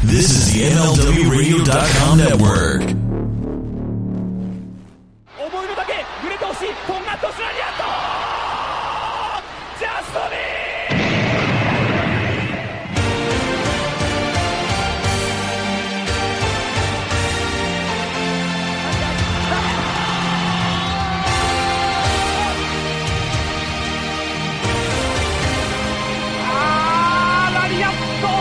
This is the MLWRadio.com network. 思いのだけ揺れてほしいコンガットスラリアットジャストミラリアット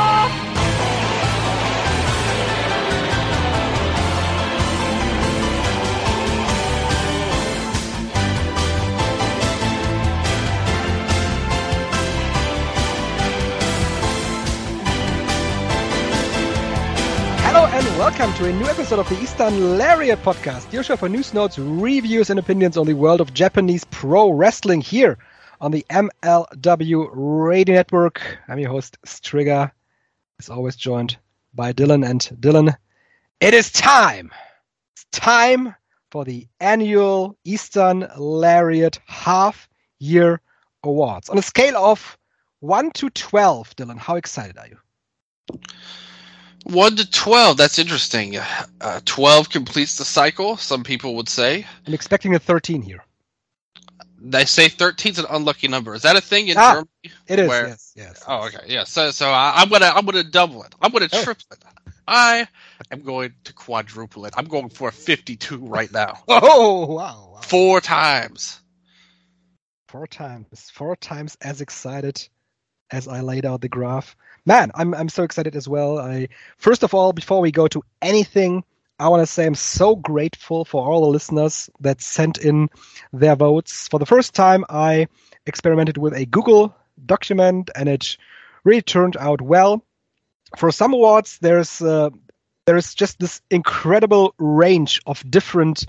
Hello and welcome to a new episode of the Eastern Lariat Podcast, your show for news, notes, reviews, and opinions on the world of Japanese pro wrestling here on the MLW Radio Network. I'm your host, Strigger, as always joined by Dylan. And Dylan, it is time! It's time for the annual Eastern Lariat Half-Year Awards. On a scale of 1 to 12, Dylan, how excited are you? 1 to 12, that's interesting. 12 completes the cycle, some people would say. I'm expecting a 13 here. They say 13 is an unlucky number. Is that a thing in Germany? It is, yes. Oh, okay, yeah. So I'm gonna double it. I'm gonna triple it. I am going to quadruple it. I'm going for a 52 right now. Oh, wow. 4 times. 4 times. 4 times as excited as I laid out the graph. Man, I'm so excited as well. First of all, before we go to anything, I want to say I'm so grateful for all the listeners that sent in their votes. For the first time, I experimented with a Google document, and it really turned out well. For some awards, there is just this incredible range of different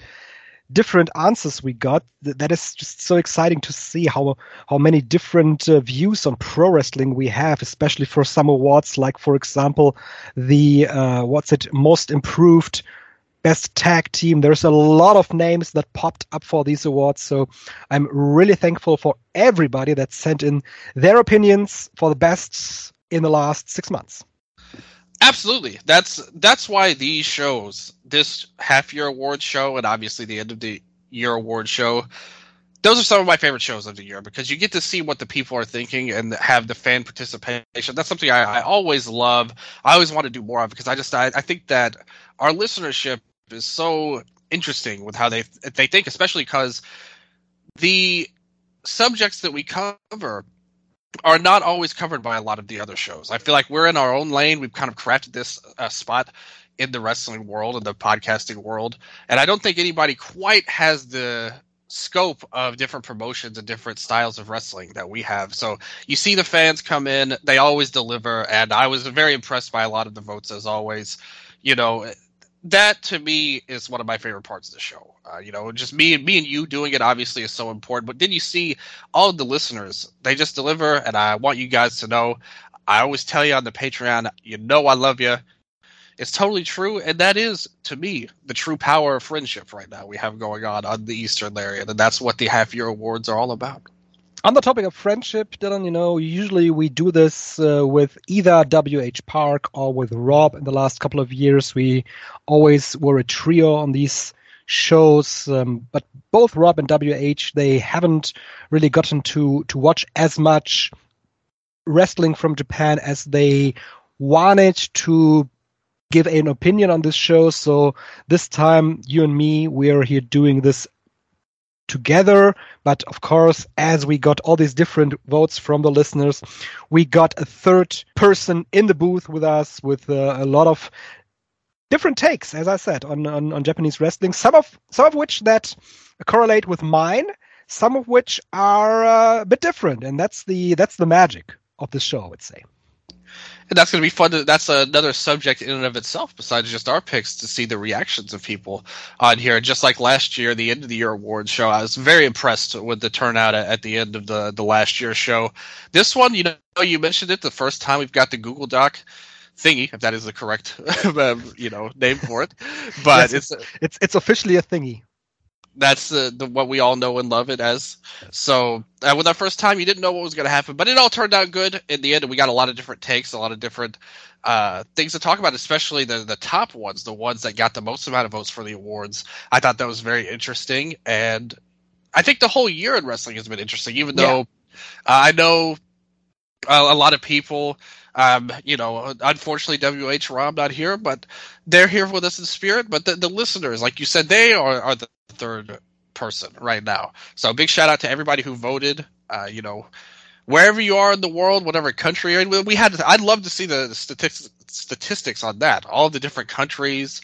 answers we got. That is just so exciting to see how many different views on pro wrestling we have, especially for some awards, like, for example, the most improved best tag team. There's a lot of names that popped up for these awards, so I'm really thankful for everybody that sent in their opinions for the best in the last 6 months. Absolutely. That's why these shows, this half-year award show and obviously the end of the year award show, those are some of my favorite shows of the year because you get to see what the people are thinking and have the fan participation. That's something I always love. I always want to do more of because I think that our listenership is so interesting with how they think, especially because the subjects that we cover are not always covered by a lot of the other shows. I feel like we're in our own lane. We've kind of crafted this spot in the wrestling world and the podcasting world. And I don't think anybody quite has the scope of different promotions and different styles of wrestling that we have. So you see the fans come in, they always deliver. And I was very impressed by a lot of the votes as always. You know, that to me is one of my favorite parts of the show. Just me and you doing it obviously is so important. But then you see all of the listeners, they just deliver. And I want you guys to know, I always tell you on the Patreon, I love you. It's totally true. And that is, to me, the true power of friendship right now we have going on the Eastern Lariat. And that's what the half-year awards are all about. On the topic of friendship, Dylan, usually we do this with either WH Park or with Rob in the last couple of years. We always were a trio on these shows, but both Rob and WH, they haven't really gotten to watch as much wrestling from Japan as they wanted to give an opinion on this show. So this time, you and me, we are here doing this together, but of course, as we got all these different votes from the listeners, we got a third person in the booth with us with a lot of different takes, as I said, on Japanese wrestling. Some of which that correlate with mine, some of which are a bit different, and that's the magic of the show, I would say. And that's going to be fun. That's another subject in and of itself, besides just our picks, to see the reactions of people on here. Just like last year, the end of the year awards show, I was very impressed with the turnout at the end of the last year's show. This one, you mentioned it the first time. We've got the Google Doc thingy, if that is the correct name for it. But yes, it's officially a thingy. That's what we all know and love it as. So with our first time, you didn't know what was going to happen, but it all turned out good in the end. We got a lot of different takes, a lot of different things to talk about, especially the top ones, the ones that got the most amount of votes for the awards. I thought that was very interesting, and I think the whole year in wrestling has been interesting, even though I know a lot of people, unfortunately WH Rom not here, but they're here with us in spirit. But the listeners, like you said, they are the third person right now. So big shout out to everybody who voted. Wherever you are in the world, whatever country you're in, I'd love to see the statistics on that. All the different countries,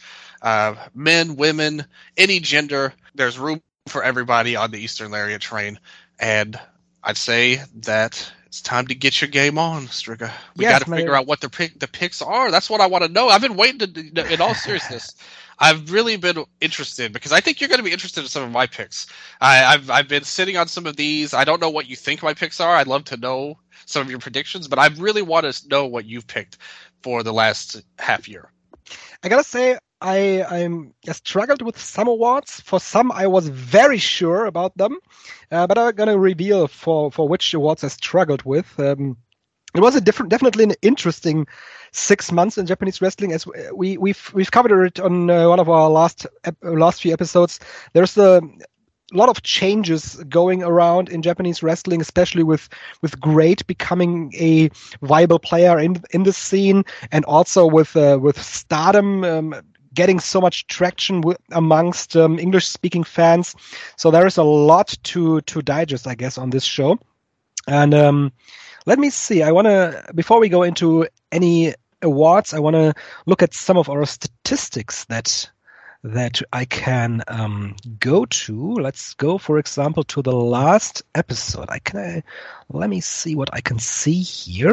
men, women, any gender. There's room for everybody on the Eastern Lariat train, and I'd say that it's time to get your game on, Striga. We got to figure out what the picks are. That's what I want to know. I've been waiting to, in all seriousness. I've really been interested because I think you're going to be interested in some of my picks. I've been sitting on some of these. I don't know what you think my picks are. I'd love to know some of your predictions, but I really want to know what you've picked for the last half year. I gotta say, I struggled with some awards. For some, I was very sure about them, but I'm gonna reveal for which awards I struggled with. It was definitely an interesting 6 months in Japanese wrestling, as we've covered it on one of our last few episodes. There's a lot of changes going around in Japanese wrestling, especially with Great becoming a viable player in the scene, and also with Stardom getting so much traction amongst English-speaking fans. So there is a lot to digest, I guess, on this show. And let me see. Before we go into any awards, I want to look at some of our statistics that I can go to. Let's go, for example, to the last episode. Let me see what I can see here.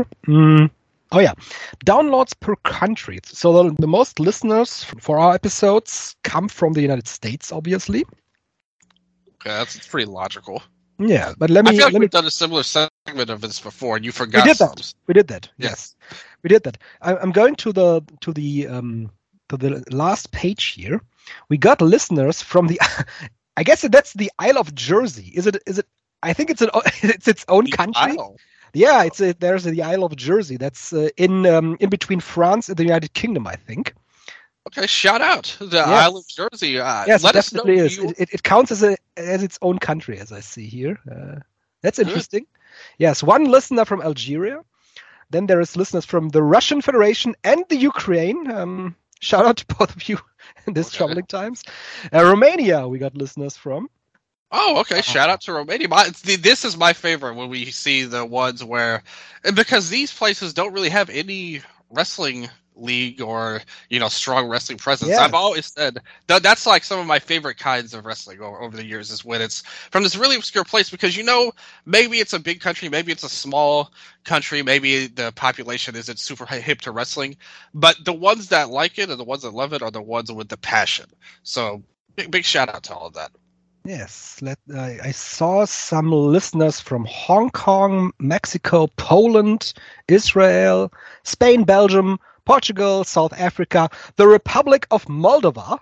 Oh yeah, downloads per country. So the most listeners for our episodes come from the United States, obviously. Okay, that's pretty logical. Yeah, but I feel like we've done a similar segment of this before, and you forgot. We did that. Yes, we did that. I'm going to the last page here. We got listeners from the. I guess that's the Isle of Jersey. Is it? I think it's its own country. Isle. Yeah, there's the Isle of Jersey. That's in between France and the United Kingdom, I think. Okay, shout out the Isle of Jersey. Yes, let us know. Is. It counts as its own country, as I see here. That's interesting. Yes, one listener from Algeria. Then there is listeners from the Russian Federation and the Ukraine. Shout out to both of you in these troubling times. Romania, we got listeners from. Oh, okay. Shout out to Romania. This is my favorite when we see the ones where, and because these places don't really have any wrestling league or strong wrestling presence. I've always said that's like some of my favorite kinds of wrestling over the years is when it's from this really obscure place, because maybe it's a big country, maybe it's a small country, maybe the population isn't super hip to wrestling, but the ones that like it and the ones that love it are the ones with the passion. So big shout out to all of that. Yes, I saw some listeners from Hong Kong, Mexico, Poland, Israel, Spain, Belgium, Portugal, South Africa, the Republic of Moldova,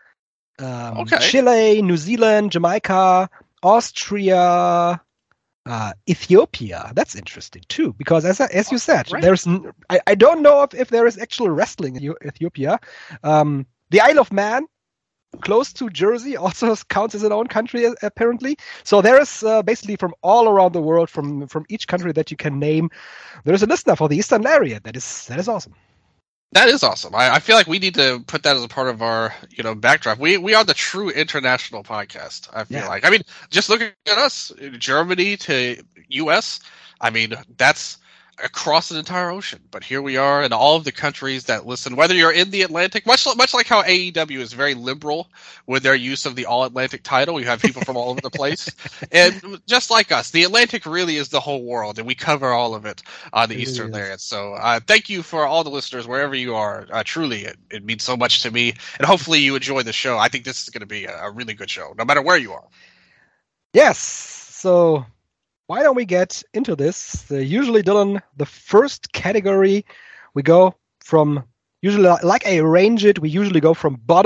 Chile, New Zealand, Jamaica, Austria, Ethiopia. That's interesting too, because as you said, there's I don't know if there is actual wrestling in Ethiopia. The Isle of Man, close to Jersey, also counts as its own country, apparently. So there is basically from all around the world, from each country that you can name, there is a listener for the Eastern Lariat. That is awesome. That is awesome. I feel like we need to put that as a part of our backdrop. We are the true international podcast. I feel like. I mean, just looking at us, Germany to U.S. I mean, that's across an entire ocean, but here we are in all of the countries that listen, whether you're in the Atlantic, much like how AEW is very liberal with their use of the All-Atlantic title. You have people from all over the place. And just like us, the Atlantic really is the whole world, and we cover all of it on the Eastern Lariat. So thank you for all the listeners, wherever you are. Truly, it means so much to me, and hopefully you enjoy the show. I think this is going to be a really good show, no matter where you are. Yes, so why don't we get into this? Usually, Dylan, the first category, we go from, usually like I arrange it, we usually go from bottom to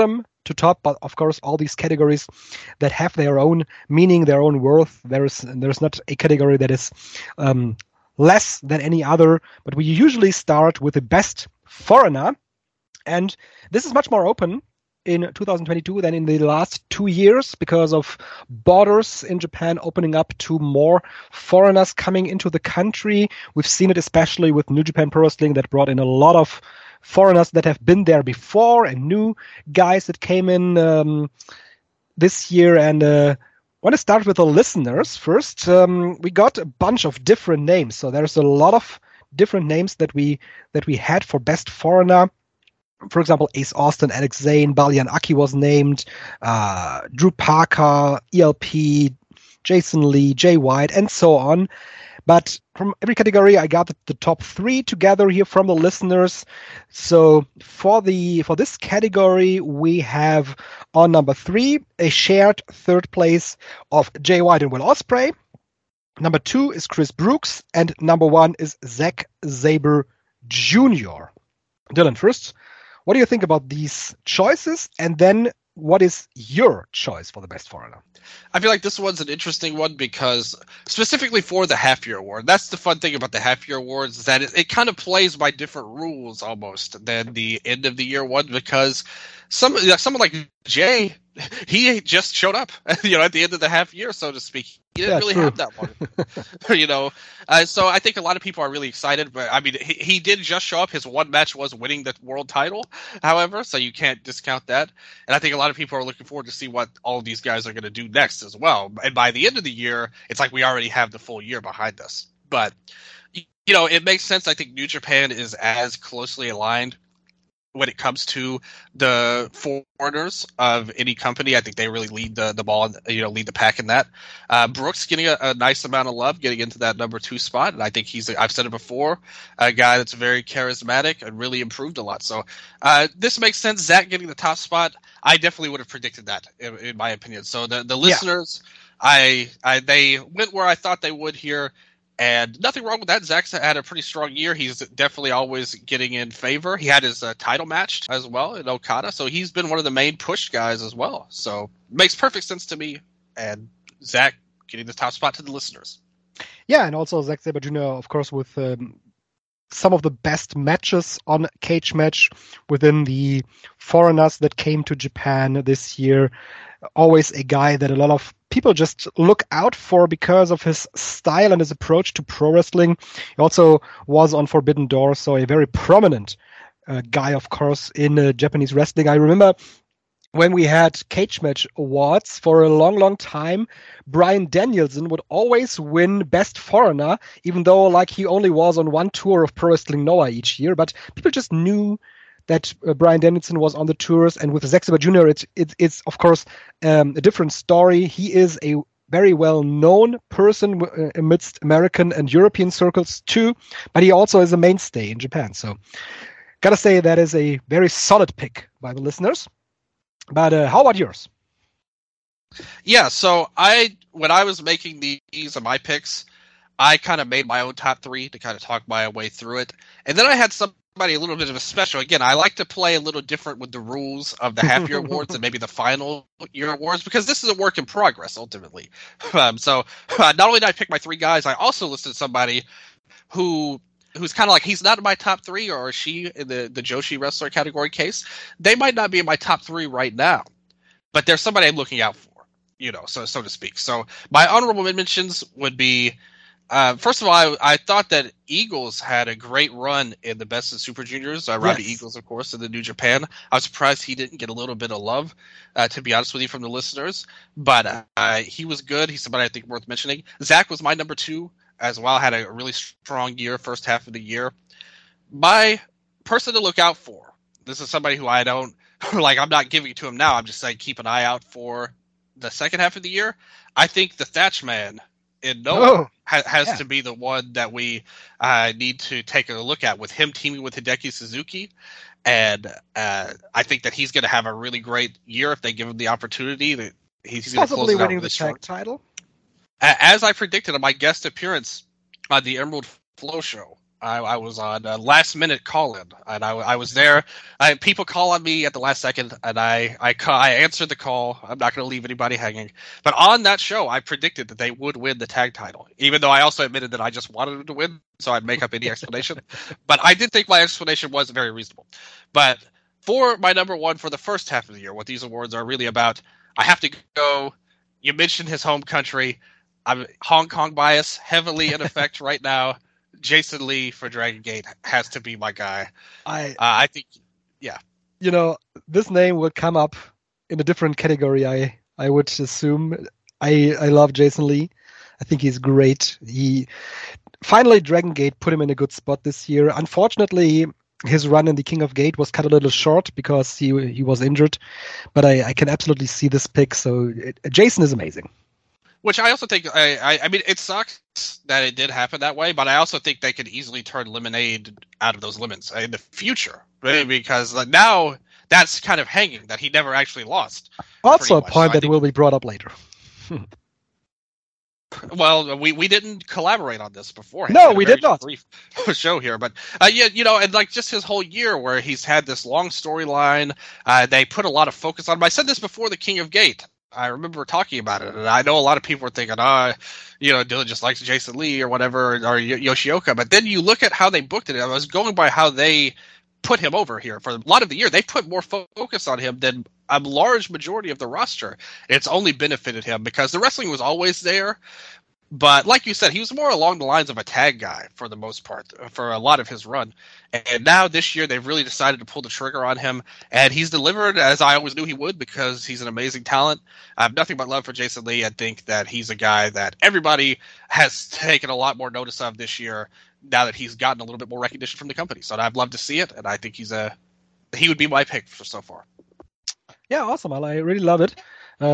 to top, but of course, all these categories that have their own meaning, their own worth. There's not a category that is less than any other, but we usually start with the best foreigner, and this is much more open in 2022 than in the last 2 years because of borders in Japan opening up to more foreigners coming into the country. We've seen it especially with New Japan Pro Wrestling that brought in a lot of foreigners that have been there before and new guys that came in this year. And I want to start with the listeners first. We got a bunch of different names. So there's a lot of different names that we had for best foreigner. For example, Ace Austin, Alex Zane, Balian Aki was named, Drew Parker, ELP, Jason Lee, Jay White, and so on. But from every category, I got the top 3 together here from the listeners. So for this category, we have on number 3 a shared third place of Jay White and Will Ospreay. Number 2 is Chris Brooks, and number 1 is Zack Sabre Jr. Dylan, first, what do you think about these choices? And then what is your choice for the best foreigner? I feel like this one's an interesting one because specifically for the half-year award, that's the fun thing about the half-year awards is that it kind of plays by different rules almost than the end of the year one because someone like Jay, he just showed up, at the end of the half year, so to speak. He didn't really have that one, So I think a lot of people are really excited. But I mean, he did just show up. His one match was winning the world title, however, so you can't discount that. And I think a lot of people are looking forward to see what all of these guys are going to do next as well. And by the end of the year, it's like we already have the full year behind us. But it makes sense. I think New Japan is as closely aligned when it comes to the foreigners of any company. I think they really lead the ball, lead the pack in that. Brooks getting a nice amount of love, getting into that number 2 spot. And I think I've said it before, a guy that's very charismatic and really improved a lot. So this makes sense. Zach getting the top spot, I definitely would have predicted that in my opinion. So the listeners, they went where I thought they would here. And nothing wrong with that. Zach's had a pretty strong year. He's definitely always getting in favor. He had his title match as well in Okada, so he's been one of the main push guys as well. So it makes perfect sense to me. And Zach getting the top spot to the listeners. Yeah, and also Zack Sabre Jr., of course, with some of the best matches on Cage Match within the foreigners that came to Japan this year. Always a guy that a lot of people just look out for because of his style and his approach to pro wrestling. He also was on Forbidden Door, so a very prominent guy, of course, in Japanese wrestling. I remember when we had Cage Match Awards for a long, long time, Bryan Danielson would always win Best Foreigner, even though he only was on one tour of Pro Wrestling Noah each year. But people just knew that Bryan Danielson was on the tours, and with Zack Sabre Jr., it's of course a different story. He is a very well-known person amidst American and European circles too, but he also is a mainstay in Japan. So, gotta say that is a very solid pick by the listeners. But how about yours? Yeah, so when I was making these of my picks, I kind of made my own top 3 to kind of talk my way through it, and then I had somebody a little bit of a special. Again, I like to play a little different with the rules of the half-year awards and maybe the final year awards because this is a work in progress ultimately. So not only did I pick my 3 guys, I also listed somebody who's kind of he's not in my top 3, or she in the Joshi wrestler category case. They might not be in my top 3 right now, but there's somebody I'm looking out for, so to speak. So my honorable mentions would be, first of all, I thought that Eagles had a great run in the Best of Super Juniors. Robbie Eagles, of course, in the New Japan. I was surprised he didn't get a little bit of love, to be honest with you, from the listeners. But he was good. He's somebody I think worth mentioning. Zach was my number 2 as well. Had a really strong year, first half of the year. My person to look out for, this is somebody who I don't, I'm not giving it to him now. I'm just saying keep an eye out for the second half of the year. I think the Thatch Man in Noah has to be the one that we need to take a look at, with him teaming with Hideki Suzuki. And I think that he's going to have a really great year if they give him the opportunity. He's possibly winning the tag title. As I predicted on my guest appearance on the Emerald Flow show, I was on a last minute call in, and I was there. People call on me at the last second, and I answered the call. I'm not going to leave anybody hanging. But on that show, I predicted that they would win the tag title, even though I also admitted that I just wanted them to win, so I'd make up any explanation. But I did think my explanation was very reasonable. But for my number one for the first half of the year, what these awards are really about, I have to go. You mentioned his home country. I'm Hong Kong bias heavily in effect right now. Jason Lee for Dragon Gate has to be my guy. I think, yeah. You know, this name will come up in a different category, I would assume. I love Jason Lee. I think he's great. Finally, Dragon Gate put him in a good spot this year. Unfortunately, his run in the King of Gate was cut a little short because he was injured. But I can absolutely see this pick. So Jason is amazing. Which I also think, I mean, it sucks that it did happen that way, but I also think they could easily turn Lemonade out of those lemons in the future, right? Because now that's kind of hanging that he never actually lost. Also a point that will be brought up later. Well, we didn't collaborate on this beforehand. No, we did not. Brief show here, but yeah, you know, and like just his whole year where he's had this long storyline, they put a lot of focus on him. I said this before the King of Gate. I remember talking about it, and I know a lot of people were thinking, you know, Dylan just likes Jason Lee or whatever, or Yoshioka. But then you look at how they booked it. I was going by how they put him over here. For a lot of the year, they put more focus on him than a large majority of the roster. It's only benefited him because the wrestling was always there. But like you said, he was more along the lines of a tag guy for the most part, for a lot of his run. And now this year, they've really decided to pull the trigger on him. And he's delivered, as I always knew he would, because he's an amazing talent. I have nothing but love for Jason Lee. I think that he's a guy that everybody has taken a lot more notice of this year now that he's gotten a little bit more recognition from the company. So I'd love to see it. And I think he would be my pick for so far. Yeah, awesome. I really love it.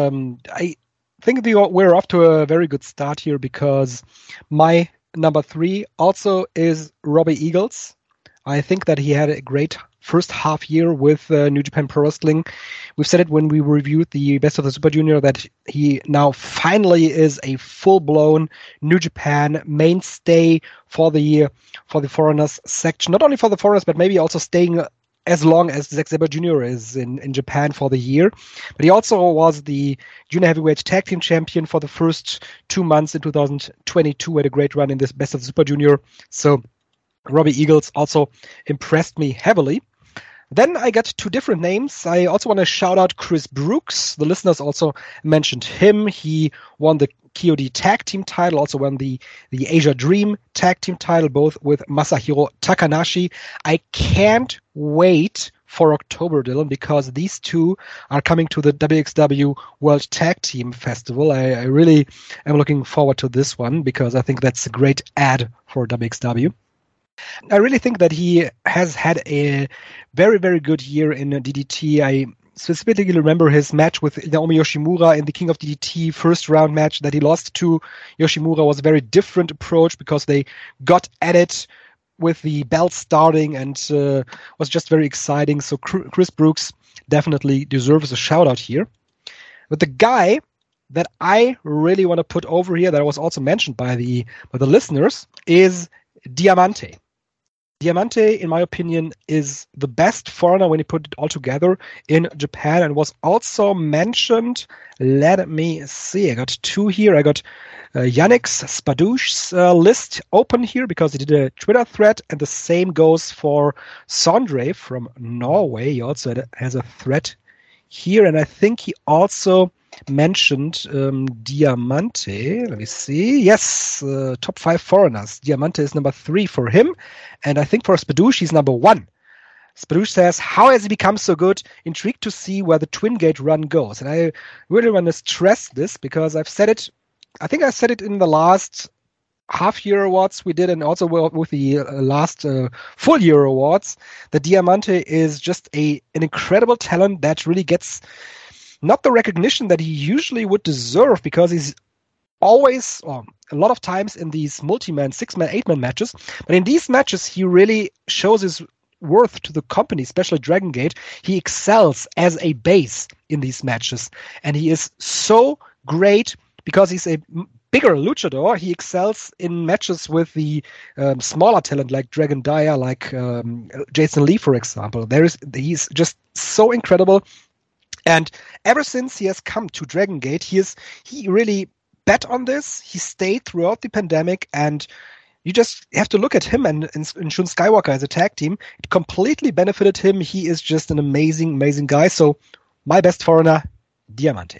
I think we're off to a very good start here because my number 3 also is Robbie Eagles. I think that he had a great first half year with New Japan Pro Wrestling. We've said it when we reviewed the Best of the Super Junior that he now finally is a full-blown New Japan mainstay for the foreigners section. Not only for the foreigners, but maybe also staying as long as Zack Sabre Jr. is in Japan for the year. But he also was the Junior Heavyweight Tag Team Champion for the first 2 months in 2022, had a great run in this Best of the Super Junior. So Robbie Eagles also impressed me heavily. Then I got 2 different names. I also want to shout out Chris Brooks. The listeners also mentioned him. He won the KOD Tag Team title, also won the Asia Dream Tag Team title, both with Masahiro Takanashi. I can't wait for October, Dylan, because these two are coming to the WXW World Tag Team Festival. I really am looking forward to this one because I think that's a great ad for WXW. I really think that he has had a very, very good year in DDT. I specifically remember his match with Naomi Yoshimura in the King of DDT first round match that he lost to Yoshimura. Was a very different approach because they got at it with the belt starting and was just very exciting. So Chris Brooks definitely deserves a shout out here. But the guy that I really want to put over here, that was also mentioned by the listeners, is Diamante. Diamante, in my opinion, is the best foreigner when you put it all together in Japan, and was also mentioned. Let me see. I got 2 here. I got Yannick Spadouche's list open here because he did a Twitter thread, and the same goes for Sondre from Norway. He also has a thread here, and I think he also mentioned Diamante. Let me see. Yes, top 5 foreigners. Diamante is number 3 for him, and I think for Spadouche he's number 1. Spadouche says, how has he become so good? Intrigued to see where the Twin Gate run goes. And I really want to stress this because I've said it, I think I said it in the last half-year awards we did, and also with the last full-year awards, that Diamante is just an incredible talent that really gets not the recognition that he usually would deserve, because he's always, a lot of times in these multi-man, 6-man, 8-man matches, but in these matches he really shows his worth to the company, especially Dragon Gate. He excels as a base in these matches, and he is so great because he's a bigger luchador. He excels in matches with the smaller talent like Dragon Dyer, like Jason Lee, for example. He's just so incredible. And ever since he has come to Dragon Gate, he really bet on this. He stayed throughout the pandemic, and you just have to look at him and Shun Skywalker as a tag team. It completely benefited him. He is just an amazing, amazing guy. So my best foreigner, Diamante.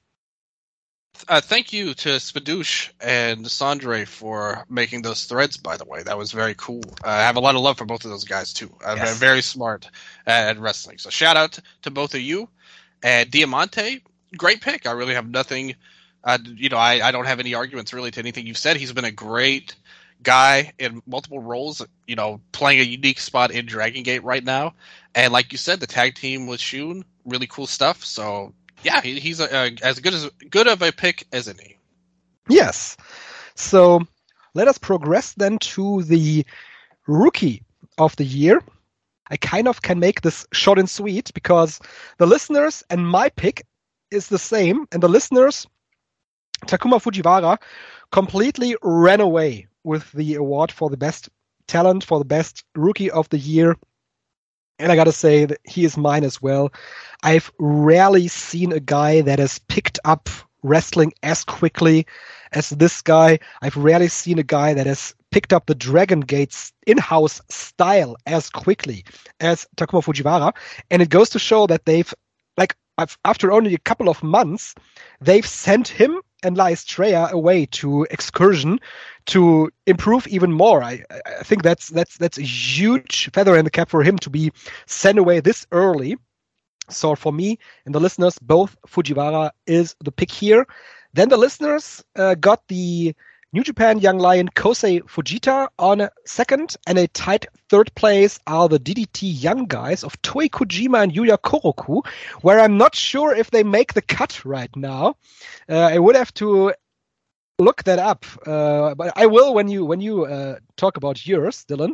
Thank you to Spadoosh and Sandre for making those threads, by the way. That was very cool. I have a lot of love for both of those guys, too. They're very smart at wrestling. So shout out to both of you. And Diamante, great pick. I really have nothing, I don't have any arguments really to anything you've said. He's been a great guy in multiple roles, playing a unique spot in Dragon Gate right now. And like you said, the tag team with Shun, really cool stuff. So yeah, he's as good of a pick as any. Yes. So let us progress then to the rookie of the year. I kind of can make this short and sweet because the listeners and my pick is the same. And the listeners, Takuma Fujiwara, completely ran away with the award for the best talent, for the best rookie of the year. And I got to say that he is mine as well. I've rarely seen a guy that has picked up wrestling as quickly as this guy. I've rarely seen a guy that has picked up the Dragon Gate's in-house style as quickly as Takuma Fujiwara. And it goes to show that after only a couple of months, they've sent him and La Estrella away to Excursion to improve even more. I think that's a huge feather in the cap for him to be sent away this early. So for me and the listeners, both Fujiwara is the pick here. Then the listeners got the New Japan Young Lion Kosei Fujita on second, and a tight third place are the DDT Young Guys of Toei Kojima and Yuya Koroku, where I'm not sure if they make the cut right now. I would have to look that up, but I will when you talk about yours, Dylan.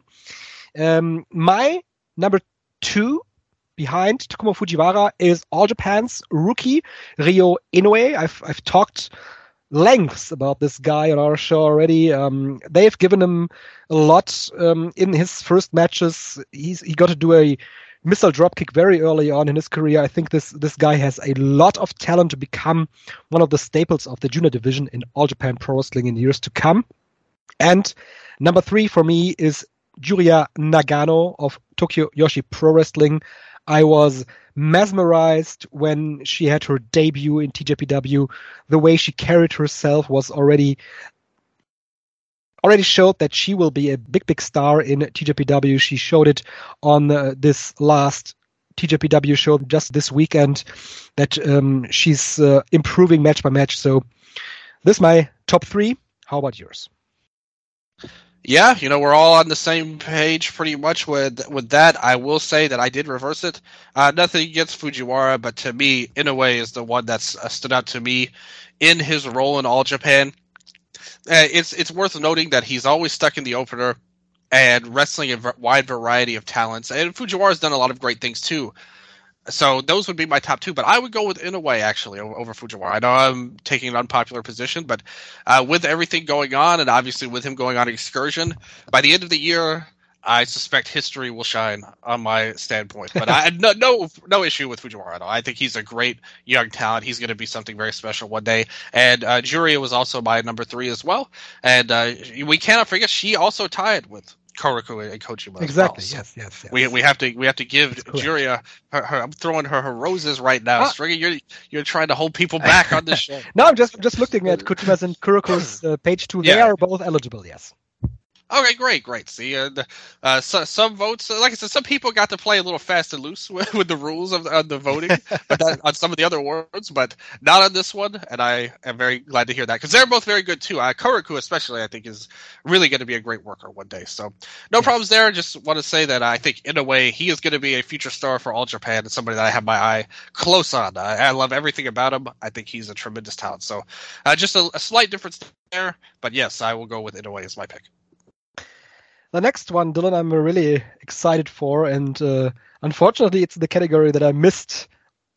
My number 2 behind Takuma Fujiwara is All Japan's rookie Ryo Inoue. I've talked lengths about this guy on our show already. They've given him a lot in his first matches. He got to do a missile dropkick very early on in his career. I think this guy has a lot of talent to become one of the staples of the junior division in All Japan Pro Wrestling in years to come. And number 3 for me is Juria Nagano of Tokyo Yoshi Pro Wrestling. I was mesmerized when she had her debut in TJPW. The way she carried herself was already showed that she will be a big star in TJPW. She showed it on this last TJPW show just this weekend that she's improving match by match. So this is my top 3. How about yours? Yeah, we're all on the same page pretty much with that. I will say that I did reverse it. Nothing against Fujiwara, but to me, Inoue is the one that's stood out to me in his role in All Japan. It's worth noting that he's always stuck in the opener and wrestling a wide variety of talents. And Fujiwara's done a lot of great things too. So those would be my top 2, but I would go with Inoue actually over Fujiwara. I know I'm taking an unpopular position, but with everything going on, and obviously with him going on Excursion, by the end of the year, I suspect history will shine on my standpoint. But I no issue with Fujiwara at all. I think he's a great young talent. He's going to be something very special one day. And Juria was also my number 3 as well. And we cannot forget she also tied with Koroku and Kojima. Exactly. Well. So yes. We have to give Juria her. I'm throwing her roses right now. Stringer, you're trying to hold people back on this show. No, I'm just looking at Kojima's and Kuroko's page 2. They are both eligible. Yes. Okay, great. See, some votes, like I said, some people got to play a little fast and loose with the rules of the voting on some of the other awards, but not on this one, and I am very glad to hear that, because they're both very good, too. Koroku, especially, I think, is really going to be a great worker one day, so no problems there. Just want to say that I think, in a way, he is going to be a future star for All Japan, and somebody that I have my eye close on. I love everything about him. I think he's a tremendous talent, so just a slight difference there, but yes, I will go with Inoue as my pick. The next one, Dylan, I'm really excited for, and unfortunately, it's the category that I missed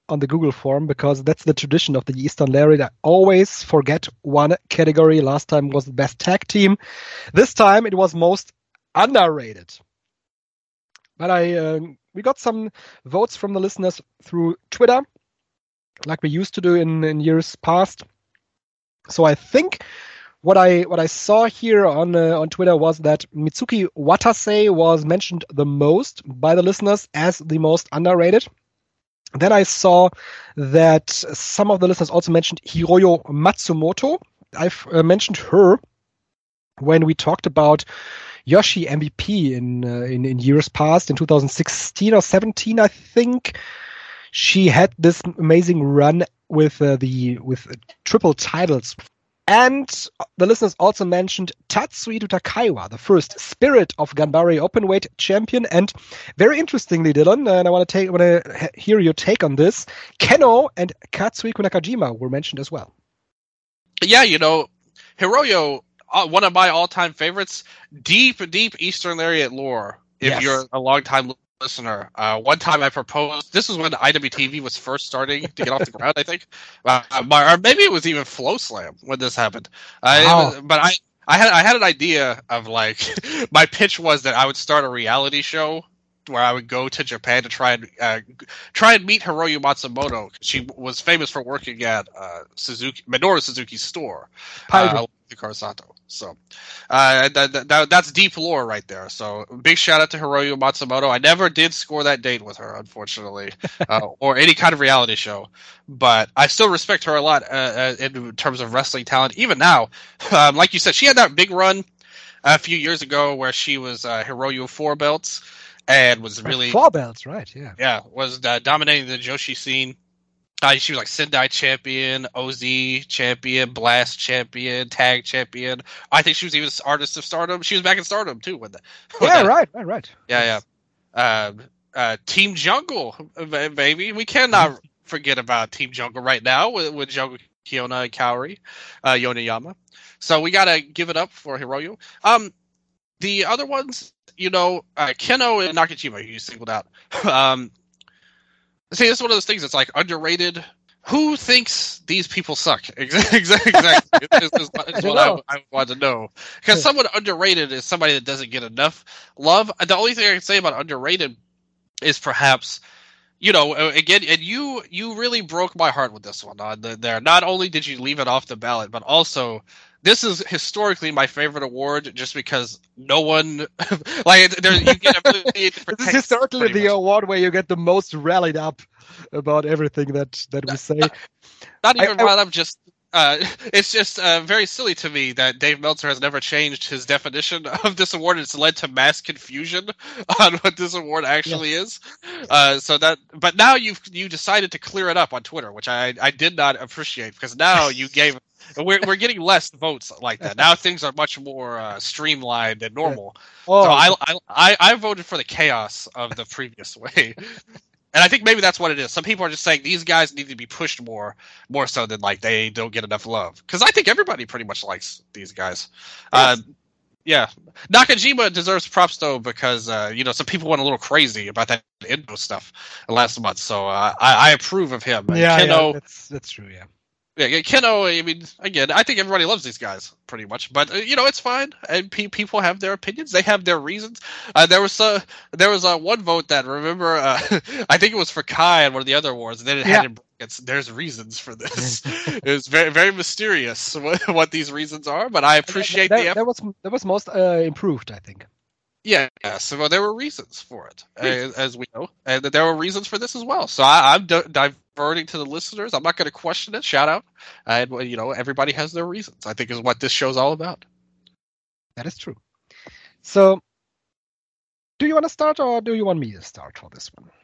on the Google form because that's the tradition of the Eastern Lariat. I always forget one category. Last time was the best tag team. This time it was most underrated. But we got some votes from the listeners through Twitter, like we used to do in years past. So I think what I saw here on Twitter was that Mitsuki Watase was mentioned the most by the listeners as the most underrated. Then I saw that some of the listeners also mentioned Hiroyo Matsumoto. I've mentioned her when we talked about Yoshi MVP in years past, in 2016 or 17, I think. She had this amazing run with triple titles. And the listeners also mentioned Tatsuhito Takaiwa, the first Spirit of Ganbare Openweight champion. And very interestingly, Dylan, and I want to hear your take on this, Keno and Katsuhiko Nakajima were mentioned as well. Yeah, Hiroyo, one of my all-time favorites, deep Eastern Lariat lore, if you're a long-time listener. One time I proposed, this was when IWTV was first starting to get off the ground, I think. Or maybe it was even Flow Slam when this happened. But I had an idea of, like, my pitch was that I would start a reality show where I would go to Japan to try and meet Hiroyo Matsumoto. She was famous for working at Minoru Suzuki's store, Karasato. So that's deep lore right there. So big shout out to Hiroyo Matsumoto. I never did score that date with her, unfortunately, or any kind of reality show. But I still respect her a lot in terms of wrestling talent. Even now, like you said, she had that big run a few years ago where she was Hiroyo 4 belts. And was really 4 belts, right? Yeah. Yeah, was dominating the Joshi scene. She was like Sendai champion, OZ champion, Blast champion, Tag champion. I think she was even Artist of Stardom. She was back in Stardom too with that. Right. Yeah. Team Jungle, baby. We cannot forget about Team Jungle right now with Jungle Kiona and Kaori, Yonayama. So we gotta give it up for Hiroyo. The other ones, Keno and Nakajima, you singled out. See, it's one of those things that's like underrated. Who thinks these people suck? Exactly. Is what I want to know. Because someone underrated is somebody that doesn't get enough love. The only thing I can say about underrated is perhaps, again, and you really broke my heart with this one. There, not only did you leave it off the ballot, but also this is historically my favorite award, just because no one you get a million different. This is historically the award where you get the most rallied up about everything that we say. Not even rallied up, just it's just very silly to me that Dave Meltzer has never changed his definition of this award. It's led to mass confusion on what this award actually is. But now you decided to clear it up on Twitter, which I did not appreciate, because now you gave. We're getting less votes like that. Now things are much more streamlined and normal. So I voted for the chaos of the previous way. And I think maybe that's what it is. Some people are just saying these guys need to be pushed more so than like they don't get enough love. Because I think everybody pretty much likes these guys. Yeah. Nakajima deserves props though, because some people went a little crazy about that Endo stuff last month. So I approve of him. Keno, that's true. Yeah. Yeah, Keno, I mean, again, I think everybody loves these guys, pretty much. But, it's fine. And people have their opinions. They have their reasons. There was one vote that, remember, I think it was for Kai and one of the other awards, and then it had in brackets, there's reasons for this. It was very, very mysterious what these reasons are, but I appreciate the effort. That was most improved, I think. Yeah, so there were reasons for it, as we know, and there were reasons for this as well. So I'm diverting to the listeners. I'm not going to question it. Shout out, and everybody has their reasons. I think is what this show's all about. That is true. So, do you want to start, or do you want me to start for this one?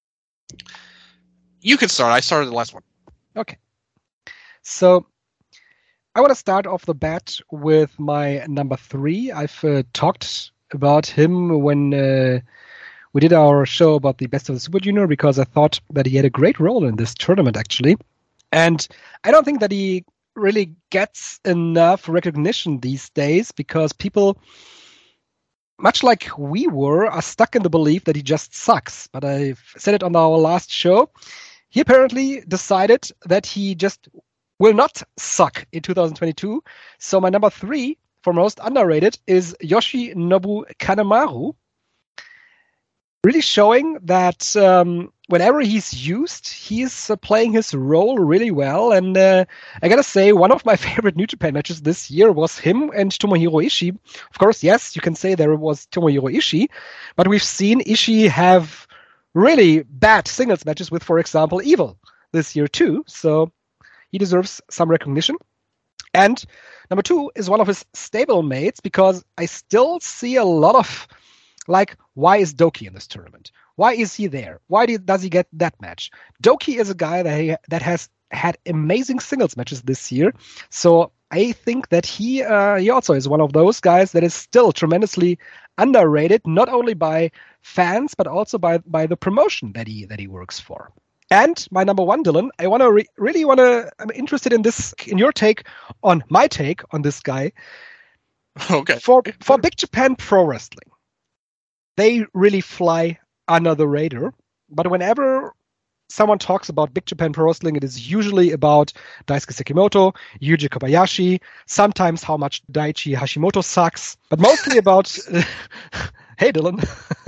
You can start. I started the last one. Okay. So, I want to start off the bat with my number 3. I've talked about him when we did our show about the Best of the Super Junior, because I thought that he had a great role in this tournament, actually. And I don't think that he really gets enough recognition these days, because people, much like we were, are stuck in the belief that he just sucks. But I've said it on our last show. he apparently decided that he just will not suck in 2022. So my number 3 for most underrated is Yoshinobu Kanemaru. Really showing that whenever he's used, he's playing his role really well. And I gotta say, one of my favorite New Japan matches this year was him and Tomohiro Ishii. Of course, yes, you can say there was Tomohiro Ishii, but we've seen Ishii have really bad singles matches with, for example, Evil this year too. So he deserves some recognition. And number 2 is one of his stable mates, because I still see a lot of why is Doki in this tournament? Why is he there? Why does he get that match? Doki is a guy that has had amazing singles matches this year. So I think that he also is one of those guys that is still tremendously underrated, not only by fans, but also by the promotion that he works for. And my number 1, Dylan, I want to I'm interested in your take on my take on this guy. Okay. For Big Japan Pro Wrestling, they really fly under the radar. But whenever someone talks about Big Japan Pro Wrestling, it is usually about Daisuke Sekimoto, Yuji Kobayashi, sometimes how much Daichi Hashimoto sucks, but mostly about... Hey, Dylan.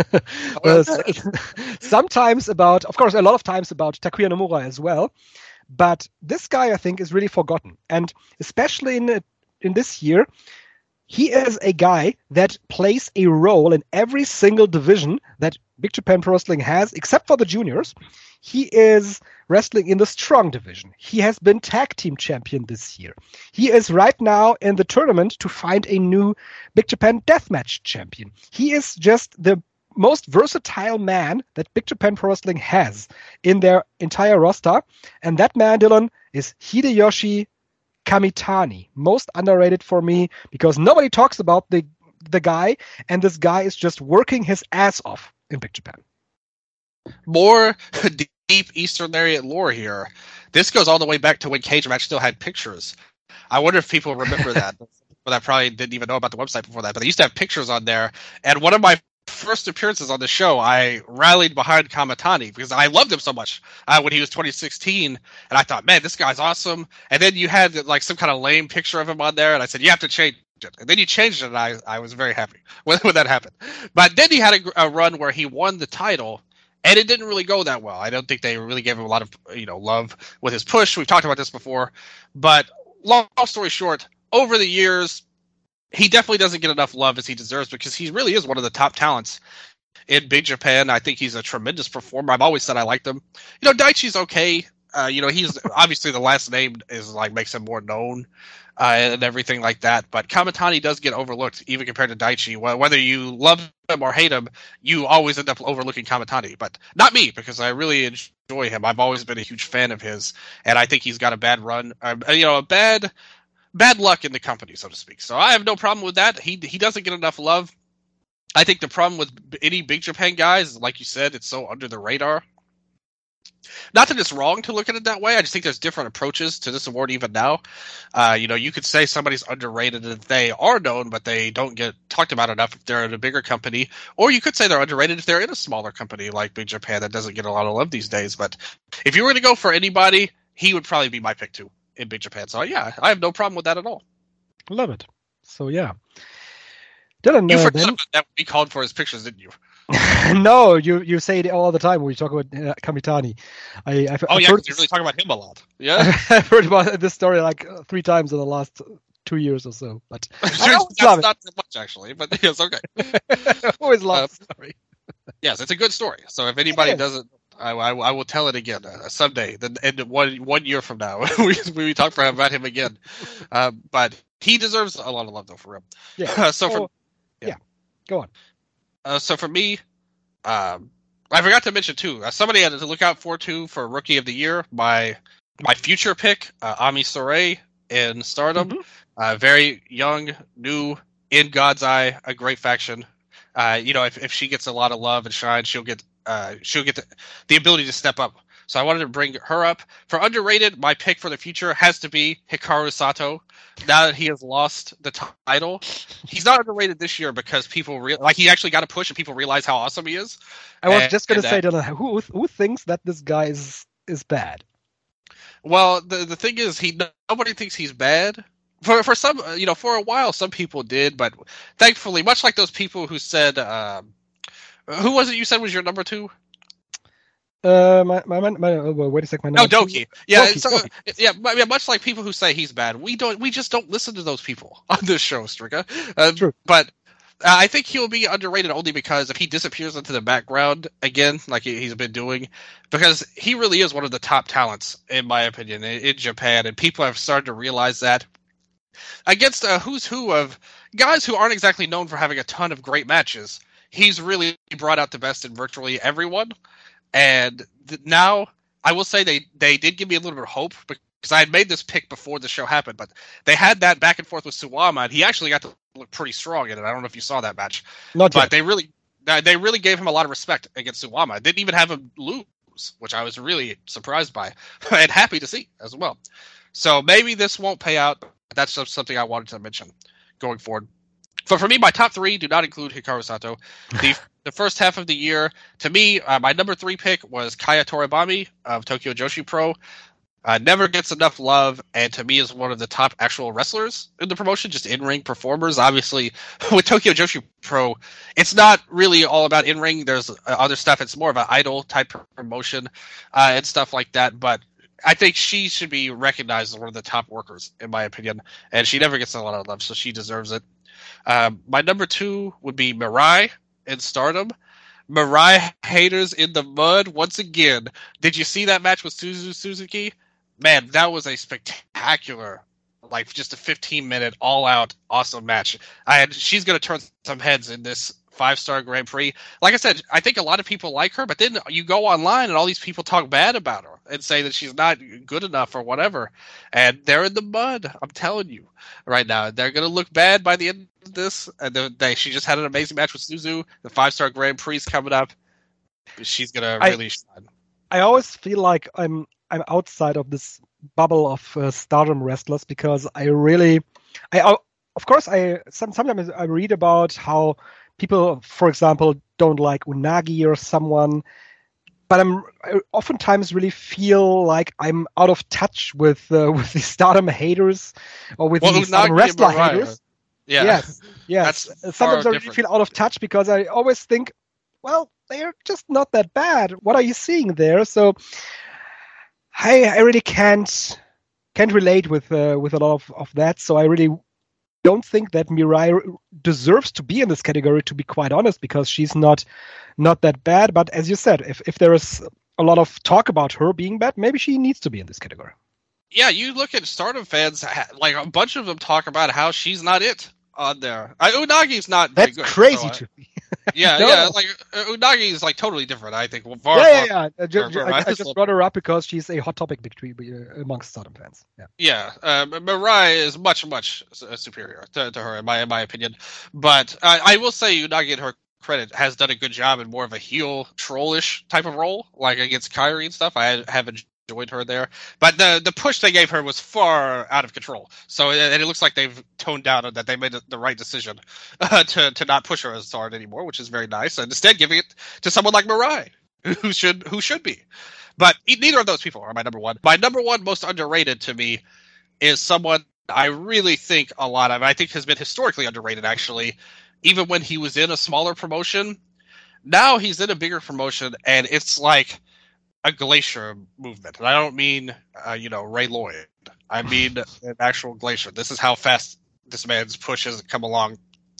Sometimes about, of course, a lot of times about Takuya Nomura as well. But this guy, I think, is really forgotten. And especially in this year, he is a guy that plays a role in every single division that Big Japan Pro Wrestling has, except for the juniors. He is wrestling in the strong division. He has been tag team champion this year. He is right now in the tournament to find a new Big Japan Deathmatch champion. He is just the most versatile man that Big Japan Pro Wrestling has in their entire roster. And that man, Dylan, is Hideyoshi Kamitani. Most underrated for me, because nobody talks about the guy, and this guy is just working his ass off in Big Japan. More deep Eastern Lariat lore here. This goes all the way back to when Cage Match still had pictures. I wonder if people remember that. But I probably didn't even know about the website before that. But they used to have pictures on there. And one of my first appearances on the show, I rallied behind Kamitani because I loved him so much when he was 2016. And I thought, man, this guy's awesome. And then you had some kind of lame picture of him on there. And I said, you have to change it. And then you changed it. And I was very happy when that happened. But then he had a run where he won the title. And it didn't really go that well. I don't think they really gave him a lot of love with his push. We've talked about this before. But long story short, over the years, he definitely doesn't get enough love as he deserves, because he really is one of the top talents in Big Japan. I think he's a tremendous performer. I've always said I liked him. Daichi's okay. He's obviously the last name is makes him more known and everything like that. But Kamitani does get overlooked, even compared to Daichi. Whether you love him or hate him, you always end up overlooking Kamitani. But not me, because I really enjoy him. I've always been a huge fan of his, and I think he's got a bad run. Bad luck in the company, so to speak. So I have no problem with that. He doesn't get enough love. I think the problem with any Big Japan guys, like you said, it's so under the radar. Not that it's wrong to look at it that way. I just think there's different approaches to this award even now. You could say somebody's underrated if they are known, but they don't get talked about enough if they're in a bigger company. Or you could say they're underrated if they're in a smaller company like Big Japan that doesn't get a lot of love these days. But if you were to go for anybody, he would probably be my pick too in Big Japan. So yeah, I have no problem with that at all. Love it. So yeah. Dylan, you forgot about that when we called for his pictures, didn't you? No, you say it all the time when you talk about Kamitani. Because you're really talking about him a lot. Yeah, I've heard about this story 3 times in the last 2 years or so. But that's not so much actually. But it's okay. Always love the story. Yes, it's a good story. So if anybody doesn't, I will tell it again someday. Then in 1 year from now, we talk about him again. But he deserves a lot of love though for him. Yeah. Go on. So for me, I forgot to mention too. Somebody had to look out for Rookie of the Year. My future pick, Ami Sourei in Stardom, very young, new, in God's Eye, a great faction. If she gets a lot of love and shine, she'll get the ability to step up. So I wanted to bring her up. For underrated, my pick for the future has to be Hikaru Sato. Now that he has lost the title, he's not underrated this year because people he actually got a push and people realize how awesome he is. I was just going to say, Dylan, who thinks that this guy is is bad. Well, the thing is, nobody thinks he's bad. For some, for a while, some people did, but thankfully, much like those people who said, who was it you said was your number 2? Wait a second. My number Doki. Yeah, Doki. Yeah. Much like people who say he's bad, we just don't listen to those people on this show, Strika. True. But I think he'll be underrated only because if he disappears into the background again, like he's been doing, because he really is one of the top talents, in my opinion, in Japan, and people have started to realize that. Against a who's who of guys who aren't exactly known for having a ton of great matches, he's really brought out the best in virtually everyone. And now, I will say they did give me a little bit of hope, because I had made this pick before the show happened, but they had that back and forth with Suwama, and he actually got to look pretty strong in it. I don't know if you saw that match. Not yet. But they really gave him a lot of respect against Suwama. Didn't even have him lose, which I was really surprised by and happy to see as well. So maybe this won't pay out. That's just something I wanted to mention going forward. But for me, my top 3 do not include Hikaru Sato. The first half of the year, to me, my number 3 pick was Kaya Toribami of Tokyo Joshi Pro. Never gets enough love, and to me is one of the top actual wrestlers in the promotion, just in-ring performers. Obviously, with Tokyo Joshi Pro, it's not really all about in-ring. There's other stuff. It's more of an idol-type promotion and stuff like that, but I think she should be recognized as one of the top workers, in my opinion, and she never gets a lot of love, so she deserves it. My number 2 would be Mirai in Stardom. Mirai haters in the mud once again. Did you see that match with Suzuki? Man, that was a spectacular, like just a 15-minute all-out awesome match. She's going to turn some heads in this 5-star Grand Prix. Like I said, I think a lot of people like her, but then you go online and all these people talk bad about her and say that she's not good enough or whatever. And they're in the mud, I'm telling you right now. They're going to look bad by the end of this. And she just had an amazing match with Suzu. The 5-star Grand Prix is coming up. She's going to really shine. I always feel like I'm outside of this bubble of Stardom wrestlers, because sometimes I read about how people, for example, don't like Unagi or someone, but I oftentimes really feel like I'm out of touch with the Stardom haters or with the Stardom wrestler haters. Yeah. Yes. Sometimes I really feel out of touch, because I always think, well, they're just not that bad. What are you seeing there? So I really can't relate with a lot of that. So I really don't think that Mirai deserves to be in this category, to be quite honest, because she's not that bad. But as you said, if there is a lot of talk about her being bad, maybe she needs to be in this category. Yeah, you look at Stardom fans, like a bunch of them talk about how she's not it on there. Unagi's not That's good, crazy to me. Yeah, No. yeah, like Unagi is like totally different. I think. Yeah. I just brought her up because she's a hot topic amongst Stardom fans. Yeah. Mirai is much superior to her in my opinion. But I will say Unagi, in her credit, has done a good job in more of a heel trollish type of role, like against Kairi and stuff. I have enjoyed her there, but the push they gave her was far out of control. So and it looks like they've toned down and that they made the right decision to not push her as hard anymore, which is very nice, and instead giving it to someone like Mirai, who should be. But neither of those people are my number 1. My number 1 most underrated to me is someone I really think a lot of. I think has been historically underrated, actually, even when he was in a smaller promotion. Now he's in a bigger promotion, and it's like a glacier movement. And I don't mean, Ray Lloyd. I mean an actual glacier. This is how fast this man's push has come along.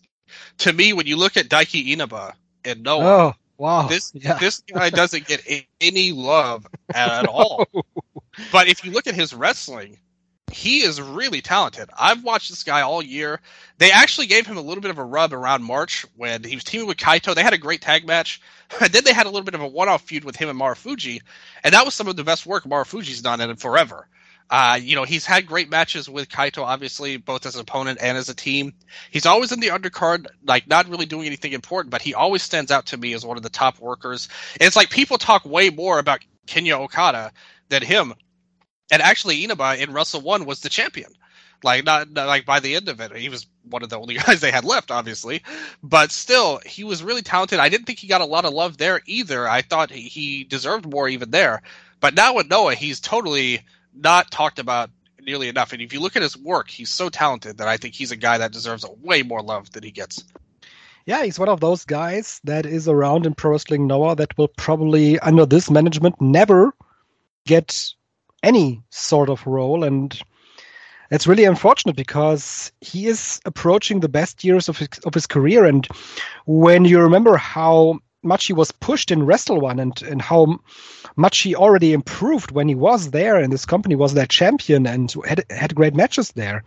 To me, when you look at Daiki Inaba and Noah, this guy doesn't get any love at all. But if you look at his wrestling, he is really talented. I've watched this guy all year. They actually gave him a little bit of a rub around March when he was teaming with Kaito. They had a great tag match. And then they had a little bit of a one-off feud with him and Marufuji. And that was some of the best work Marufuji's done in forever. He's had great matches with Kaito, obviously, both as an opponent and as a team. He's always in the undercard, like not really doing anything important, but he always stands out to me as one of the top workers. And it's like people talk way more about Kenya Okada than him. And actually, Inaba in Wrestle 1 was the champion. Not like by the end of it, he was one of the only guys they had left, obviously. But still, he was really talented. I didn't think he got a lot of love there either. I thought he deserved more even there. But now with Noah, he's totally not talked about nearly enough. And if you look at his work, he's so talented that I think he's a guy that deserves way more love than he gets. Yeah, he's one of those guys that is around in Pro Wrestling Noah that will probably, under this management, never get any sort of role. And it's really unfortunate because he is approaching the best years of his career. And when you remember how much he was pushed in Wrestle One and how much he already improved when he was there and this company was their champion and had great matches there,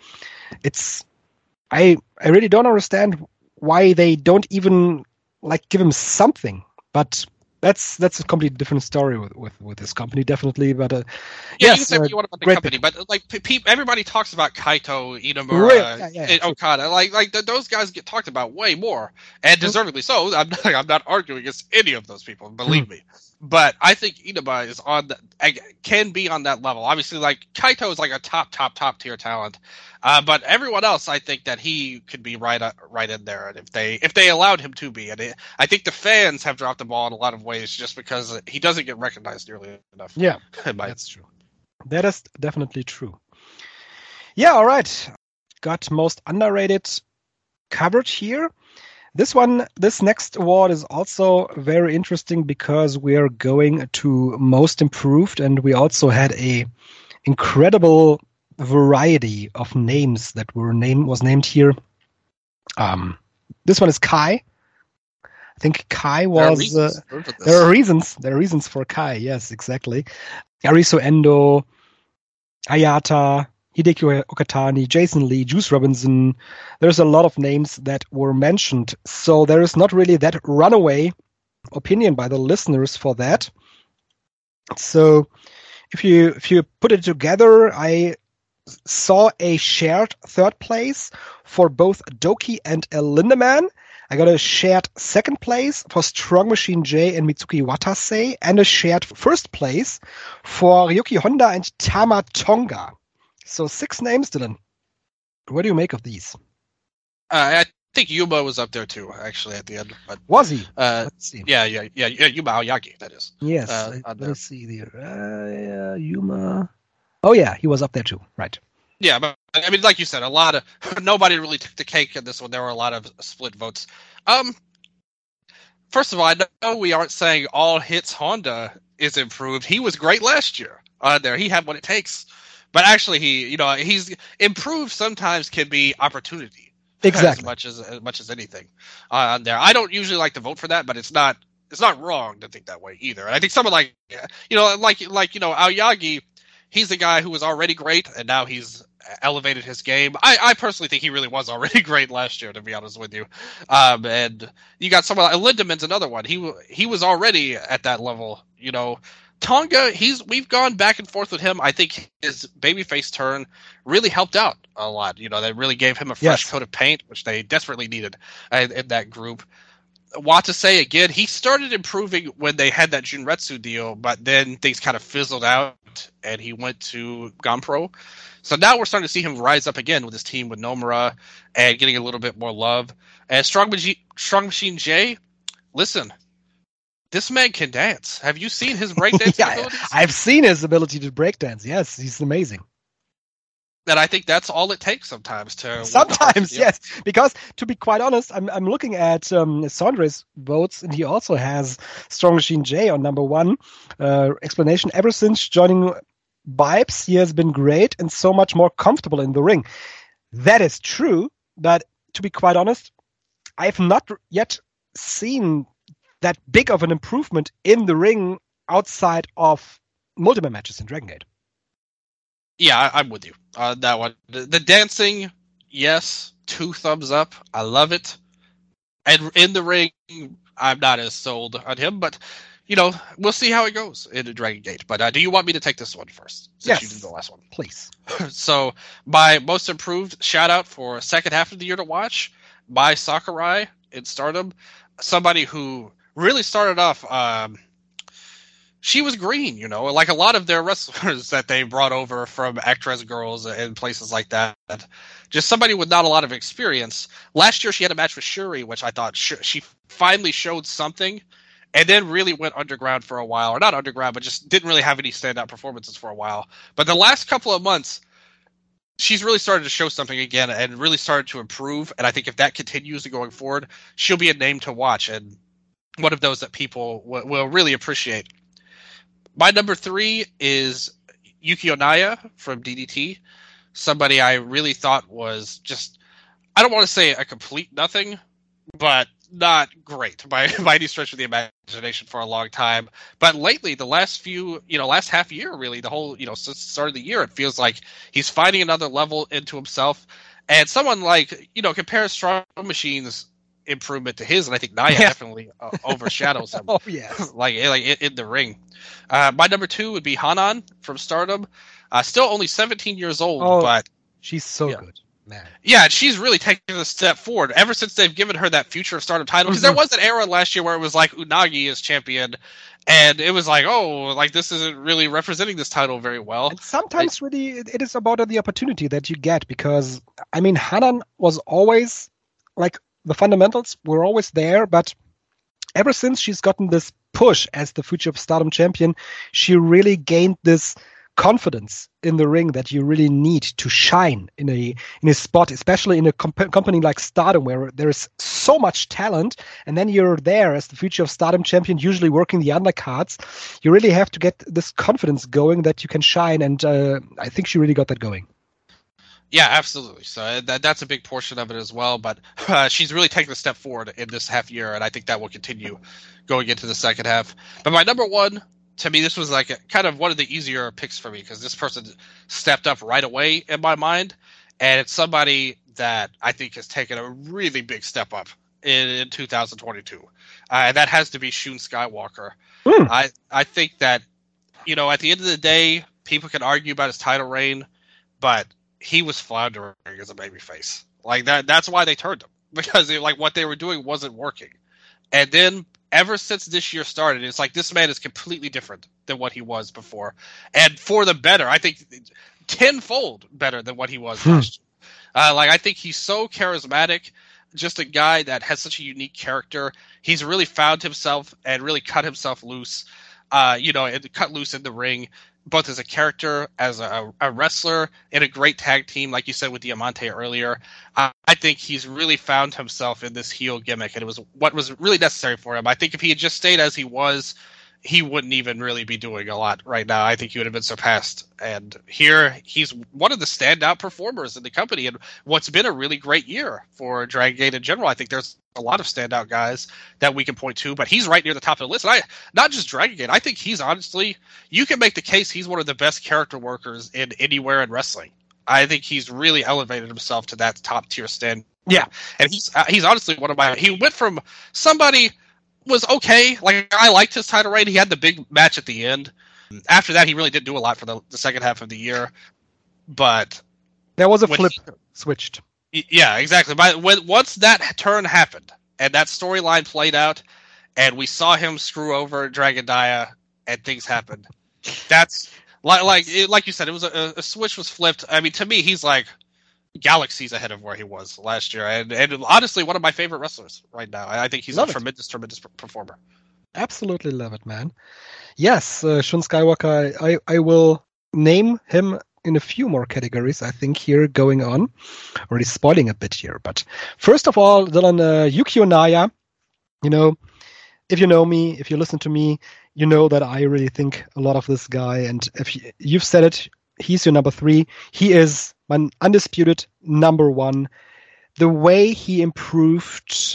I really don't understand why they don't even like give him something. But that's a completely different story with this company, definitely. But yeah, yes, you can say what you want about the company, but like everybody talks about Kaito, Inamura, Okada, like those guys get talked about way more, and deservedly so. I'm not arguing against any of those people, believe me. But I think Inaba is can be on that level. Obviously, like Kaito is like a top tier talent, but everyone else, I think that he could be right in there, and if they allowed him to be. And I think the fans have dropped the ball in a lot of ways just because he doesn't get recognized nearly enough. Yeah, that's true. That is definitely true. Yeah, all right. Got most underrated covered here. This next award is also very interesting because we are going to most improved, and we also had a incredible variety of names that was named here. This one is Kai. I think Kai was. There are reasons for Kai. Yes, exactly. Arisu Endo, Hayata, Hideki Okatani, Jason Lee, Juice Robinson. There's a lot of names that were mentioned. So there is not really that runaway opinion by the listeners for that. So if you put it together, I saw a shared third place for both Doki and El Lindemann. I got a shared second place for Strong Machine J and Mitsuki Watase, and a shared first place for Ryuki Honda and Tama Tonga. So 6 names, Dylan. What do you make of these? I think Yuma was up there too, actually, at the end. But, was he? Let's see. Yeah, Yuma Aoyagi, that is. Yes. Let's see there. Yuma. Oh, yeah, he was up there too. Right. Yeah, but I mean, like you said, nobody really took the cake in this one. There were a lot of split votes. First of all, I know we aren't saying all hits Honda is improved. He was great last year. There, he had what it takes. But actually, he's improved. Sometimes can be opportunity, exactly, as much as anything. There, I don't usually like to vote for that, but it's not wrong to think that way either. And I think someone like Aoyagi, he's the guy who was already great, and now he's elevated his game. I personally think he really was already great last year, to be honest with you. And you got someone like Lindemann's another one. He was already at that level, Tonga, we've gone back and forth with him. I think his babyface turn really helped out a lot. They really gave him a fresh coat of paint, which they desperately needed in that group. Watase, again, he started improving when they had that Junretsu deal, but then things kind of fizzled out, and he went to Gampro. So now we're starting to see him rise up again with his team with Nomura and getting a little bit more love. And Strong Machine J, listen, this man can dance. Have you seen his breakdancing abilities? I've seen his ability to breakdance. Yes, he's amazing. And I think that's all it takes sometimes to. Sometimes, yes. Because to be quite honest, I'm looking at Sondre's votes, and he also has Strong Machine J on number 1. Explanation: ever since joining Vibes, he has been great and so much more comfortable in the ring. That is true, but to be quite honest, I've not yet seen that big of an improvement in the ring outside of multiple matches in Dragon Gate. Yeah, I'm with you on that one. The dancing, yes, 2 thumbs up. I love it. And in the ring, I'm not as sold on him, but we'll see how it goes in Dragon Gate. But do you want me to take this one first? Since you did the last one. Please. So, my most improved shout out for second half of the year to watch, Mai Sakurai in Stardom. Somebody who really started off she was green, like a lot of their wrestlers that they brought over from Actress Girls and places like that. Just somebody with not a lot of experience. Last year she had a match with Shuri, which I thought she finally showed something, and then really went underground for a while. Or not underground, but just didn't really have any standout performances for a while. But the last couple of months, she's really started to show something again and really started to improve. And I think if that continues going forward, she'll be a name to watch and one of those that people will really appreciate. My number 3 is Yuki Onaya from DDT. Somebody I really thought was just, I don't want to say a complete nothing, but not great by any stretch of the imagination for a long time. But lately, the last half year, really, the whole, since the start of the year, it feels like he's finding another level into himself. And someone like, compares Strong Machine's improvement to his, and I think Naya definitely overshadows him. Oh, yes. like in the ring. My number 2 would be Hanan from Stardom. Still only 17 years old, but she's so good, man. Yeah, she's really taken a step forward ever since they've given her that Future of Stardom title. Because there was an era last year where it was like Unagi is champion, and it was like, this isn't really representing this title very well. And sometimes really it is about the opportunity that you get, because Hanan was always like, the fundamentals were always there, but ever since she's gotten this push as the Future of Stardom champion, she really gained this confidence in the ring that you really need to shine in a spot, especially in a company like Stardom, where there is so much talent, and then you're there as the Future of Stardom champion, usually working the undercards. You really have to get this confidence going that you can shine, and I think she really got that going. Yeah, absolutely. So that's a big portion of it as well. But she's really taken a step forward in this half year, and I think that will continue going into the second half. But my number 1, to me, this was like kind of one of the easier picks for me, because this person stepped up right away in my mind, and it's somebody that I think has taken a really big step up in 2022, and that has to be Shun Skywalker. I think that, at the end of the day, people can argue about his title reign, but he was floundering as a babyface. Like that's why they turned him, because what they were doing wasn't working. And then ever since this year started, it's like this man is completely different than what he was before, and for the better. I think tenfold better than what he was last year. I think he's so charismatic, just a guy that has such a unique character. He's really found himself and really cut himself loose, and cut loose in the ring, both as a character, as a wrestler, in a great tag team, like you said with Diamante earlier. I think he's really found himself in this heel gimmick, and it was what was really necessary for him. I think if he had just stayed as he was, he wouldn't even really be doing a lot right now. I think he would have been surpassed. And here, he's one of the standout performers in the company, and what's been a really great year for Dragon Gate in general. I think there's a lot of standout guys that we can point to, but he's right near the top of the list. And not just Dragon Gate, I think he's honestly, you can make the case he's one of the best character workers in anywhere in wrestling. I think he's really elevated himself to that top tier stand. Yeah, and he's honestly one of my. He went from somebody was okay. Like, I liked his title reign. He had the big match at the end. After that, he really didn't do a lot for the second half of the year. But there was a flip switched. Yeah, exactly. But once that turn happened and that storyline played out, and we saw him screw over Dragon Dia, and things happened. That's like you said, it was a switch was flipped. I mean, to me, he's like galaxies ahead of where he was last year, and honestly, one of my favorite wrestlers right now. I think he's a tremendous performer. Absolutely love it, man. Yes, Shun Skywalker. I will name him in a few more categories, I think, here going on. Already spoiling a bit here, but first of all, Dylan, Yuki Onaya. If you know me, if you listen to me, you know that I really think a lot of this guy. And if you've said it, he's your number 3. He is my undisputed number 1. The way he improved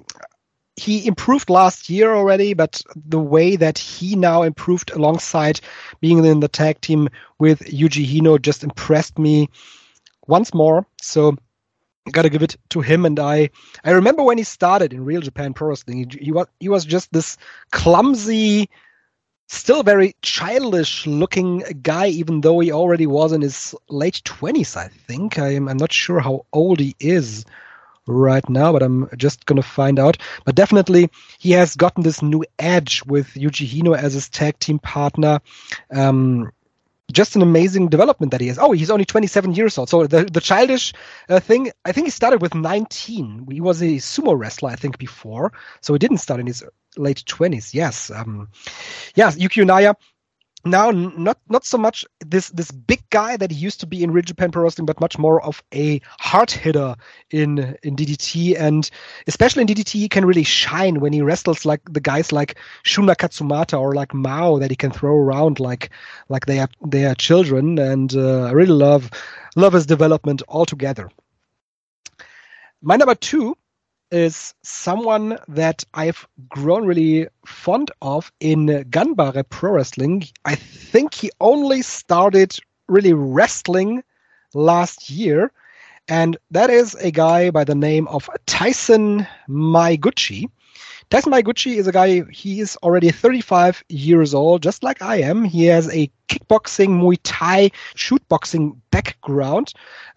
last year already, but the way that he now improved alongside being in the tag team with Yuji Hino just impressed me once more. So I got to give it to him. And I remember when he started in Real Japan Pro Wrestling, he was just this clumsy, still very childish looking guy, even though he already was in his late 20s, I think. I'm not sure how old he is right now, but I'm just going to find out. But definitely, he has gotten this new edge with Yuji Hino as his tag team partner. Just an amazing development that he has. Oh, he's only 27 years old. So the childish thing, I think he started with 19. He was a sumo wrestler, I think, before. So he didn't start in his late 20s. Yes. Yuki Unaya. Now, not so much this big guy that he used to be in Real Japan Pro Wrestling, but much more of a hard hitter in DDT, and especially in DDT, he can really shine when he wrestles like the guys like Shuna Katsumata or like Mao that he can throw around like they are children, and I really love his development altogether. My number 2 is someone that I've grown really fond of in Ganbare Pro Wrestling. I think he only started really wrestling last year, and that is a guy by the name of Tyson Maiguchi. Tyson Maiguchi is a guy, he is already 35 years old, just like I am. He has a kickboxing, Muay Thai, shootboxing background.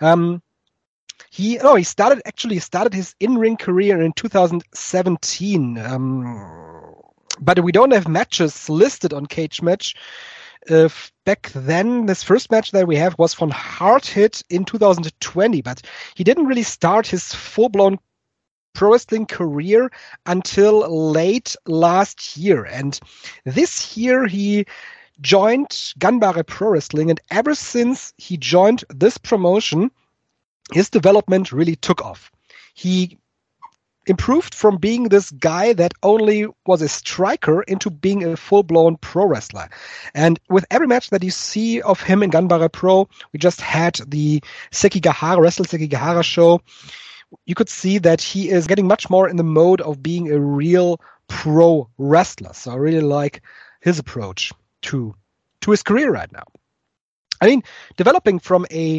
He started his in-ring career in 2017, but we don't have matches listed on Cage Match. Back then, this first match that we have was from Hard Hit in 2020, but he didn't really start his full-blown pro wrestling career until late last year. And this year he joined Ganbare Pro Wrestling, and ever since he joined this promotion, his development really took off. He improved from being this guy that only was a striker into being a full-blown pro wrestler. And with every match that you see of him in Ganbare Pro, we just had the Wrestle Sekigahara show, you could see that he is getting much more in the mode of being a real pro wrestler. So I really like his approach to his career right now. I mean, developing from a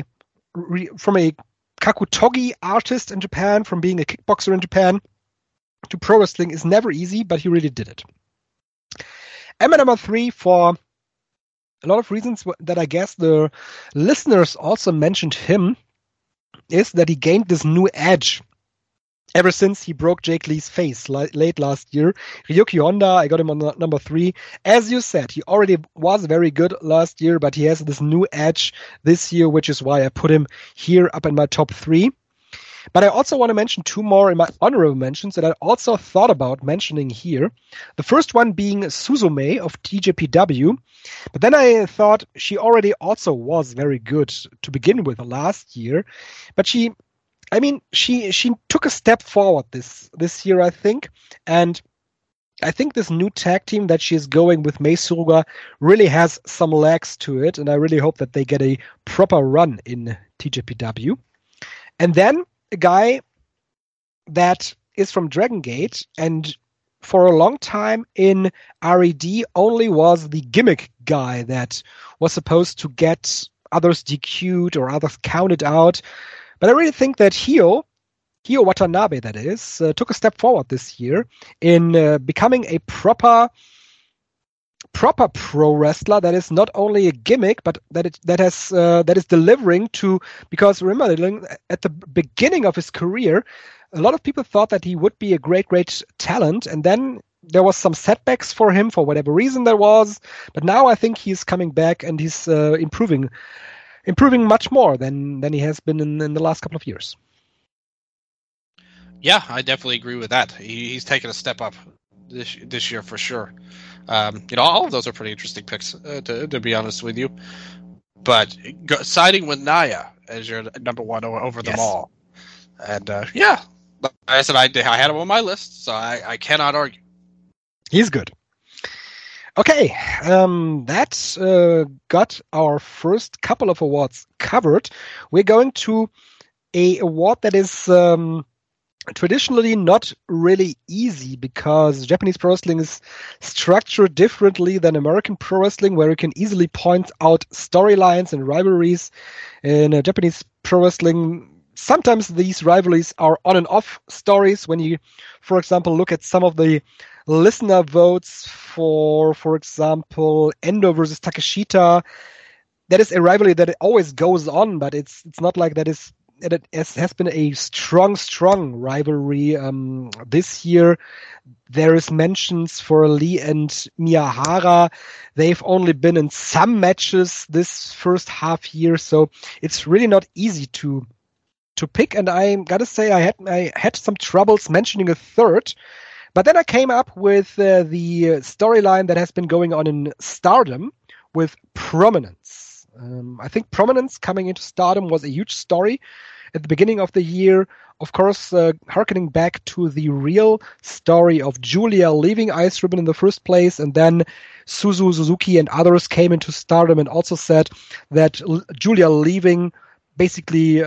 Kakutogi artist in Japan, from being a kickboxer in Japan to pro wrestling is never easy, but he really did it. And my number 3, for a lot of reasons that I guess the listeners also mentioned him, is that he gained this new edge ever since he broke Jake Lee's face late last year. Ryuki Honda, I got him on number 3. As you said, he already was very good last year, but he has this new edge this year, which is why I put him here up in my top 3. But I also want to mention 2 more in my honorable mentions that I also thought about mentioning here. The first one being Suzume of TJPW. But then I thought she already also was very good to begin with last year. But she took a step forward this year, I think. And I think this new tag team that she's going with Mei Suruga really has some legs to it. And I really hope that they get a proper run in TJPW. And then a guy that is from Dragon Gate and for a long time in RED only was the gimmick guy that was supposed to get others DQ'd or others counted out. But I really think that Hio Watanabe, that is, took a step forward this year in becoming a proper pro wrestler that is not only a gimmick, but that is delivering to, because remember, at the beginning of his career, a lot of people thought that he would be a great talent, and then there was some setbacks for him for whatever reason there was, but now I think he's coming back and he's improving much more than he has been in the last couple of years. Yeah, I definitely agree with that. He's taken a step up this year for sure. All of those are pretty interesting picks, to be honest with you. But siding with Naya as your number 1 over them all. And like I said, I had him on my list, so I cannot argue. He's good. Okay, that got our first couple of awards covered. We're going to a award that is traditionally not really easy, because Japanese pro wrestling is structured differently than American pro wrestling, where you can easily point out storylines and rivalries. In Japanese pro wrestling, sometimes these rivalries are on and off stories. When you, for example, look at some of the listener votes for example, Endo versus Takeshita, that is a rivalry that always goes on, but it's not like that is it has been a strong rivalry this year. There is mentions for Lee and Miyahara. They've only been in some matches this first half year, so it's really not easy to pick. And I gotta say, I had some troubles mentioning a third, but then I came up with the storyline that has been going on in Stardom with Prominence. I think Prominence coming into Stardom was a huge story at the beginning of the year. Of course, harkening back to the real story of Julia leaving Ice Ribbon in the first place, and then Suzu Suzuki and others came into Stardom and also said that Julia leaving basically,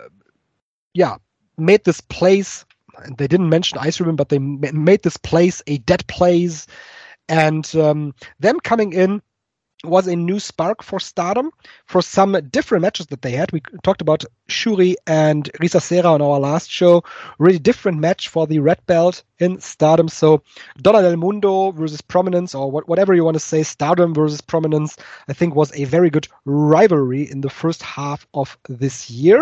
made this place. They didn't mention Ice Ribbon, but they made this place a dead place, and them coming in was a new spark for Stardom for some different matches that they had. We talked about Shuri and Risa Sera on our last show. Really different match for the red belt in Stardom. So Donna Del Mundo versus Prominence, or whatever you want to say, Stardom versus Prominence, I think was a very good rivalry in the first half of this year.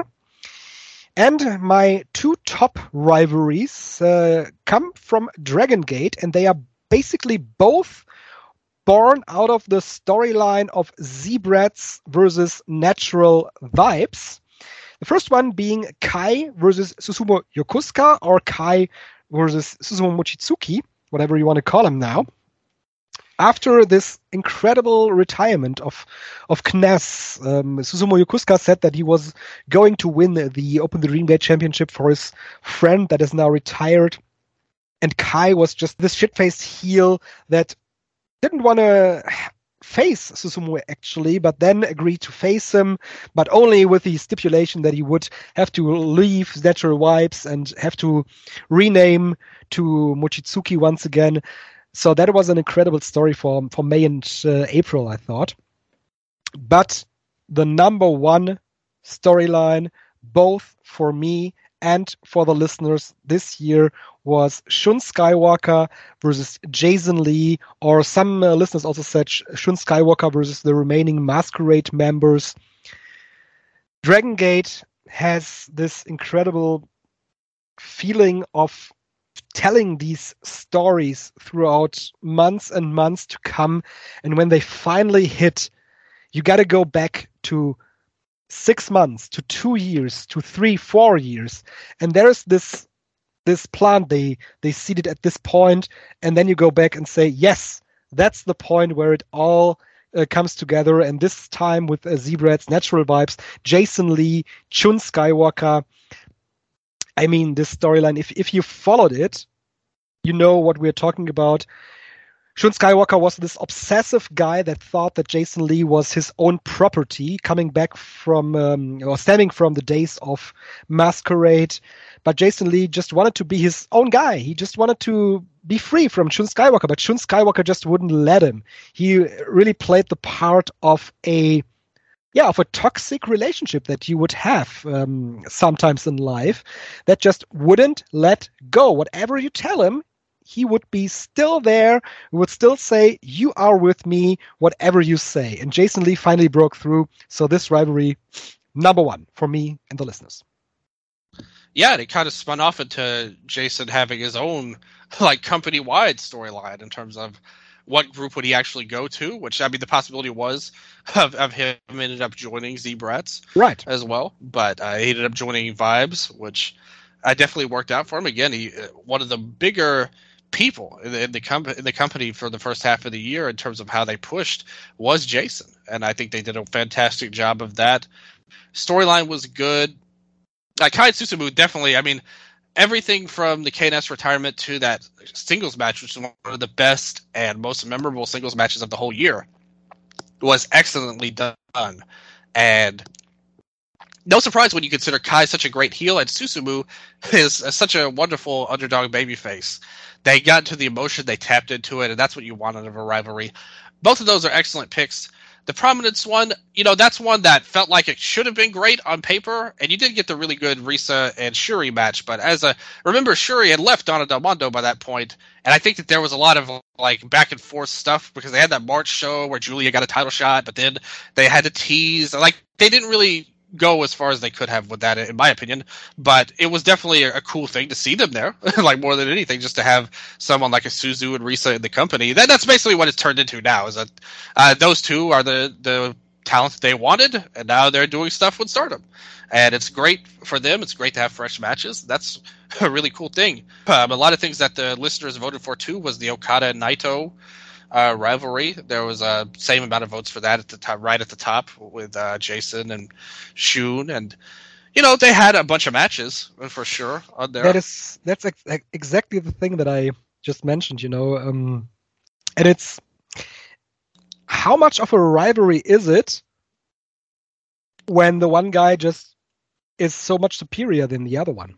And my two top rivalries come from Dragon Gate, and they are basically both born out of the storyline of Zebrats versus Natural Vibes. The first one being Kai versus Susumu Yokosuka, or Kai versus Susumu Mochizuki, whatever you want to call him now. After this incredible retirement of Kness, Susumu Yokosuka said that he was going to win the Open the Dream Gate Championship for his friend that is now retired. And Kai was just this shit-faced heel that didn't want to face Susumu actually, but then agreed to face him, but only with the stipulation that he would have to leave Natural Vibes and have to rename to Mochizuki once again. So that was an incredible story for May and April, I thought. But the number one storyline, both for me and for the listeners this year, was Shun Skywalker versus Jason Lee, or some listeners also said Shun Skywalker versus the remaining Masquerade members. Dragon Gate has this incredible feeling of telling these stories throughout months and months to come, and when they finally hit, you got to go back to 6 months, to 2 years, to 3-4 years, and there's this plant they seeded at this point, and then you go back and say, yes, that's the point where it all comes together. And this time with Zebrats, Natural Vibes, Jason Lee, Shun Skywalker. I mean, this storyline, if you followed it, you know what we're talking about. Shun Skywalker was this obsessive guy that thought that Jason Lee was his own property, coming back from, or stemming from the days of Masquerade. But Jason Lee just wanted to be his own guy. He just wanted to be free from Shun Skywalker, but Shun Skywalker just wouldn't let him. He really played the part of a toxic relationship that you would have sometimes in life that just wouldn't let go. Whatever you tell him, he would be still there, would still say, you are with me, whatever you say. And Jason Lee finally broke through. So this rivalry, number one for me and the listeners. Yeah, and it kind of spun off into Jason having his own company-wide storyline in terms of what group would he actually go to, which, I mean, the possibility was of him ended up joining Zebrats right as well. But he ended up joining Vibes, which definitely worked out for him. Again, he one of the bigger people in the company for the first half of the year in terms of how they pushed was Jason. And I think they did a fantastic job of that. Storyline was good. Kai and Susumu definitely, I mean, everything from the KNS retirement to that singles match, which was one of the best and most memorable singles matches of the whole year, was excellently done. And no surprise when you consider Kai such a great heel and Susumu is such a wonderful underdog babyface. They got into the emotion, they tapped into it, and that's what you want out of a rivalry. Both of those are excellent picks. The Prominence one, that's one that felt like it should have been great on paper, and you did get the really good Risa and Shuri match, but remember Shuri had left Donna Del Mondo by that point, and I think that there was a lot of back and forth stuff because they had that March show where Julia got a title shot, but then they had to tease. They didn't really go as far as they could have with that, in my opinion. But it was definitely a cool thing to see them there, like more than anything, just to have someone like a Suzu and Risa in the company. That's basically what it's turned into now. Is that those two are the talent they wanted, and now they're doing stuff with Stardom, and it's great for them. It's great to have fresh matches. That's a really cool thing. A lot of things that the listeners voted for too was the Okada and Naito rivalry. There was a same amount of votes for that at the top, right at the top, with Jason and Shun, and they had a bunch of matches for sure on there. That's exactly the thing that I just mentioned. And it's how much of a rivalry is it when the one guy just is so much superior than the other one?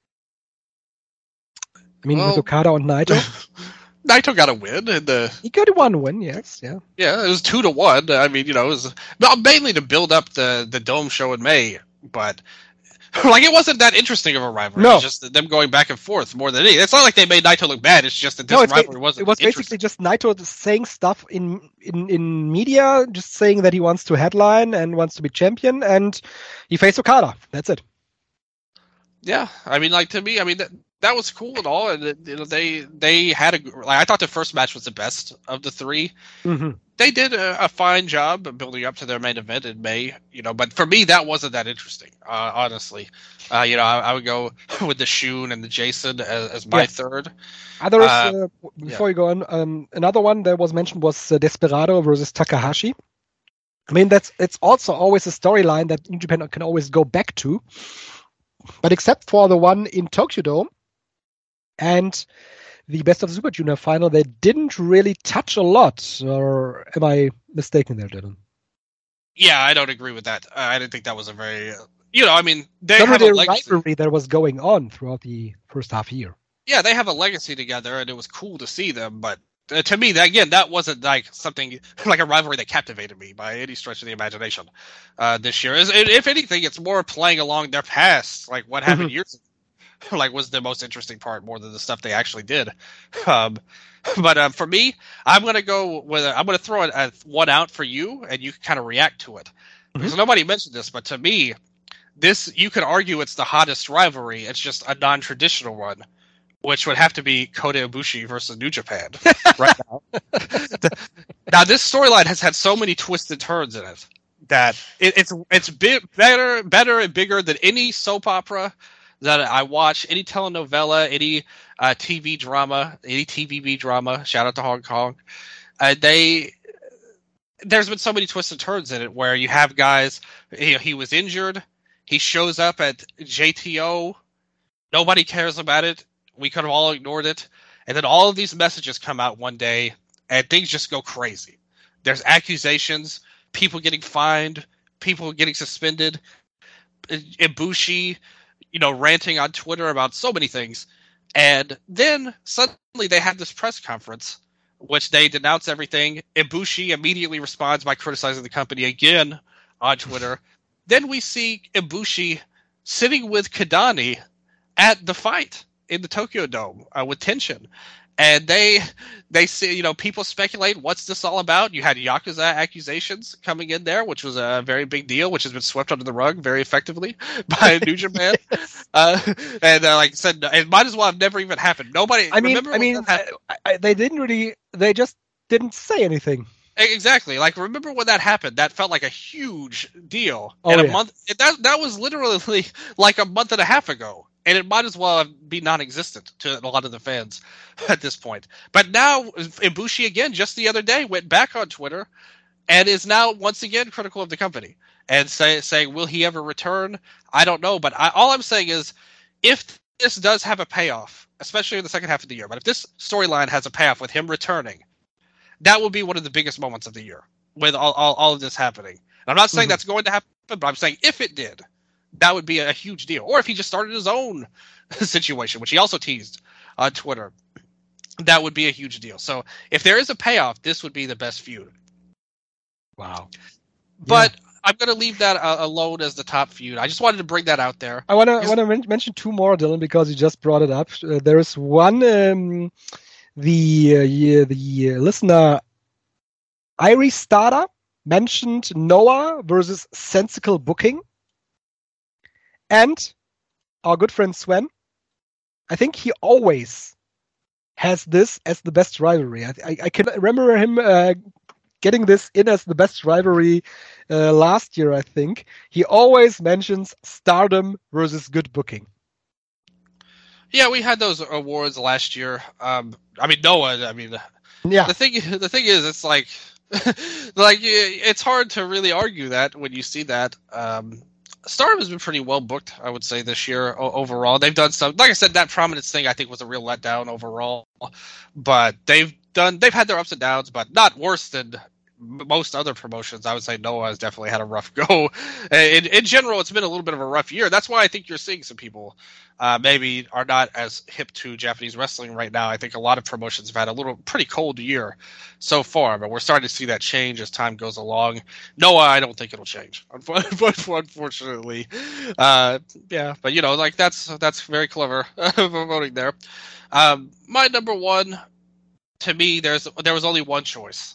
I mean, with Okada and Naito. Naito got a win. He got one win, yes, yeah. Yeah, it was 2-1. I mean, it was mainly to build up the Dome show in May, but it wasn't that interesting of a rivalry. No. It's just them going back and forth more than anything. It's not like they made Naito look bad. It's just that this rivalry wasn't. It was basically just Naito saying stuff in media, just saying that he wants to headline and wants to be champion, and he faced Okada. That's it. Yeah, I mean, to me, I mean that was cool and all, and they had I thought the first match was the best of the three. Mm-hmm. They did a fine job of building up to their main event in May, but for me that wasn't that interesting, honestly. I would go with the Shun and the Jason as my third. Others, before you go on, another one that was mentioned was Desperado versus Takahashi. I mean, it's also always a storyline that New Japan can always go back to. But except for the one in Tokyo Dome and the Best of the Super Junior final, they didn't really touch a lot. Or am I mistaken there, Dylan? Yeah, I don't agree with that. I didn't think that was a very, I mean, they have a legacy. Rivalry that was going on throughout the first half year. Yeah, they have a legacy together, and it was cool to see them. But to me, that wasn't like something like a rivalry that captivated me by any stretch of the imagination this year. If anything, it's more playing along their past, like what happened years ago, was the most interesting part more than the stuff they actually did. But for me, I'm going to go with I'm going to throw one out for you, and you can kind of react to it. Because nobody mentioned this, but to me, you could argue it's the hottest rivalry. It's just a non-traditional one, which would have to be Kota Ibushi versus New Japan right now. Now, this storyline has had so many twists and turns in it that it's better and bigger than any soap opera that I watch, any telenovela, any TV drama, any TVB drama. Shout out to Hong Kong. There's been so many twists and turns in it where you have guys, he was injured, he shows up at JTO, nobody cares about it. We could have all ignored it. And then all of these messages come out one day, and things just go crazy. There's accusations, people getting fined, people getting suspended, Ibushi, ranting on Twitter about so many things. And then suddenly they have this press conference, which they denounce everything. Ibushi immediately responds by criticizing the company again on Twitter. Then we see Ibushi sitting with Kidani at the fight in the Tokyo Dome with Tenshin, and they see, people speculate, what's this all about? You had Yakuza accusations coming in there, which was a very big deal, which has been swept under the rug very effectively by New Japan. And like I said, it might as well have never even happened. Nobody. They just didn't say anything. Exactly. Remember when that happened? That felt like a huge deal. Month. That was literally like a month and a half ago. And it might as well be non-existent to a lot of the fans at this point. But now, Ibushi, again, just the other day, went back on Twitter and is now once again critical of the company and saying, will he ever return? I don't know. But all I'm saying is, if this does have a payoff, especially in the second half of the year, but if this storyline has a payoff with him returning, that will be one of the biggest moments of the year with all of this happening. And I'm not saying that's going to happen, but I'm saying if it did, that would be a huge deal. Or if he just started his own situation, which he also teased on Twitter, that would be a huge deal. So if there is a payoff, this would be the best feud. Wow. But I'm going to leave that alone as the top feud. I just wanted to bring that out there. I want to mention two more, Dylan, because you just brought it up. There is one, the listener Irie Starter mentioned Noah versus Sensical Booking. And our good friend Sven, I think he always has this as the best rivalry. I can remember him getting this in as the best rivalry last year, I think. He always mentions Stardom versus good booking. Yeah, we had those awards last year. Noah. Yeah. The thing is, it's like, it's hard to really argue that when you see that. Stardom has been pretty well booked, I would say, this year overall. They've done some, like I said, that Prominence thing I think was a real letdown overall. But they've had their ups and downs, but not worse than most other promotions. I would say Noah has definitely had a rough go. In general, it's been a little bit of a rough year. That's why I think you're seeing some people maybe are not as hip to Japanese wrestling right now. I think a lot of promotions have had a pretty cold year so far, but we're starting to see that change as time goes along. Noah, I don't think it'll change, unfortunately. Yeah, but that's very clever voting there. My number one, to me, there was only one choice.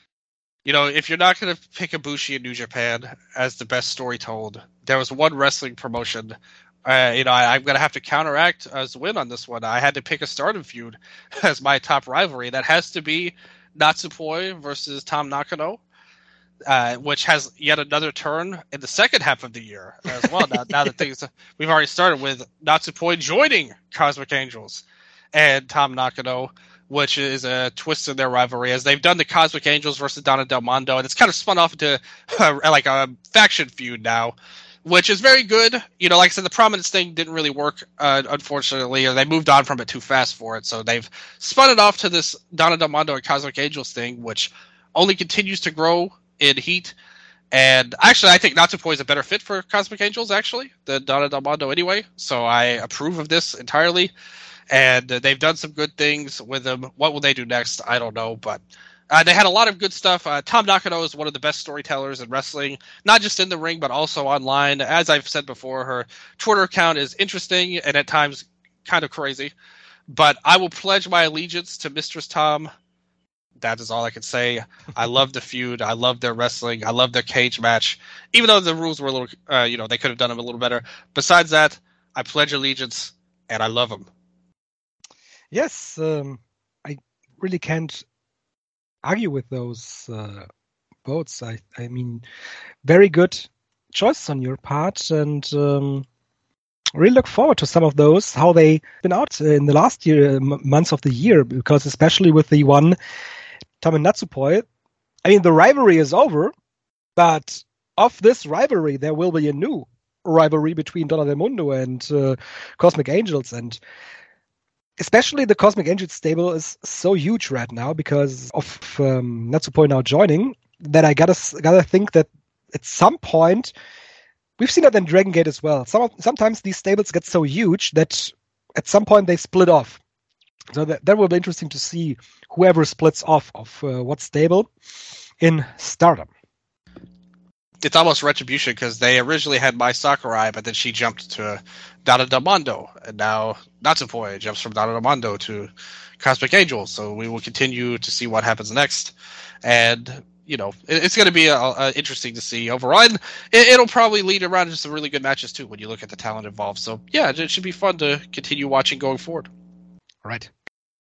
If you're not going to pick Ibushi in New Japan as the best story told, there was one wrestling promotion. I'm going to have to counteract as win on this one. I had to pick a Stardom feud as my top rivalry. That has to be Natsupoi versus Tam Nakano, which has yet another turn in the second half of the year as well. Now that we've already started with Natsupoi joining Cosmic Angels and Tam Nakano, which is a twist in their rivalry, as they've done the Cosmic Angels versus Donna Del Mondo, and it's kind of spun off into a faction feud now, which is very good. Like I said, the Prominence thing didn't really work, unfortunately, or they moved on from it too fast for it, so they've spun it off to this Donna Del Mondo and Cosmic Angels thing, which only continues to grow in heat. And actually, I think Natsupoi is a better fit for Cosmic Angels, actually, than Donna Del Mondo anyway, so I approve of this entirely. And they've done some good things with them. What will they do next? I don't know. But they had a lot of good stuff. Tam Nakano is one of the best storytellers in wrestling, not just in the ring, but also online. As I've said before, her Twitter account is interesting and at times kind of crazy. But I will pledge my allegiance to Mistress Tom. That is all I can say. I love the feud. I love their wrestling. I love their cage match. Even though the rules were a little, they could have done them a little better. Besides that, I pledge allegiance, and I love them. Yes, I really can't argue with those votes. I mean, very good choice on your part, and really look forward to some of those, how they've been out in the last months of the year, because especially with the one Tam and Natsupoi, I mean, the rivalry is over, but of this rivalry, there will be a new rivalry between Donna Del Mondo and Cosmic Angels, and especially the Cosmic Angels stable is so huge right now because of Natsupoi now joining, that I gotta think that at some point, we've seen that in Dragon Gate as well. Sometimes these stables get so huge that at some point they split off. So that will be interesting to see whoever splits off of what stable in Stardom. It's almost retribution because they originally had Mai Sakurai, but then she jumped to Donna Del Mondo, and now Natsupoi jumps from Donna Del Mondo to Cosmic Angels. So we will continue to see what happens next, and it's going to be interesting to see overall. And it'll probably lead around to some really good matches too when you look at the talent involved. So yeah, it should be fun to continue watching going forward. All right.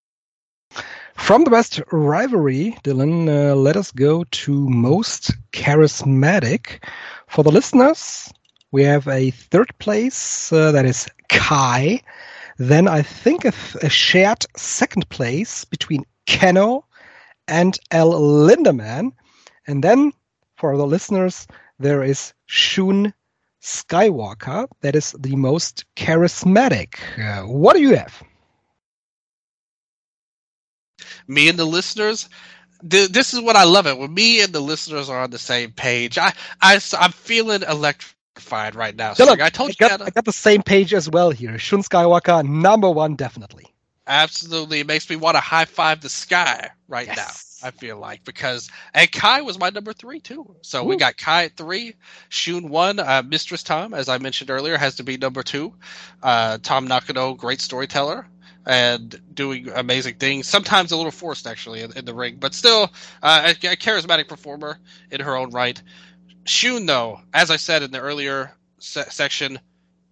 From the best rivalry, Dylan, let us go to most charismatic. For the listeners, we have a third place, that is Kai. Then I think a shared second place between Keno and El Lindaman. And then, for the listeners, there is Shun Skywalker. That is the most charismatic. What do you have? Me and the listeners, this is what I love it. When me and the listeners are on the same page, I'm feeling electrified right now. So Look, I got the same page as well here. Shun Skywalker, number one, definitely. Absolutely. It makes me want to high-five the sky right now, I feel like. And Kai was my number 3, too. So we got Kai at 3, Shun 1, Mistress Tom, as I mentioned earlier, has to be number 2. Tam Nakano, great storyteller and doing amazing things. Sometimes a little forced, actually, in the ring. But still, a charismatic performer in her own right. Shun, though, as I said in the earlier section,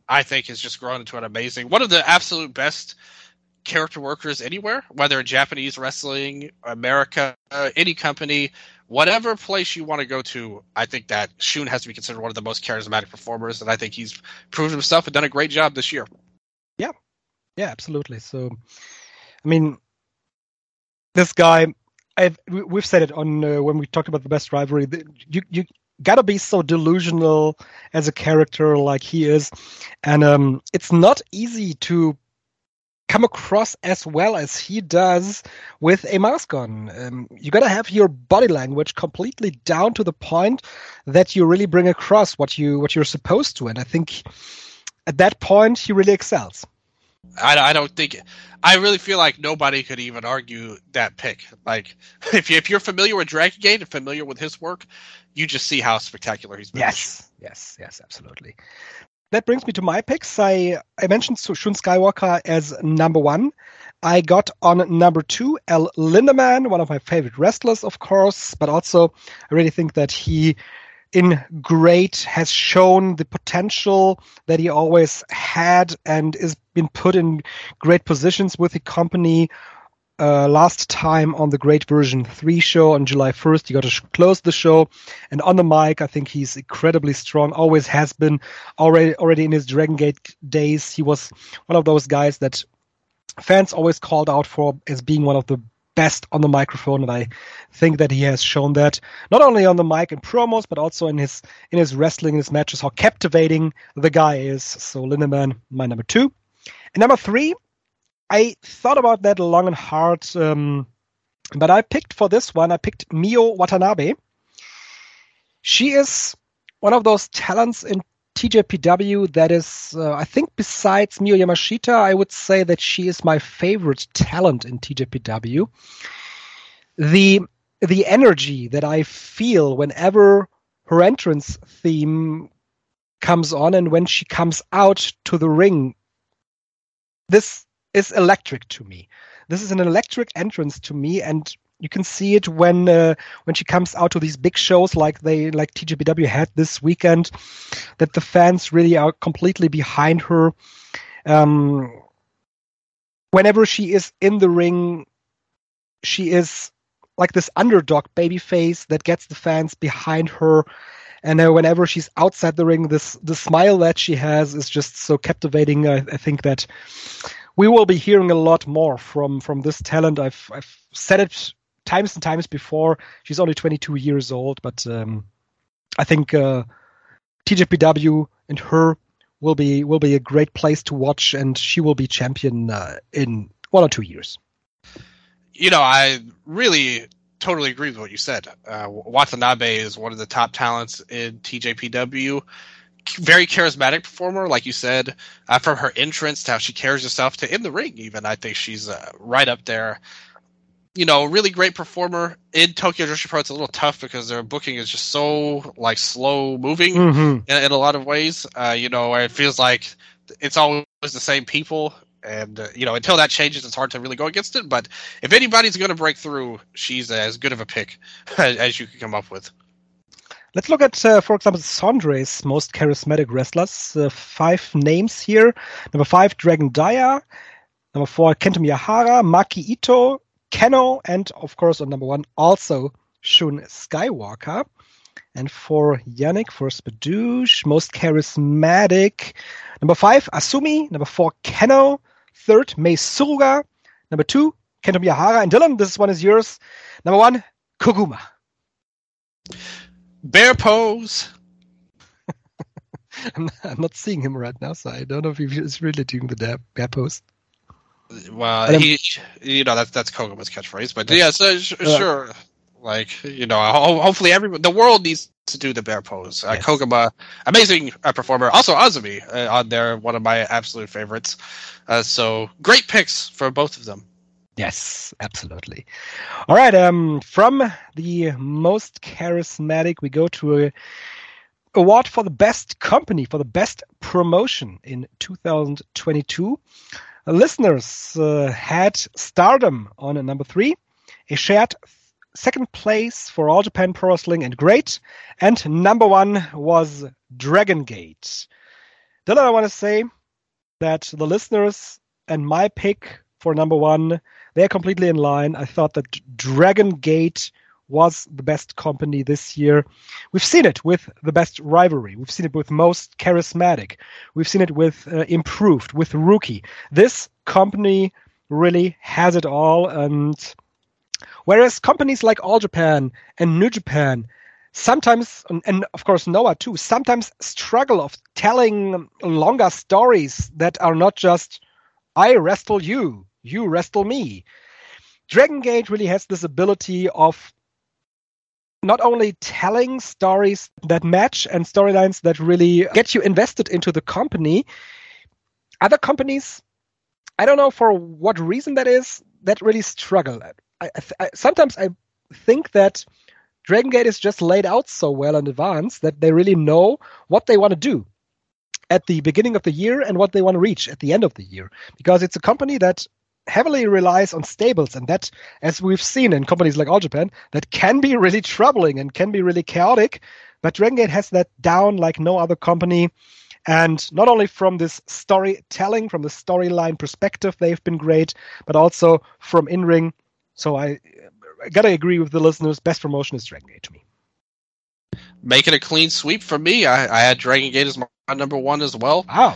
I think has just grown into an amazing, one of the absolute best character workers anywhere, whether in Japanese wrestling, America, any company, whatever place you want to go to. I think that Shun has to be considered one of the most charismatic performers, and I think he's proved himself and done a great job this year. Yeah, absolutely. So, I mean, this guy, we've said it on when we talked about the best rivalry. You gotta be so delusional as a character like he is, and it's not easy to come across as well as he does with a mask on. You gotta have your body language completely down to the point that you really bring across what you're supposed to, and I think at that point he really excels. I don't think. I really feel like nobody could even argue that pick. Like, if you're familiar with Dragon Gate and familiar with his work, you just see how spectacular he's been. Yes, absolutely. That brings me to my picks. I mentioned Shun Skywalker as number 1. I got on number 2 El Lindaman, one of my favorite wrestlers, of course, but also I really think that he in great has shown the potential that he always had and is been put in great positions with the company. Last time on the Great Version 3 show on July 1st, he got to close the show. And on the mic, I think he's incredibly strong, always has been already in his Dragon Gate days. He was one of those guys that fans always called out for as being one of the best on the microphone, and I think that he has shown that not only on the mic and promos, but also in his wrestling, in his matches, how captivating the guy is. So Lindemann, my number 2. And number 3, I thought about that long and hard, but I picked Mio Watanabe. She is one of those talents in TJPW that is, I think besides Miyu Yamashita, I would say that she is my favorite talent in TJPW. The energy that I feel whenever her entrance theme comes on and when she comes out to the ring, this is electric to me. This is an electric entrance to me, and you can see it when she comes out to these big shows like TJPW had this weekend, that the fans really are completely behind her. Whenever she is in the ring, she is like this underdog babyface that gets the fans behind her. And whenever she's outside the ring, the smile that she has is just so captivating. I think that we will be hearing a lot more from this talent. I've said it times and times before. She's only 22 years old, but I think TJPW and her will be a great place to watch, and she will be champion in 1 or 2 years. You know, I really totally agree with what you said. Watanabe is one of the top talents in TJPW. Very charismatic performer, like you said, from her entrance to how she carries herself to in the ring even. I think she's right up there. You know, really great performer. In Tokyo Joshi Pro, it's a little tough because their booking is just so slow moving in a lot of ways. You know, it feels like it's always the same people, and you know, until that changes, it's hard to really go against it. But if anybody's going to break through, she's as good of a pick as you could come up with. Let's look at, for example, Sondre's most charismatic wrestlers. 5 names here. Number 5, Dragon Dia. Number 4, Kento Miyahara, Maki Ito, Keno, and of course on number 1 also Shun Skywalker. And for Yannick, for Spadouche, most charismatic, number 5 Asumi, number 4 Keno, 3rd Mei Suruga, number 2 Kento Miyahara, and Dylan, this one is yours, number 1 Koguma. Bear pose. I'm not seeing him right now, so I don't know if he's really doing the bear pose. Well, you know, that's Koguma's catchphrase, but yeah, so sure. Like, you know, hopefully the world needs to do the bear pose. Yes. Koguma, amazing performer. Also Azumi on there, one of my absolute favorites. So great picks for both of them. Yes, absolutely. All right, from the most charismatic, we go to a award for the best company, for the best promotion in 2022. Listeners had Stardom on number 3, a shared second place for All Japan Pro Wrestling and Great, and number 1 was Dragon Gate. Dylan, I want to say that the listeners and my pick for number one, they're completely in line. I thought that Dragon Gate was the best company this year. We've seen it with the best rivalry. We've seen it with most charismatic. We've seen it with improved, with rookie. This company really has it all. And whereas companies like All Japan and New Japan sometimes, and of course Noah too, sometimes struggle of telling longer stories that are not just, I wrestle you, you wrestle me. Dragon Gate really has this ability of not only telling stories that match and storylines that really get you invested into the company. Other companies, I don't know for what reason that is, that really struggle. Sometimes I think that Dragon Gate is just laid out so well in advance that they really know what they want to do at the beginning of the year and what they want to reach at the end of the year. Because it's a company that heavily relies on stables, and that, as we've seen in companies like All Japan, that can be really troubling and can be really chaotic. But Dragon Gate has that down like no other company. And not only from this storytelling, from the storyline perspective, they've been great, but also from in-ring. So I gotta agree with the listeners. Best promotion is Dragon Gate to me. Making a clean sweep for me. I had Dragon Gate as my number one as well. Wow.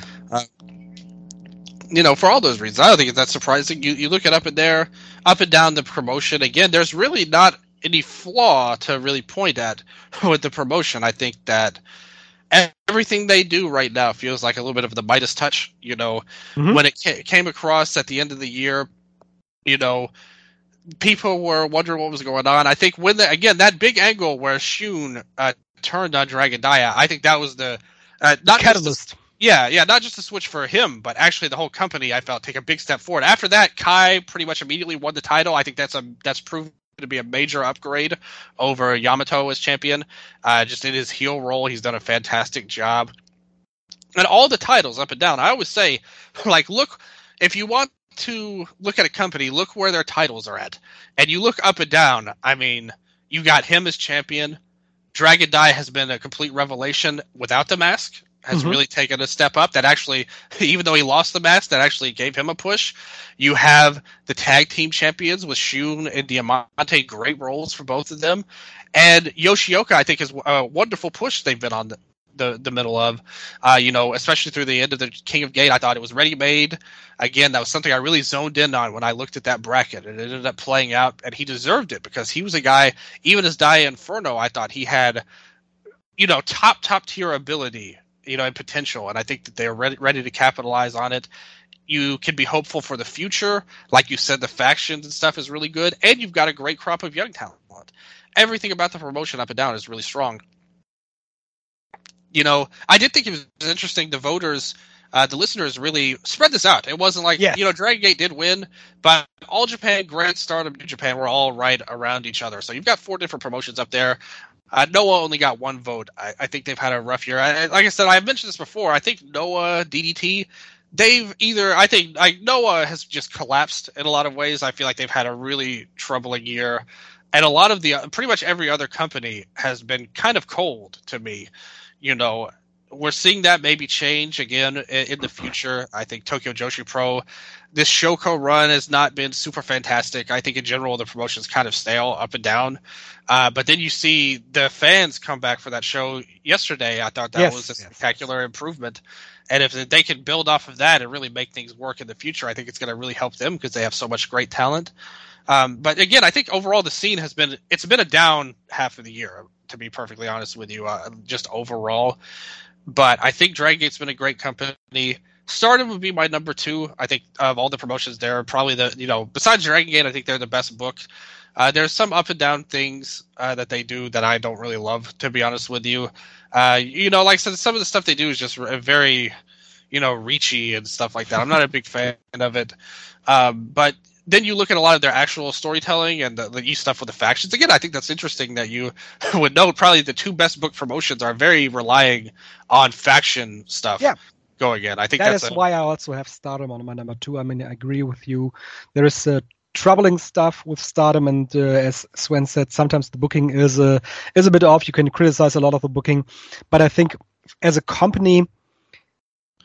For all those reasons, I don't think it's that surprising. You look it up and down the promotion. Again, there's really not any flaw to really point at with the promotion. I think that everything they do right now feels like a little bit of the Midas touch. When it came across at the end of the year, people were wondering what was going on. I think when that big angle where Shun turned on Dragon Dia, I think that was the not catalyst. Not just a switch for him, but actually the whole company, I felt, take a big step forward. After that, Kai pretty much immediately won the title. I think that's proven to be a major upgrade over Yamato as champion. Just in his heel role, he's done a fantastic job. And all the titles up and down, I always say, look, if you want to look at a company, look where their titles are at. And you look up and down, I mean, you got him as champion. Dragon Dia has been a complete revelation without the mask. Has really taken a step up. That actually, even though he lost the mask, that actually gave him a push. You have the tag team champions with Shun and Diamante, great roles for both of them. And Yoshioka, I think, is a wonderful push they've been on the middle of. Especially through the end of the King of Gate, I thought it was ready-made. Again, that was something I really zoned in on when I looked at that bracket. It ended up playing out, and he deserved it because he was a guy, even as Dia Inferno, I thought he had, top tier ability. And potential, and I think that they're ready to capitalize on it. You can be hopeful for the future. Like you said, the factions and stuff is really good, and you've got a great crop of young talent. Everything about the promotion up and down is really strong. I did think it was interesting. The voters, the listeners really spread this out. It wasn't like, Dragon Gate did win, but All Japan, Grand Stardom, New Japan were all right around each other. So you've got 4 different promotions up there. Noah only got 1 vote. I think they've had a rough year. Like I said, I've mentioned this before. I think Noah, DDT, Noah has just collapsed in a lot of ways. I feel like they've had a really troubling year. And a lot of pretty much every other company has been kind of cold to me. We're seeing that maybe change again in the future. I think Tokyo Joshi Pro, this Shoko run has not been super fantastic. I think in general the promotion's kind of stale up and down. But then you see the fans come back for that show yesterday. I thought that was a spectacular improvement. And if they can build off of that and really make things work in the future, I think it's going to really help them because they have so much great talent. But again, I think overall the scene it's been a down half of the year, to be perfectly honest with you, just overall. But I think Dragon Gate's been a great company. Stardom would be my number 2. I think of all the promotions, they're probably besides Dragon Gate, I think they're the best booked. There's some up and down things that they do that I don't really love, to be honest with you. Like I said, some of the stuff they do is just very, reachy and stuff like that. I'm not a big fan of it. But then you look at a lot of their actual storytelling and the stuff with the factions. Again, I think that's interesting that you would note probably the 2 best booked promotions are very relying on faction stuff. Yeah. Going in. I think that's why I also have Stardom on my number 2. I mean, I agree with you. There is troubling stuff with Stardom, and as Sven said, sometimes the booking is a bit off. You can criticize a lot of the booking, but I think as a company,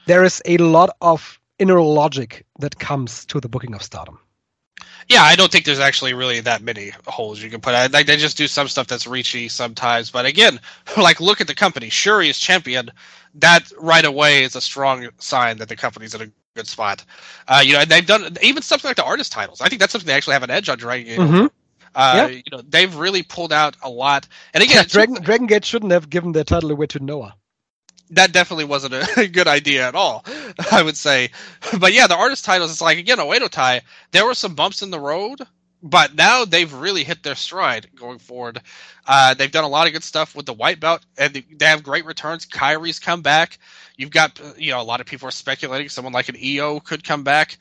there is a lot of inner logic that comes to the booking of Stardom. Yeah, I don't think there's actually really that many holes you can put out. Like, they just do some stuff that's reachy sometimes. But again, like, look at the company. Shuri is champion. That right away is a strong sign that the company's in a good spot. And they've done even something like the artist titles. I think that's something they actually have an edge on Dragon Gate. Mm-hmm. They've really pulled out a lot. And again, Dragon Gate shouldn't have given their title away to Noah. That definitely wasn't a good idea at all, I would say. But yeah, the artist titles, it's like, again, Oedo Tai, there were some bumps in the road, but now they've really hit their stride going forward. They've done a lot of good stuff with the white belt, and they have great returns. Kairi's come back. You've got, a lot of people are speculating someone like an EO could come back.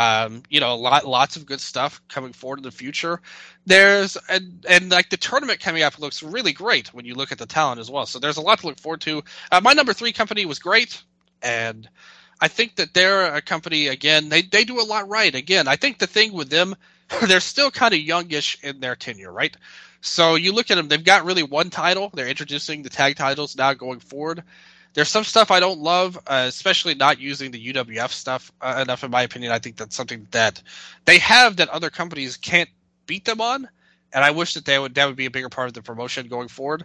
Lots of good stuff coming forward in the future. There's and like the tournament coming up looks really great when you look at the talent as well. So there's a lot to look forward to. My number 3 company was great, and I think that they're a company, again, they do a lot right. Again, I think the thing with them, they're still kind of youngish in their tenure, right? So you look at them, they've got really one title. They're introducing the tag titles now going forward. There's some stuff I don't love, especially not using the UWF stuff enough, in my opinion. I think that's something that they have that other companies can't beat them on, and I wish that that would be a bigger part of the promotion going forward.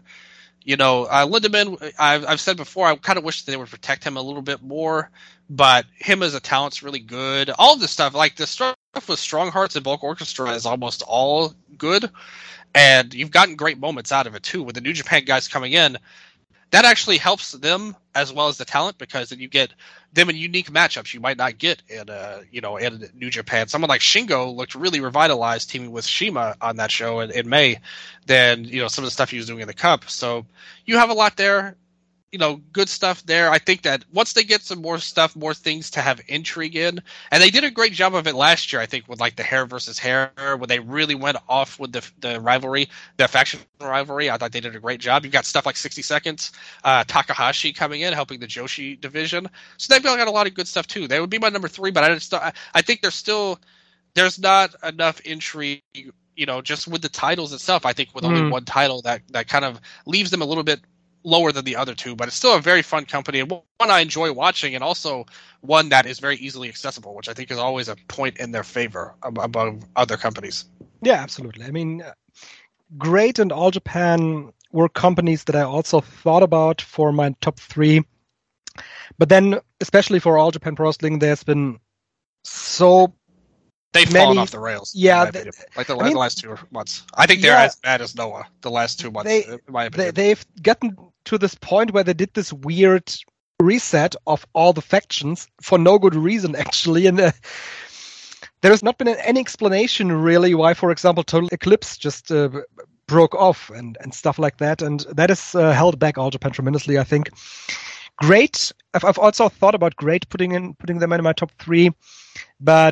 Lindemann, I've said before, I kind of wish that they would protect him a little bit more, but him as a talent's really good. All of this stuff, like the stuff with Strong Hearts and Bulk Orchestra, is almost all good, and you've gotten great moments out of it too. With the New Japan guys coming in, that actually helps them as well as the talent, because then you get them in unique matchups you might not get in New Japan. Someone like Shingo looked really revitalized teaming with Shima on that show in May than some of the stuff he was doing in the Cup. So you have a lot there. Good stuff there. I think that once they get some more stuff, more things to have intrigue in, and they did a great job of it last year, I think, with like the hair versus hair, when they really went off with the rivalry, the faction rivalry. I thought they did a great job. You've got stuff like 60 Seconds, Takahashi coming in, helping the Joshi division. So they've got a lot of good stuff too. They would be my number 3, but I think there's not enough intrigue, just with the titles itself. I think with only one title that kind of leaves them a little bit lower than the other two, but it's still a very fun company, and one I enjoy watching, and also one that is very easily accessible, which I think is always a point in their favor above other companies. Yeah, absolutely. I mean, Great and All Japan were companies that I also thought about for my top 3, but then especially for All Japan Pro Wrestling, there's been so they've fallen off the rails. Yeah, the last 2 months. I think they're as bad as Noah the last 2 months, in my opinion. They've gotten to this point where they did this weird reset of all the factions for no good reason, actually. And there has not been any explanation, really, why, for example, Total Eclipse just broke off and stuff like that. And that has held back All Japan tremendously, I think. Great. I've also thought about Great putting them in my top 3. But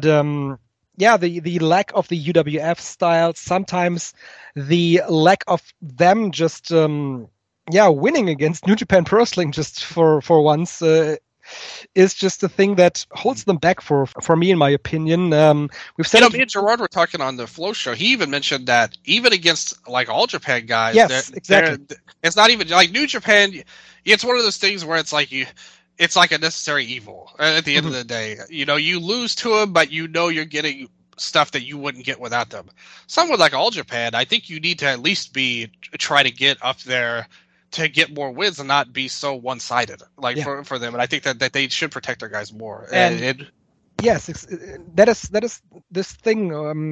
the lack of the UWF style, sometimes the lack of them just winning against New Japan Pro Wrestling just for once is just the thing that holds them back for me, in my opinion. We've said me and Gerard were talking on the Flow show. He even mentioned that even against like All Japan guys, yes, exactly. It's not even like New Japan. It's one of those things where it's like it's like a necessary evil at the end of the day. You lose to them, but you're getting stuff that you wouldn't get without them. Someone like All Japan, I think you need to at least try to get up there to get more wins and not be so one-sided for them. And I think that they should protect their guys more. And yes, that is this thing,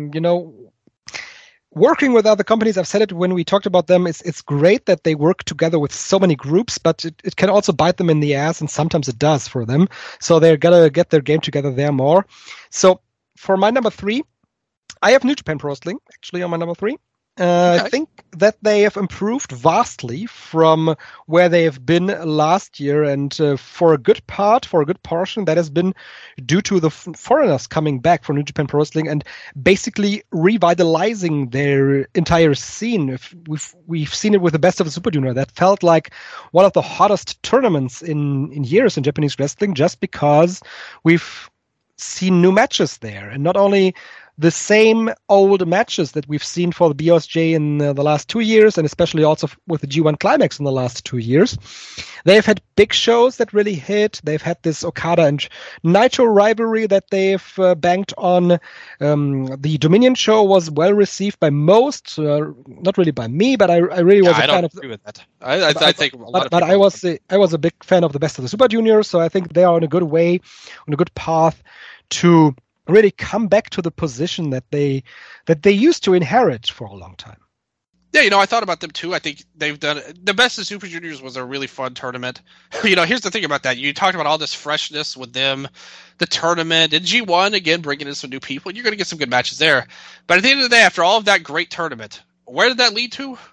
working with other companies. I've said it when we talked about them. It's great that they work together with so many groups, but it can also bite them in the ass, and sometimes it does for them. So they're gonna get their game together there more. So for my number 3, I have New Japan Pro Wrestling actually on my number 3. Okay. I think that they have improved vastly from where they have been last year, and for a good portion, that has been due to the foreigners coming back for New Japan Pro Wrestling and basically revitalizing their entire scene. We've seen it with the Best of the Super Junior. That felt like one of the hottest tournaments in years in Japanese wrestling, just because we've seen new matches there, and not only the same old matches that we've seen for the BOSJ in the last 2 years, and especially also with the G1 Climax in the last 2 years. They've had big shows that really hit. They've had this Okada and Naito rivalry that they've banked on. The Dominion show was well received by most, not really by me, but I really was a fan of. Agree with that. I think a lot of but I was a big fan of the Best of the Super Juniors, so I think they are on a good way, on a good path to really come back to the position that they used to inherit for a long time. Yeah, I thought about them too. I think they've done the Best of Super Juniors was a really fun tournament. Here's the thing about that. You talked about all this freshness with them, the tournament, and G1 again bringing in some new people. You're going to get some good matches there. But at the end of the day, after all of that great tournament, where did that lead to?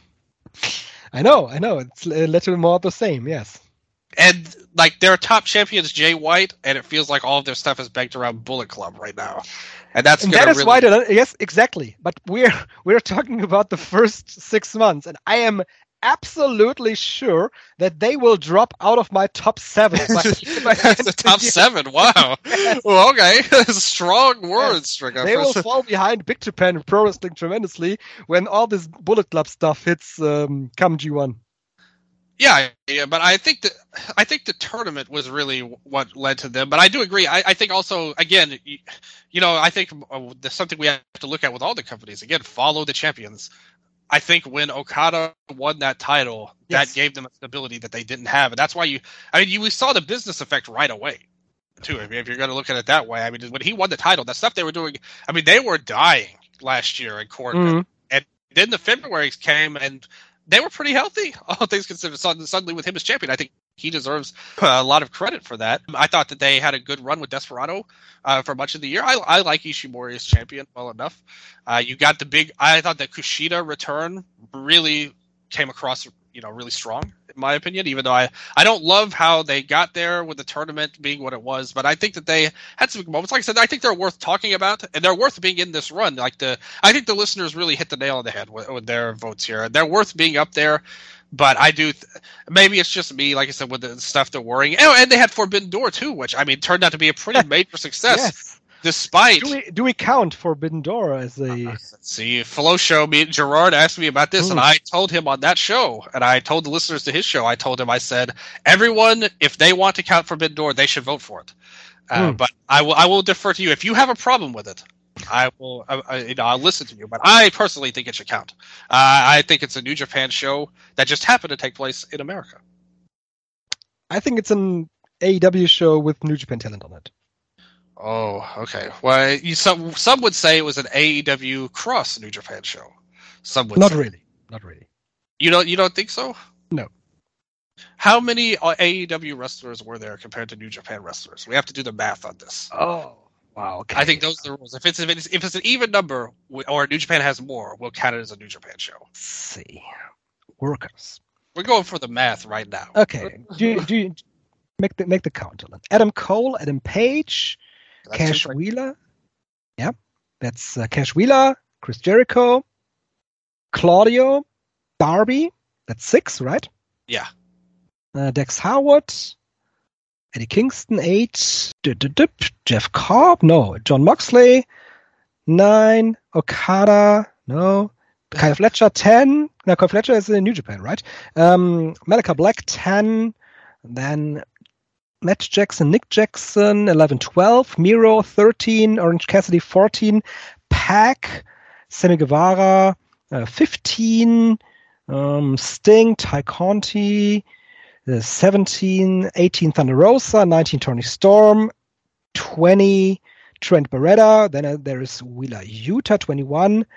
I know. It's a little more of the same. Yes. And their top champion is Jay White, and it feels like all of their stuff is banked around Bullet Club right now, and that is why. Yes, exactly. But we're talking about the first 6 months, and I am absolutely sure that they will drop out of my top 7. The top 7. Wow. Yes. Well, okay, strong words, Stricker. They will fall behind Big Japan Pro Wrestling tremendously when all this Bullet Club stuff hits come G1. Yeah, but I think the tournament was really what led to them. But I do agree. I think also, again, I think there's something we have to look at with all the companies. Again, follow the champions. I think when Okada won that title, that gave them a stability that they didn't have, and that's why we saw the business effect right away, too. I mean, if you're going to look at it that way, I mean, when he won the title, that stuff they were doing, I mean, they were dying last year in Corbin, and then the February came and they were pretty healthy, all things considered. Suddenly, with him as champion, I think he deserves a lot of credit for that. I thought that they had a good run with Desperado for much of the year. I like Ishimori as champion well enough. You got I thought the Kushida return really came across, really strong, in my opinion, even though I don't love how they got there with the tournament being what it was, but I think that they had some moments. Like I said, I think they're worth talking about, and they're worth being in this run. I think the listeners really hit the nail on the head with their votes here. They're worth being up there, but I do, maybe it's just me, like I said, with the stuff they're worrying. And they had Forbidden Door too, which, I mean, turned out to be a pretty major success. Yes. Despite do we count Forbidden Door as a let's see, Flo show? Gerard asked me about this, and I told him on that show, and I told the listeners to his show, I said, everyone, if they want to count Forbidden Door, they should vote for it. But I will defer to you. If you have a problem with it, I'll listen to you. But I personally think it should count. I think it's a New Japan show that just happened to take place in America. I think it's an AEW show with New Japan talent on it. Oh, okay. Well, some would say it was an AEW cross New Japan show. Some would not say. Really. Not really. You don't think so? No. How many AEW wrestlers were there compared to New Japan wrestlers? We have to do the math on this. Oh, wow. Okay. I think those are the rules. If it's an even number, or New Japan has more, we'll count it as a New Japan show. Let's see. Workers. We're going for the math right now. Okay. Do you make the count? Adam Cole, Adam Page. Cash Wheeler, yeah, that's Cash Wheeler, Chris Jericho, Claudio, Darby, that's 6, right? Yeah. Dex Howard, Eddie Kingston, 8, Jeff Cobb, no, John Moxley, 9, Okada, no, Kyle Fletcher, 10, now Kyle Fletcher is in New Japan, right? Malachi Black, 10, then Matt Jackson, Nick Jackson, 11, 12, Miro, 13, Orange Cassidy, 14, Pac, Sammy Guevara, 15, Sting, Ty Conti, 17, 18, Thunder Rosa, 19, Tony Storm, 20, Trent Beretta, then there is Wheeler Yuta, 21.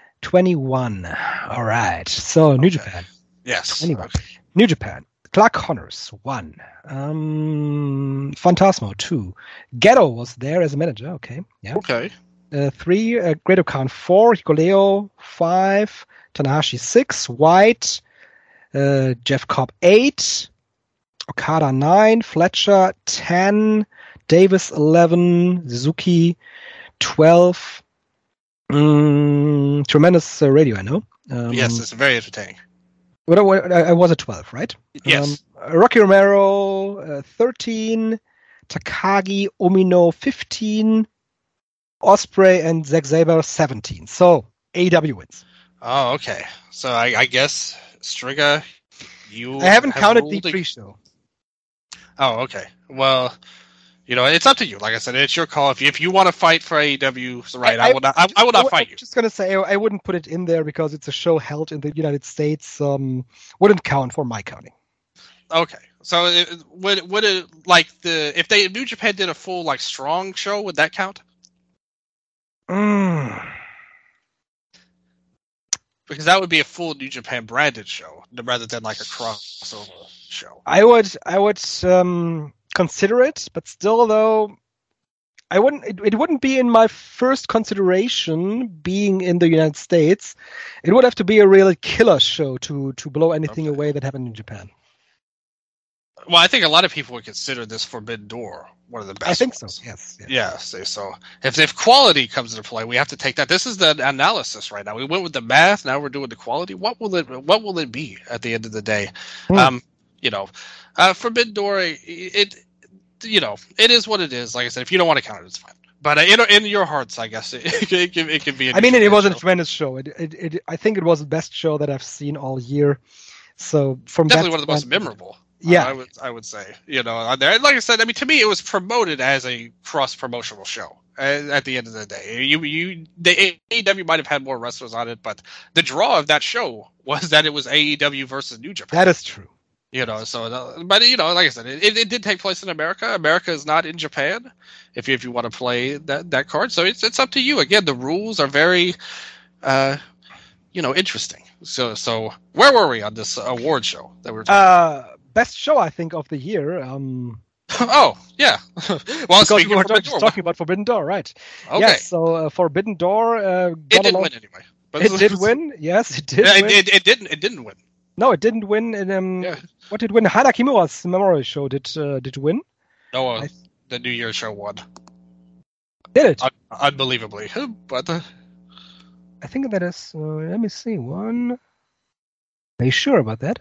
All right, so New Japan. Yes. 21. Okay. New Japan. Clark Connors, 1. Phantasmo, 2. Ghetto was there as a manager. Okay. Yeah. Okay. 3. Great Khan, 4. Hikuleo, 5. Tanahashi, 6. White. Jeff Cobb, 8. Okada, 9. Fletcher, 10. Davis, 11. Suzuki, 12. Tremendous radio, I know. Yes, it's very entertaining. I was at 12, right? Yes. Rocky Romero, 13. Takagi Omino, 15. Osprey and Zack Sabre 17. So AEW wins. Oh, okay. So I guess Striga, you I haven't have counted the ruled pre-show. Oh, okay. Well, it's up to you. Like I said, it's your call. If you want to fight for AEW, so right, I will not. I will not fight you. I'm just gonna say I wouldn't put it in there because it's a show held in the United States. Wouldn't count for my counting. Okay. So would it if New Japan did a full like strong show, would that count? Because that would be a full New Japan branded show rather than like a crossover show. I would consider it, but still though, I wouldn't. It wouldn't be in my first consideration. Being in the United States, it would have to be a real killer show to blow anything away that happened in Japan. Well, I think a lot of people would consider this Forbidden Door one of the best. I think ones. so. Yes. Yeah. So if quality comes into play, we have to take that. This is the analysis right now. We went with the math. Now we're doing the quality. What will it be at the end of the day? Forbidden Door. It is what it is. Like I said, if you don't want to count it, it's fine. But in your hearts, I guess it can be. It was a tremendous show. I think it was the best show that I've seen all year. So from definitely one of the most memorable. Yeah, I would say, on there. Like I said, to me, it was promoted as a cross-promotional show. At the end of the day, the AEW might have had more wrestlers on it, but the draw of that show was that it was AEW versus New Japan. That is true. But like I said, it did take place in America. America is not in Japan. If you want to play that card, so it's up to you. Again, the rules are very, interesting. So where were we on this award show that we were talking? Best show, I think, of the year. Oh, yeah. Well, because we were talking about Forbidden Door, right? Okay. Yes, so Forbidden Door it didn't win anyway. But it did win. Yes, it did. Yeah, win. It didn't win. No, it didn't win. What did win? Hana Kimura's memorial show did win. No, the New Year's show won. Did it? Unbelievably, but I think that is. Let me see. One. Are you sure about that?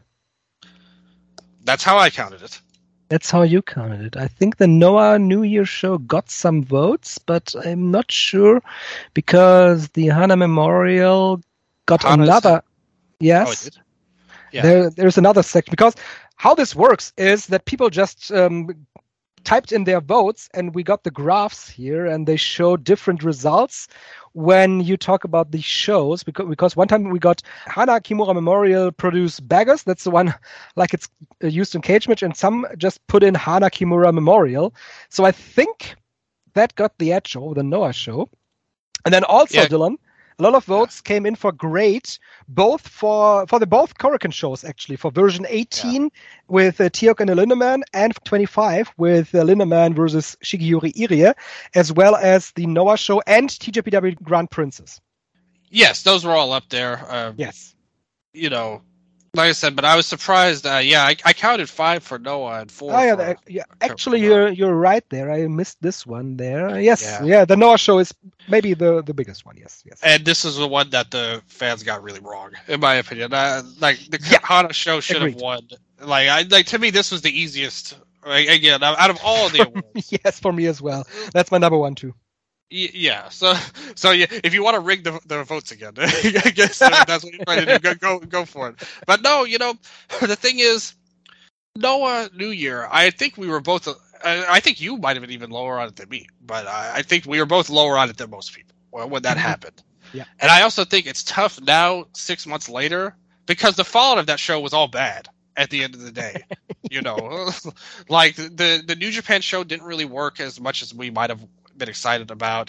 That's how I counted it. That's how you counted it. I think the Noah New Year show got some votes, but I'm not sure because the Hana Memorial got another. Yes. Oh, it did? Yeah. There's another section because how this works is that people just typed in their votes and we got the graphs here and they show different results when you talk about these shows, because one time we got Hana Kimura Memorial produced Baggers. That's the one like it's used in cage match, and some just put in Hana Kimura Memorial. So I think that got the edge over the Noah show. And then also, Dylan, a lot of votes came in for great, both for the both Korakuen shows, actually, for version 18 with Teok and the Lindemann, and 25 with Lindemann versus Shigeru Irie, as well as the Noah show and TJPW Grand Princess. Yes, those were all up there. Yes. Like I said, but I was surprised. I counted 5 for Noah and 4. Actually, you're right there. I missed this one there. Yes, the Noah show is maybe the biggest one. Yes. And this is the one that the fans got really wrong, in my opinion. The Hana show should have won. To me, this was the easiest. Again, out of all the awards. Yes, for me as well. That's my number one too. Yeah, so if you want to rig the votes again, I guess that's what you're trying to do. Go for it. But no, the thing is, Noah New Year. I think we were both. I think you might have been even lower on it than me, but I think we were both lower on it than most people when that happened. Yeah. And I also think it's tough now, 6 months later, because the fallout of that show was all bad. At the end of the day, like the New Japan show didn't really work as much as we might have been excited about.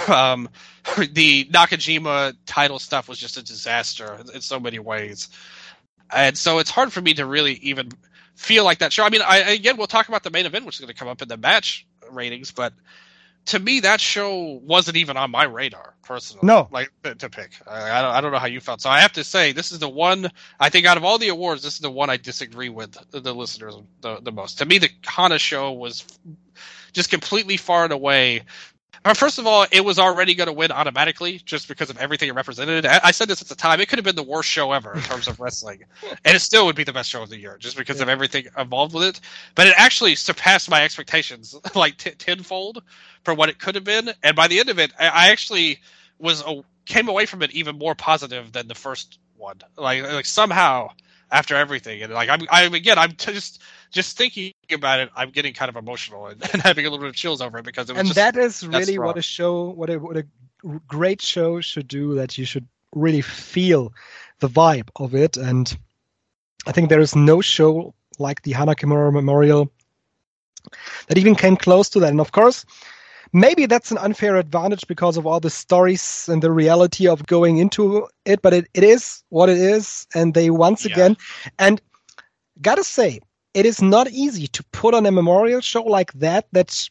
The Nakajima title stuff was just a disaster in so many ways, and so it's hard for me to really even feel like that show. I mean, again, we'll talk about the main event, which is going to come up in the match ratings, but to me, that show wasn't even on my radar personally. No, to pick. I don't know how you felt. So I have to say, this is the one. I think out of all the awards, this is the one I disagree with the listeners the most. To me, the Hana show was just completely far and away First of all, it was already going to win automatically just because of everything it represented. I said this at the time. It could have been the worst show ever in terms of wrestling. And it still would be the best show of the year just because of everything involved with it. But it actually surpassed my expectations like tenfold for what it could have been. And by the end of it, I actually came away from it even more positive than the first one. Like somehow after everything. And like I'm just thinking about it, I'm getting kind of emotional and having a little bit of chills over it because it was. And that is really what a great show should do. That you should really feel the vibe of it. And I think there is no show like the Hana Kimura Memorial that even came close to that. And of course, maybe that's an unfair advantage because of all the stories and the reality of going into it. But it is what it is, and they once again, and gotta say, it is not easy to put on a memorial show like that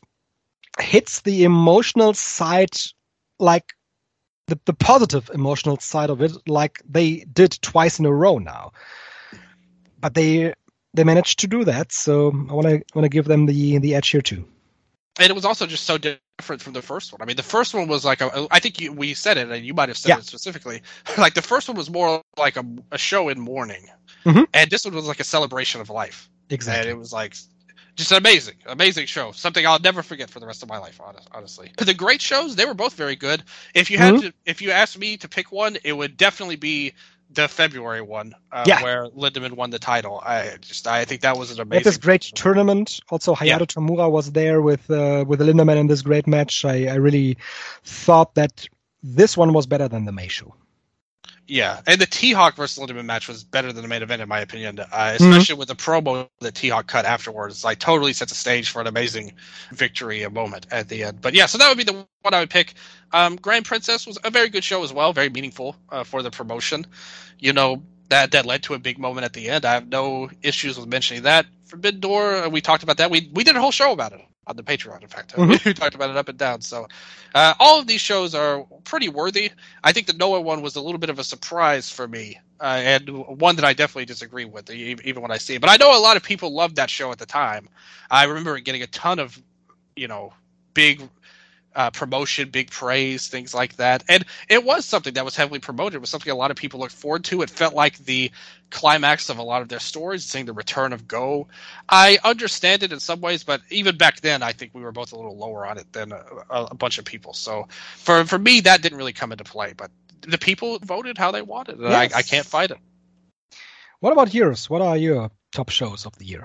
hits the emotional side, like the positive emotional side of it, like they did twice in a row now. But they managed to do that, so I want to give them the edge here too. And it was also just so different from the first one. I mean, the first one was like I think we said it, and you might have said it specifically. Like the first one was more like a show in mourning, and this one was like a celebration of life. Exactly. And it was like just an amazing show. Something I'll never forget for the rest of my life, honestly. The great shows, they were both very good. If you had if you asked me to pick one, it would definitely be the February one, where Lindemann won the title. I think that was an amazing. This great tournament. Also, Hayato Tamura was there with Lindemann in this great match. I really thought that this one was better than the May show. Yeah, and the T-Hawk versus Lindemann match was better than the main event, in my opinion, especially with the promo that T-Hawk cut afterwards. Like, totally set the stage for an amazing victory moment at the end. But yeah, so that would be the one I would pick. Grand Princess was a very good show as well, very meaningful for the promotion. You know, that led to a big moment at the end. I have no issues with mentioning that. Forbidden Door, we talked about that. We did a whole show about it on the Patreon, in fact. We talked about it up and down. So all of these shows are pretty worthy. I think the Noah one was a little bit of a surprise for me, and one that I definitely disagree with, even when I see it. But I know a lot of people loved that show at the time. I remember it getting a ton of, big promotion, big praise, things like that. And it was something that was heavily promoted. It was something a lot of people looked forward to. It felt like the climax of a lot of their stories, seeing the return of Go. I understand it in some ways, but even back then, I think we were both a little lower on it than a bunch of people. So for me, that didn't really come into play. But the people voted how they wanted, and I can't fight it. What about yours? What are your top shows of the year?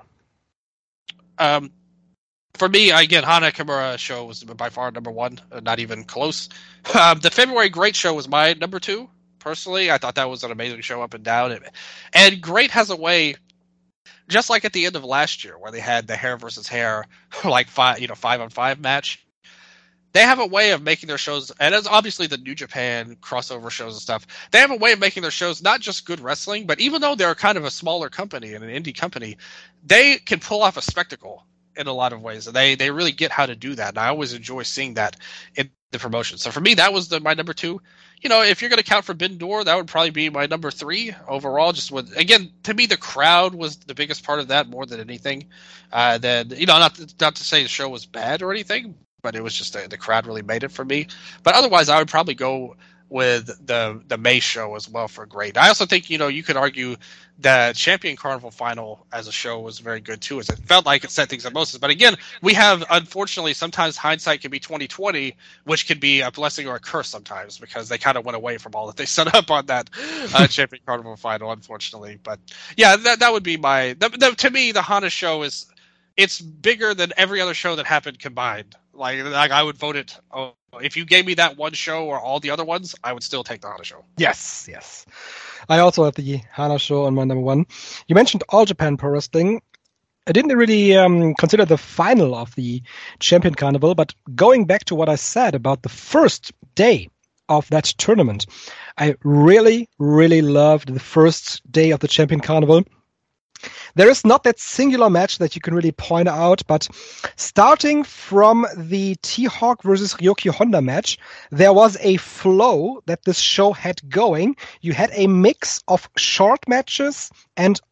For me, again, Hana Kimura show was by far number one, not even close. The February Great show was my number two, personally. I thought that was an amazing show up and down. And Great has a way, just like at the end of last year, where they had the hair versus hair, like 5-on-5 match. They have a way of making their shows, and it's obviously the New Japan crossover shows and stuff, they have a way of making their shows not just good wrestling, but even though they're kind of a smaller company and an indie company, they can pull off a spectacle in a lot of ways. They really get how to do that, and I always enjoy seeing that in the promotion. So for me, that was my number two. If you're going to count Forbidden Door, that would probably be my number three overall. Just with, again, to me, the crowd was the biggest part of that more than anything. Then not to say the show was bad or anything, but it was just the crowd really made it for me. But otherwise, I would probably go with the May show as well for Great. I also think, you could argue the Champion Carnival final as a show was very good too, as it felt like it set things up most. But again, we have, unfortunately, sometimes hindsight can be 20/20, which can be a blessing or a curse sometimes, because they kind of went away from all that they set up on that Champion Carnival final, unfortunately. But yeah, that would be to me, the Hana show it's bigger than every other show that happened combined. Like I would vote it. If you gave me that one show or all the other ones, I would still take the Hana show. Yes. I also have the Hana show on my number one. You mentioned All Japan Pro Wrestling. I didn't really consider the final of the Champion Carnival, but going back to what I said about the first day of that tournament, I really, really loved the first day of the Champion Carnival. There is not that singular match that you can really point out, but starting from the T-Hawk versus Ryoki Honda match, there was a flow that this show had going. You had a mix of short matches and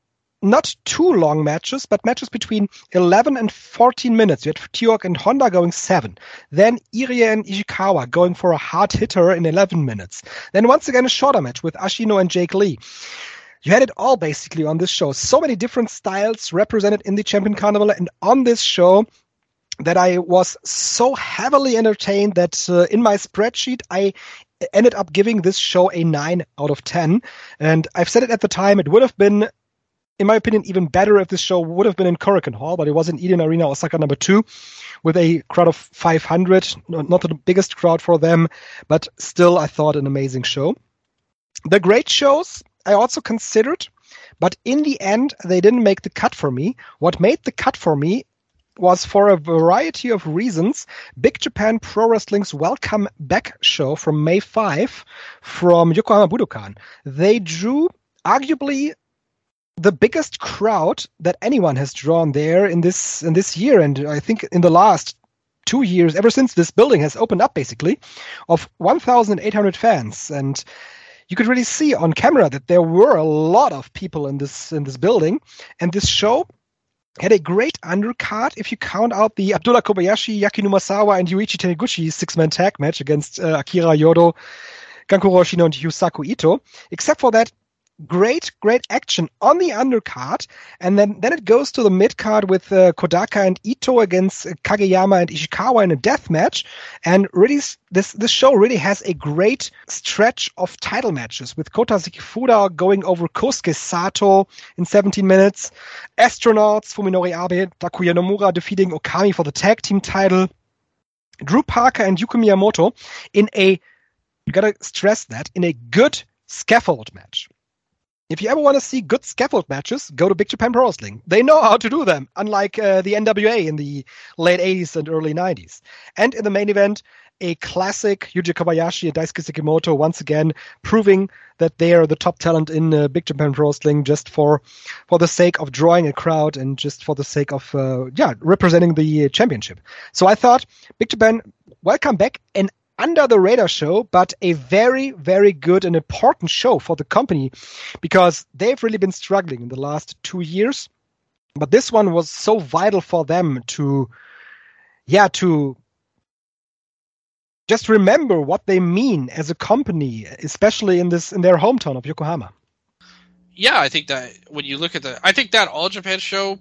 not too long matches, but matches between 11 and 14 minutes. You had Tioc and Honda going 7. Then Irie and Ishikawa going for a hard hitter in 11 minutes. Then once again a shorter match with Ashino and Jake Lee. You had it all basically on this show. So many different styles represented in the Champion Carnival and on this show that I was so heavily entertained that in my spreadsheet I ended up giving this show a 9 out of 10. And I've said it at the time, it would have been, in my opinion, even better if this show would have been in Korakuen Hall, but it was in Eden Arena Osaka number 2 with a crowd of 500. Not the biggest crowd for them, but still I thought an amazing show. The great shows I also considered, but in the end, they didn't make the cut for me. What made the cut for me was, for a variety of reasons, Big Japan Pro Wrestling's Welcome Back show from May 5 from Yokohama Budokan. They drew arguably the biggest crowd that anyone has drawn there in this year, and I think in the last 2 years, ever since this building has opened up, basically, of 1,800 fans. And you could really see on camera that there were a lot of people in this building, and this show had a great undercard if you count out the Abdullah Kobayashi, Yaki Numasawa, and Yuichi Taniguchi six-man tag match against Akira Yodo, Kankuro Oshino, and Yusaku Ito. Except for that, great action on the undercard, and then it goes to the mid-card with Kodaka and Ito against Kageyama and Ishikawa in a death match, and really this show really has a great stretch of title matches, with Kota Sekifuda going over Kosuke Sato in 17 minutes, Astronauts, Fuminori Abe, Takuya Nomura defeating Okami for the tag team title, Drew Parker and Yuko Miyamoto in a, you gotta stress that, in a good scaffold match. If you ever want to see good scaffold matches, go to Big Japan Pro Wrestling. They know how to do them, unlike the NWA in the late 80s and early 90s. And in the main event, a classic Yuji Kobayashi and Daisuke Sekimoto, once again proving that they are the top talent in Big Japan Pro Wrestling, just for the sake of drawing a crowd and just for the sake of representing the championship. So I thought Big Japan, welcome back, and under the radar show, but a very, very good and important show for the company, because they've really been struggling in the last 2 years. But this one was so vital for them to just remember what they mean as a company, especially in their hometown of Yokohama. Yeah, I think that when you look at I think that All Japan show,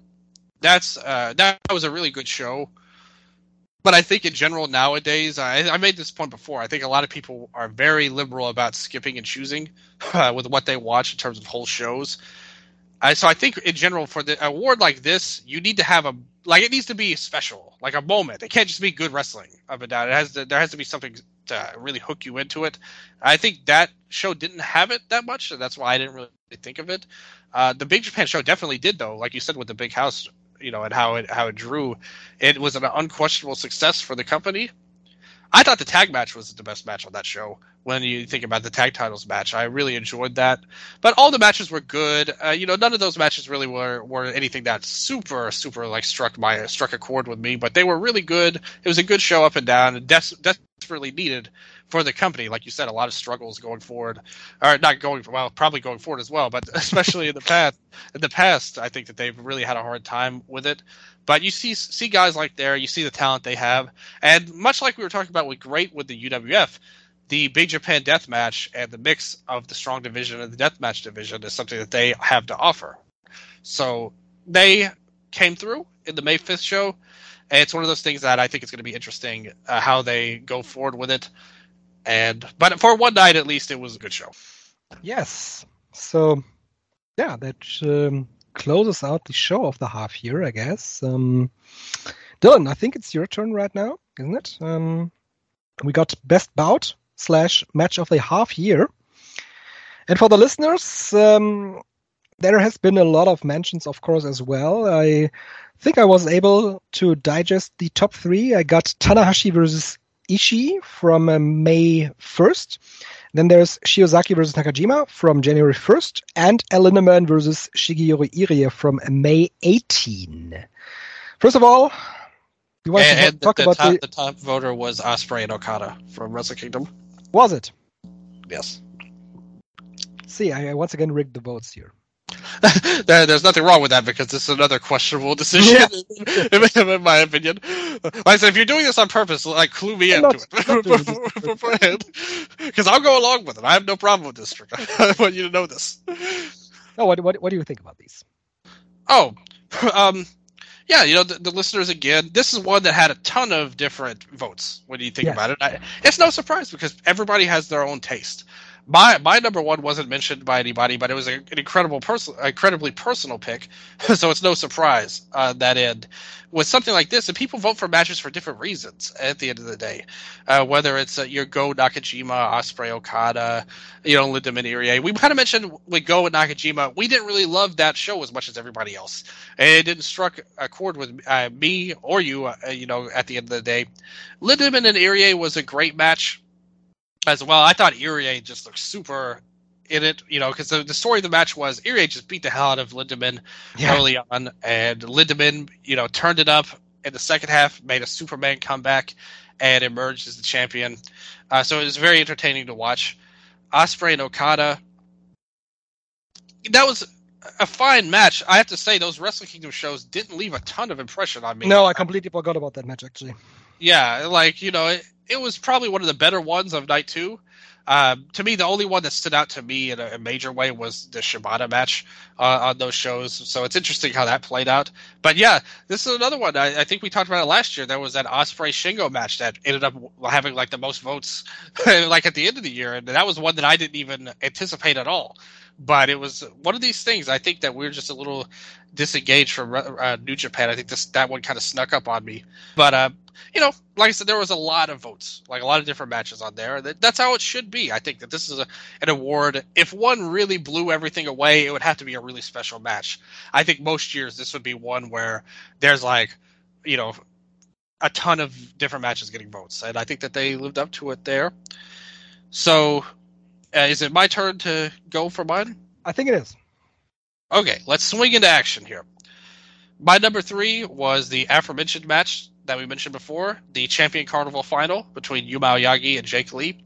that was a really good show. But I think in general nowadays, I made this point before, I think a lot of people are very liberal about skipping and choosing with what they watch in terms of whole shows. So I think in general for the award like this, you need to have it needs to be special, like a moment. It can't just be good wrestling up and down. There has to be something to really hook you into it. I think that show didn't have it that much, so that's why I didn't really think of it. The Big Japan show definitely did, though, like you said, with the big house, and how it drew. It was an unquestionable success for the company. I thought the tag match was the best match on that show. When you think about the tag titles match, I really enjoyed that. But all the matches were good. None of those matches really were anything that super like struck a chord with me. But they were really good. It was a good show up and down, and desperately needed for the company. Like you said, a lot of struggles going forward, or probably going forward as well. But especially in the past, I think that they've really had a hard time with it. But you see guys like there, you see the talent they have, and much like we were talking about with the UWF, the Big Japan Death Match and the mix of the Strong Division and the Death Match Division is something that they have to offer. So they came through in the May 5th show, and it's one of those things that I think it's going to be interesting how they go forward with it. But for one night at least, it was a good show. Yes. So yeah, that closes out the show of the half year, I guess. Dylan, I think it's your turn right now, isn't it? We got Best Bout / Match of the Half Year. And for the listeners, there has been a lot of mentions, of course, as well. I think I was able to digest the top 3. I got Tanahashi versus Ishii from May 1st. Then there's Shiozaki versus Nakajima from January 1st, and El Lindemann versus Shigeru Irie from May 18. First of all, you want to talk about the top voter was Ospreay and Okada from Wrestle Kingdom. Was it? Yes. See, I once again rigged the votes here. There's nothing wrong with that because this is another questionable decision, in my opinion. Like I said, if you're doing this on purpose, like clue me into it, because I'll go along with it. I have no problem with this trick. I want you to know this. Oh, what do you think about these? Oh, yeah, the listeners, again, this is one that had a ton of different votes when you think about it. It's no surprise because everybody has their own taste. My number one wasn't mentioned by anybody, but it was an incredibly personal pick, so it's no surprise that end. With something like this, and people vote for matches for different reasons at the end of the day, whether it's your Go Nakajima, Ospreay, Okada, Lindemann, Irie. We kind of mentioned with Go and Nakajima, we didn't really love that show as much as everybody else. It didn't struck a chord with me or you, at the end of the day. Lindemann and Irie was a great match as well. I thought Irie just looked super in it, because the story of the match was Irie just beat the hell out of Lindemann early on, and Lindemann, turned it up in the second half, made a Superman comeback, and emerged as the champion. So it was very entertaining to watch. Ospreay and Okada, that was a fine match. I have to say, those Wrestle Kingdom shows didn't leave a ton of impression on me. No, I completely forgot about that match, actually. Yeah, it was probably one of the better ones of night 2. To me, the only one that stood out to me in a major way was the Shibata match on those shows. So it's interesting how that played out. But yeah, this is another one. I think we talked about it last year. There was that Ospreay Shingo match that ended up having the most votes at the end of the year. And that was one that I didn't even anticipate at all. But it was one of these things. I think that we're just a little disengaged from New Japan. I think that one kind of snuck up on me. But like I said, there was a lot of votes, a lot of different matches on there. That's how it should be. I think that this is an award. If one really blew everything away, it would have to be a really special match. I think most years this would be one where there's a ton of different matches getting votes, and I think that they lived up to it there. So, is it my turn to go for mine? I think it is. Okay, let's swing into action here. My number 3 was the aforementioned match that we mentioned before, the Champion Carnival final between Yuma Aoyagi and Jake Lee.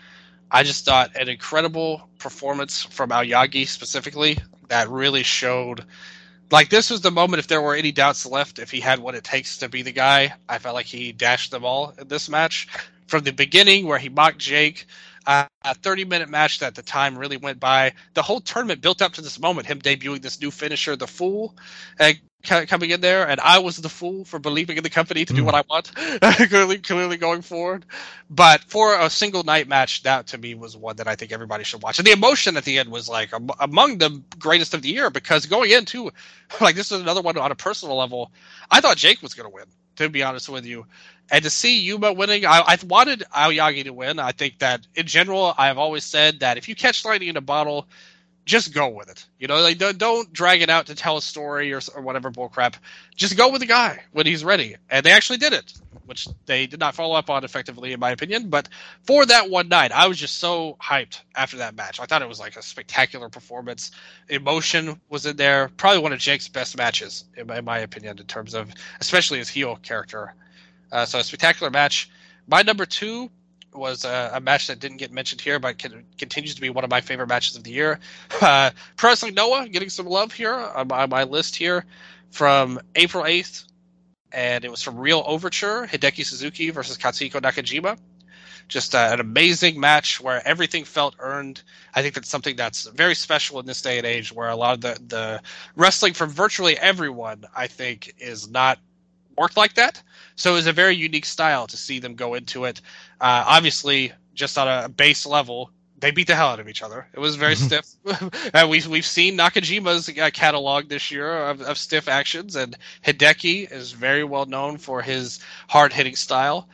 I just thought an incredible performance from Aoyagi specifically that really showed, this was the moment, if there were any doubts left, if he had what it takes to be the guy, I felt like he dashed them all in this match. From the beginning where he mocked Jake, a 30-minute match that the time really went by. The whole tournament built up to this moment, him debuting this new finisher, the Fool, coming in there, and I was the fool for believing in the company to do what I want, clearly going forward. But for a single night match, that to me was one that I think everybody should watch. And the emotion at the end was among the greatest of the year, because going into this is another one on a personal level. I thought Jake was going to win, to be honest with you. And to see Yuma winning, I wanted Aoyagi to win. I think that in general, I've always said that if you catch lightning in a bottle, just go with it. Don't drag it out to tell a story or whatever bullcrap. Just go with the guy when he's ready. And they actually did it, which they did not follow up on effectively, in my opinion. But for that one night, I was just so hyped after that match. I thought it was a spectacular performance. Emotion was in there. Probably one of Jake's best matches, in my opinion, in terms of especially his heel character. So a spectacular match. My number 2 was a match that didn't get mentioned here, but continues to be one of my favorite matches of the year. Pro Wrestling Noah getting some love here on my list here from April 8th, and it was from Real Overture, Hideki Suzuki versus Katsuhiko Nakajima. Just an amazing match where everything felt earned. I think that's something that's very special in this day and age, where a lot of the wrestling from virtually everyone, I think, is not worked like that. So it was a very unique style to see them go into it. Obviously, just on a base level, they beat the hell out of each other. It was very stiff. We've seen Nakajima's catalog this year of stiff actions, and Hideki is very well known for his hard-hitting style.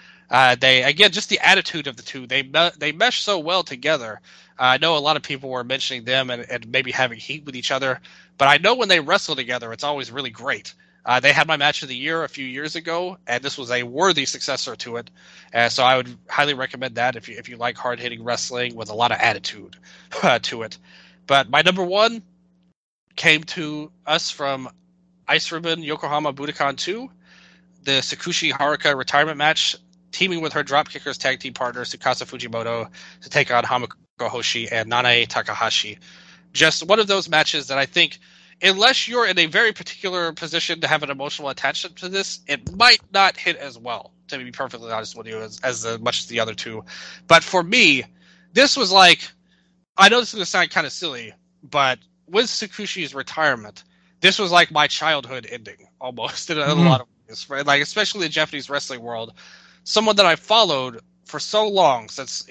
Just the attitude of the two, they mesh so well together. I know a lot of people were mentioning them and maybe having heat with each other, but I know when they wrestle together, it's always really great. They had my match of the year a few years ago, and this was a worthy successor to it. So I would highly recommend that if you like hard-hitting wrestling with a lot of attitude to it. But my number 1 came to us from Ice Ribbon Yokohama Budokan 2, the Tsukushi Haruka retirement match, teaming with her Dropkickers tag team partner Tsukasa Fujimoto to take on Hamako Hoshi and Nanae Takahashi. Just one of those matches that I think unless you're in a very particular position to have an emotional attachment to this, it might not hit as well, to be perfectly honest with you, as much as the other two. But for me, this was like, I know this is going to sound kind of silly, but with Tsukushi's retirement, this was like my childhood ending, almost, in a lot of ways, right? Like, especially the Japanese wrestling world. Someone that I followed for so long, since,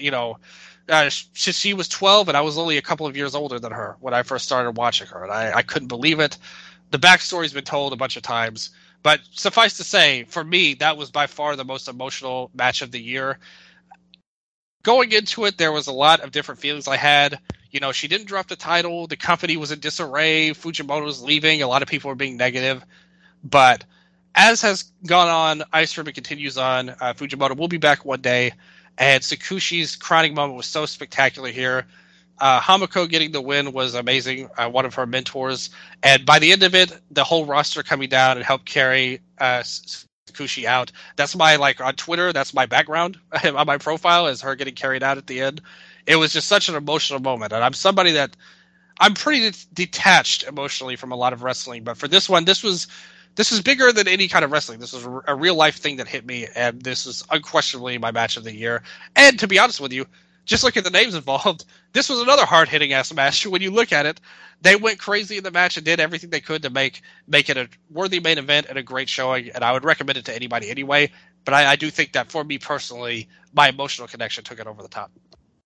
she was 12 and I was only a couple of years older than her when I first started watching her, and I couldn't believe it. The backstory's been told a bunch of times, but suffice to say, for me, that was by far the most emotional match of the year. Going into it, there was a lot of different feelings I had. She didn't drop the title. The company was in disarray. Fujimoto was leaving. A lot of people were being negative. But as has gone on, Ice Ribbon continues on. Fujimoto will be back one day. And Tsukushi's crowning moment was so spectacular here. Hamako getting the win was amazing. One of her mentors. And by the end of it, the whole roster coming down and helped carry Tsukushi out. That's my, on Twitter, that's my background on my profile, is her getting carried out at the end. It was just such an emotional moment. And I'm somebody that I'm pretty detached emotionally from a lot of wrestling. But for this one, this was bigger than any kind of wrestling. This was a real life thing that hit me, and this is unquestionably my match of the year. And to be honest with you, just look at the names involved. This was another hard hitting ass match. When you look at it, they went crazy in the match and did everything they could to make it a worthy main event and a great showing. And I would recommend it to anybody anyway. But I do think that for me personally, my emotional connection took it over the top.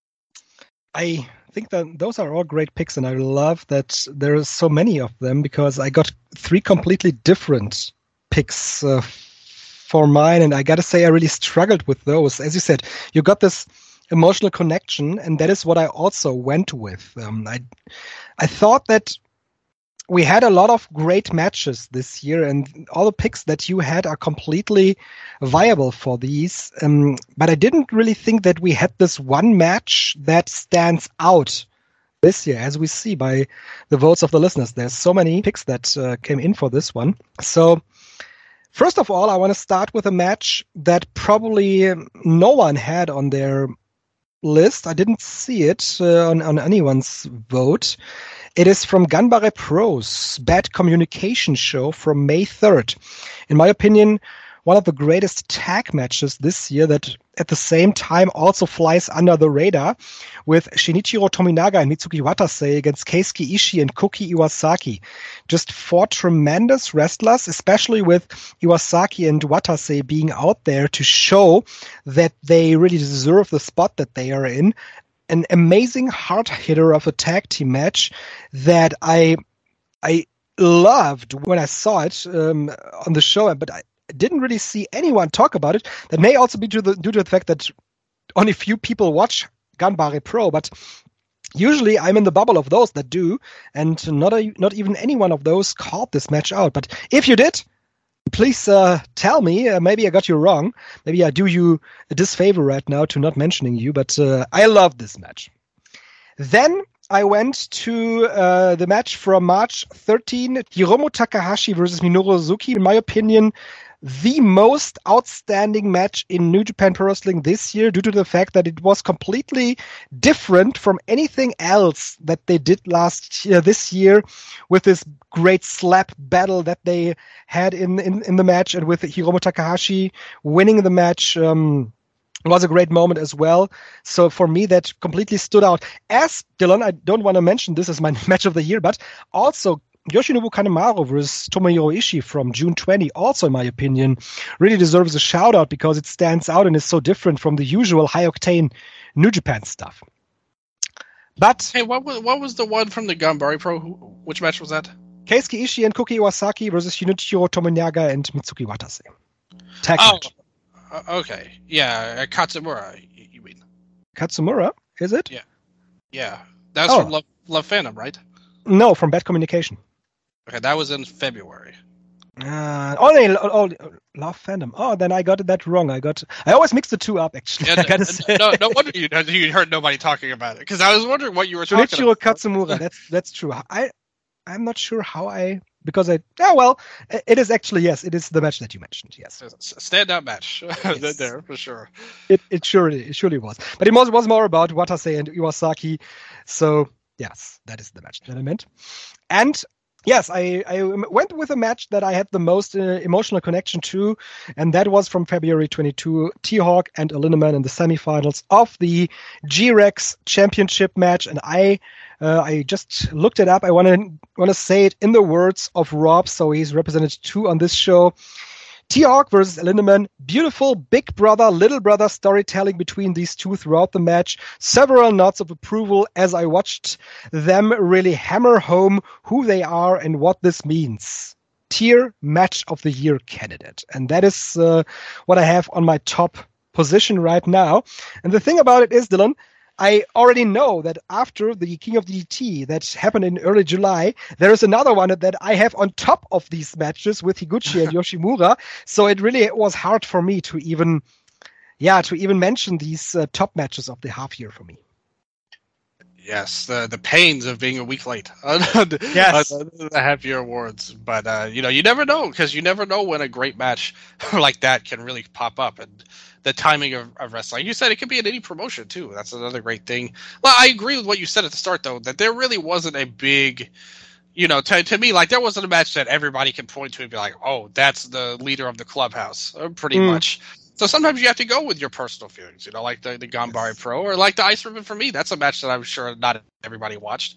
I think that those are all great picks, and I love that there are so many of them, because I got 3 completely different picks for mine, and I gotta say I really struggled with those. As you said, you got this emotional connection, and that is what I also went with. I thought that we had a lot of great matches this year, and all the picks that you had are completely viable for these. But I didn't really think that we had this one match that stands out this year, as we see by the votes of the listeners. There's so many picks that came in for this one. So first of all, I want to start with a match that probably no one had on their list. I didn't see it on anyone's vote. It is from Ganbare Pro's Bad Communication show from May 3rd. In my opinion, one of the greatest tag matches this year that at the same time also flies under the radar, with Shinichiro Tominaga and Mitsuki Watase against Keisuke Ishii and Koki Iwasaki. Just 4 tremendous wrestlers, especially with Iwasaki and Watase being out there to show that they really deserve the spot that they are in. An amazing hard hitter of a tag team match that I loved when I saw it on the show, but I didn't really see anyone talk about it. That may also be due to the fact that only few people watch Ganbare Pro, but usually I'm in the bubble of those that do, and not even any one of those called this match out. But if you did, please tell me. Maybe I got you wrong. Maybe I do you a disfavor right now to not mentioning you, but I love this match. Then I went to the match from March 13, Hiromu Takahashi versus Minoru Suzuki. In my opinion, the most outstanding match in New Japan Pro Wrestling this year, due to the fact that it was completely different from anything else that they did this year, with this great slap battle that they had in the match, and with Hiromu Takahashi winning the match. Was a great moment as well. So for me, that completely stood out. As Dylan, I don't want to mention this as my match of the year, but also Yoshinobu Kanemaru versus Tomohiro Ishii from June 20, also in my opinion, really deserves a shout out, because it stands out and is so different from the usual high octane New Japan stuff. But hey, what was the one from the Ganbare Pro? Which match was that? Keisuke Ishii and Koki Iwasaki versus Shinichiro Tominaga and Mitsuki Watase. Tag match. Okay. Yeah, Katsumura, you mean. Katsumura, is it? Yeah. That's from Love Phantom, right? No, from Bad Communication. Okay, that was in February. Love Phantom. Oh, then I got that wrong. I always mix the two up, actually. Yeah, I gotta say. No wonder you heard nobody talking about it, because I was wondering what you were talking about. Katsumura, that's true. I'm not sure how it is actually, yes, it is the match that you mentioned, yes. Standout match. Yes. There, for sure. It surely was. But it was more about Watase and Iwasaki, so yes, that is the match that I meant. And Yes, I went with a match that I had the most emotional connection to, and that was from February 22, T-Hawk and Lindemann in the semifinals of the G-Rex Championship match. And I just looked it up. I want to say it in the words of Rob, so he's represented 2 on this show. T-Hawk versus Lindemann. Beautiful big brother, little brother storytelling between these two throughout the match. Several nods of approval as I watched them really hammer home who they are and what this means. Tier Match of the Year candidate. And that is what I have on my top position right now. And the thing about it is, Dylan, I already know that after the King of DDT that happened in early July, there is another one that I have on top of these matches with Higuchi and Yoshimura. So it really was hard for me to even mention these top matches of the half year for me. Yes, the pains of being a week late on Yes. the half year awards. But you never know, because you never know when a great match like that can really pop up, and the timing of wrestling. You said it could be in any promotion too. That's another great thing. Well, I agree with what you said at the start, though, that there really wasn't a big, to me, like there wasn't a match that everybody can point to and be like, oh, that's the leader of the clubhouse, pretty much. So sometimes you have to go with your personal feelings, like the Ganbare Pro or like the Ice Ribbon for me. That's a match that I'm sure not everybody watched.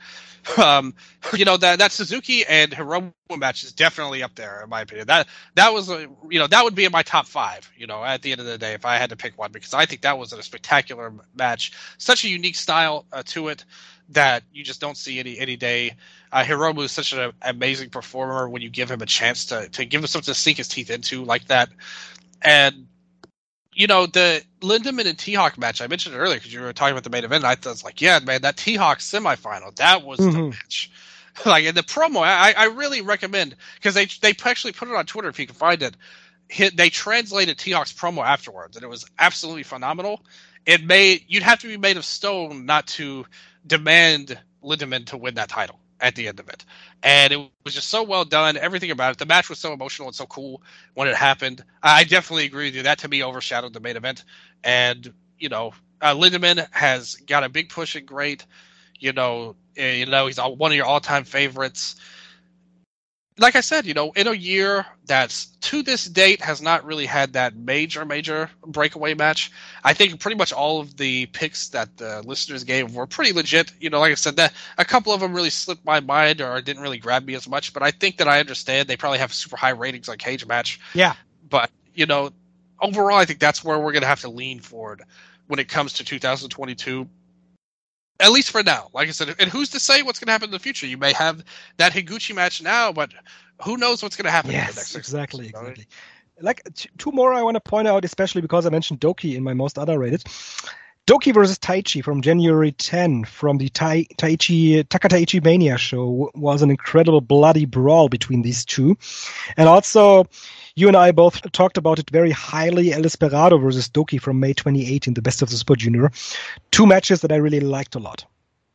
That Suzuki and Hiromu match is definitely up there in my opinion. That was that would be in my top 5. At the end of the day, if I had to pick one, because I think that was a spectacular match, such a unique style to it that you just don't see any day. Hiromu is such an amazing performer when you give him a chance to give him something to sink his teeth into like that, and. The Lindemann and T-Hawk match, I mentioned it earlier because you were talking about the main event, and I was like, yeah, man, that T-Hawk semifinal, that was the match. Like, in the promo, I really recommend, because they actually put it on Twitter if you can find it. They translated T-Hawk's promo afterwards, and it was absolutely phenomenal. You'd have to be made of stone not to demand Lindemann to win that title at the end of it. And it was just so well done. Everything about it. The match was so emotional and so cool when it happened. I definitely agree with you. That, to me, overshadowed the main event. And, Lindemann has got a big push and great. He's one of your all-time favorites. Like I said, in a year that's to this date has not really had that major breakaway match. I think pretty much all of the picks that the listeners gave were pretty legit. Like I said, that a couple of them really slipped my mind or didn't really grab me as much. But I think that I understand they probably have super high ratings like Cage Match. Yeah. But overall, I think that's where we're going to have to lean forward when it comes to 2022. At least for now, like I said, and who's to say what's going to happen in the future? You may have that Higuchi match now, but who knows what's going to happen in the next 6 exactly, months, exactly. Like 2 more I want to point out, especially because I mentioned Doki in my most underrated. Doki versus Taichi from January 10 from the Takataichi Mania show was an incredible bloody brawl between these two. And also, you and I both talked about it very highly, El Desperado versus Doki from May 2018, the Best of the Super Junior. 2 matches that I really liked a lot.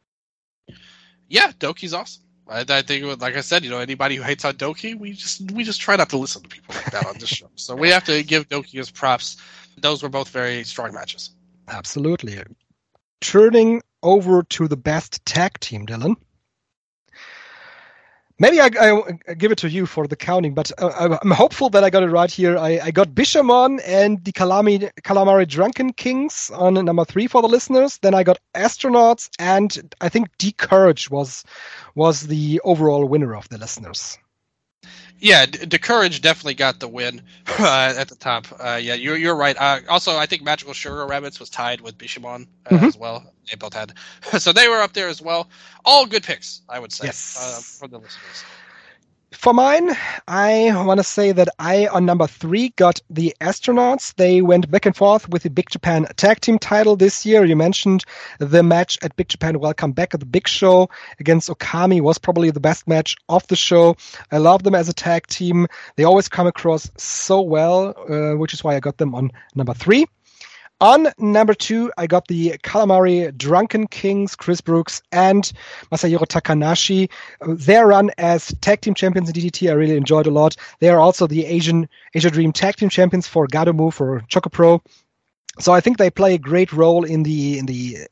Yeah, Doki's awesome. I think, like I said, anybody who hates on Doki, we just try not to listen to people like that on this show. So we have to give Doki his props. Those were both very strong matches. Absolutely. Turning over to the best tag team, Dylan. Maybe I give it to you for the counting, but I'm hopeful that I got it right here. I got Bishamon and the Calamari Drunken Kings on number 3 for the listeners. Then I got Astronauts, and I think D-Courage was the overall winner of the listeners. Yeah, D-Courage definitely got the win at the top. Yeah, you're right. Also, I think Magical Sugar Rabbits was tied with Bishamon as well. They both had. So they were up there as well. All good picks, I would say, for the listeners. For mine, I want to say that I, on number 3, got the Astronauts. They went back and forth with the Big Japan Tag Team title this year. You mentioned the match at Big Japan Welcome Back at the Big Show against Okami was probably the best match of the show. I love them as a tag team. They always come across so well, which is why I got them on number 3. On number 2, I got the Calamari Drunken Kings, Chris Brooks and Masahiro Takanashi. Their run as tag team champions in DDT, I really enjoyed a lot. They are also the Asia Dream tag team champions for Gadomu, for Chocopro. So I think they play a great role in the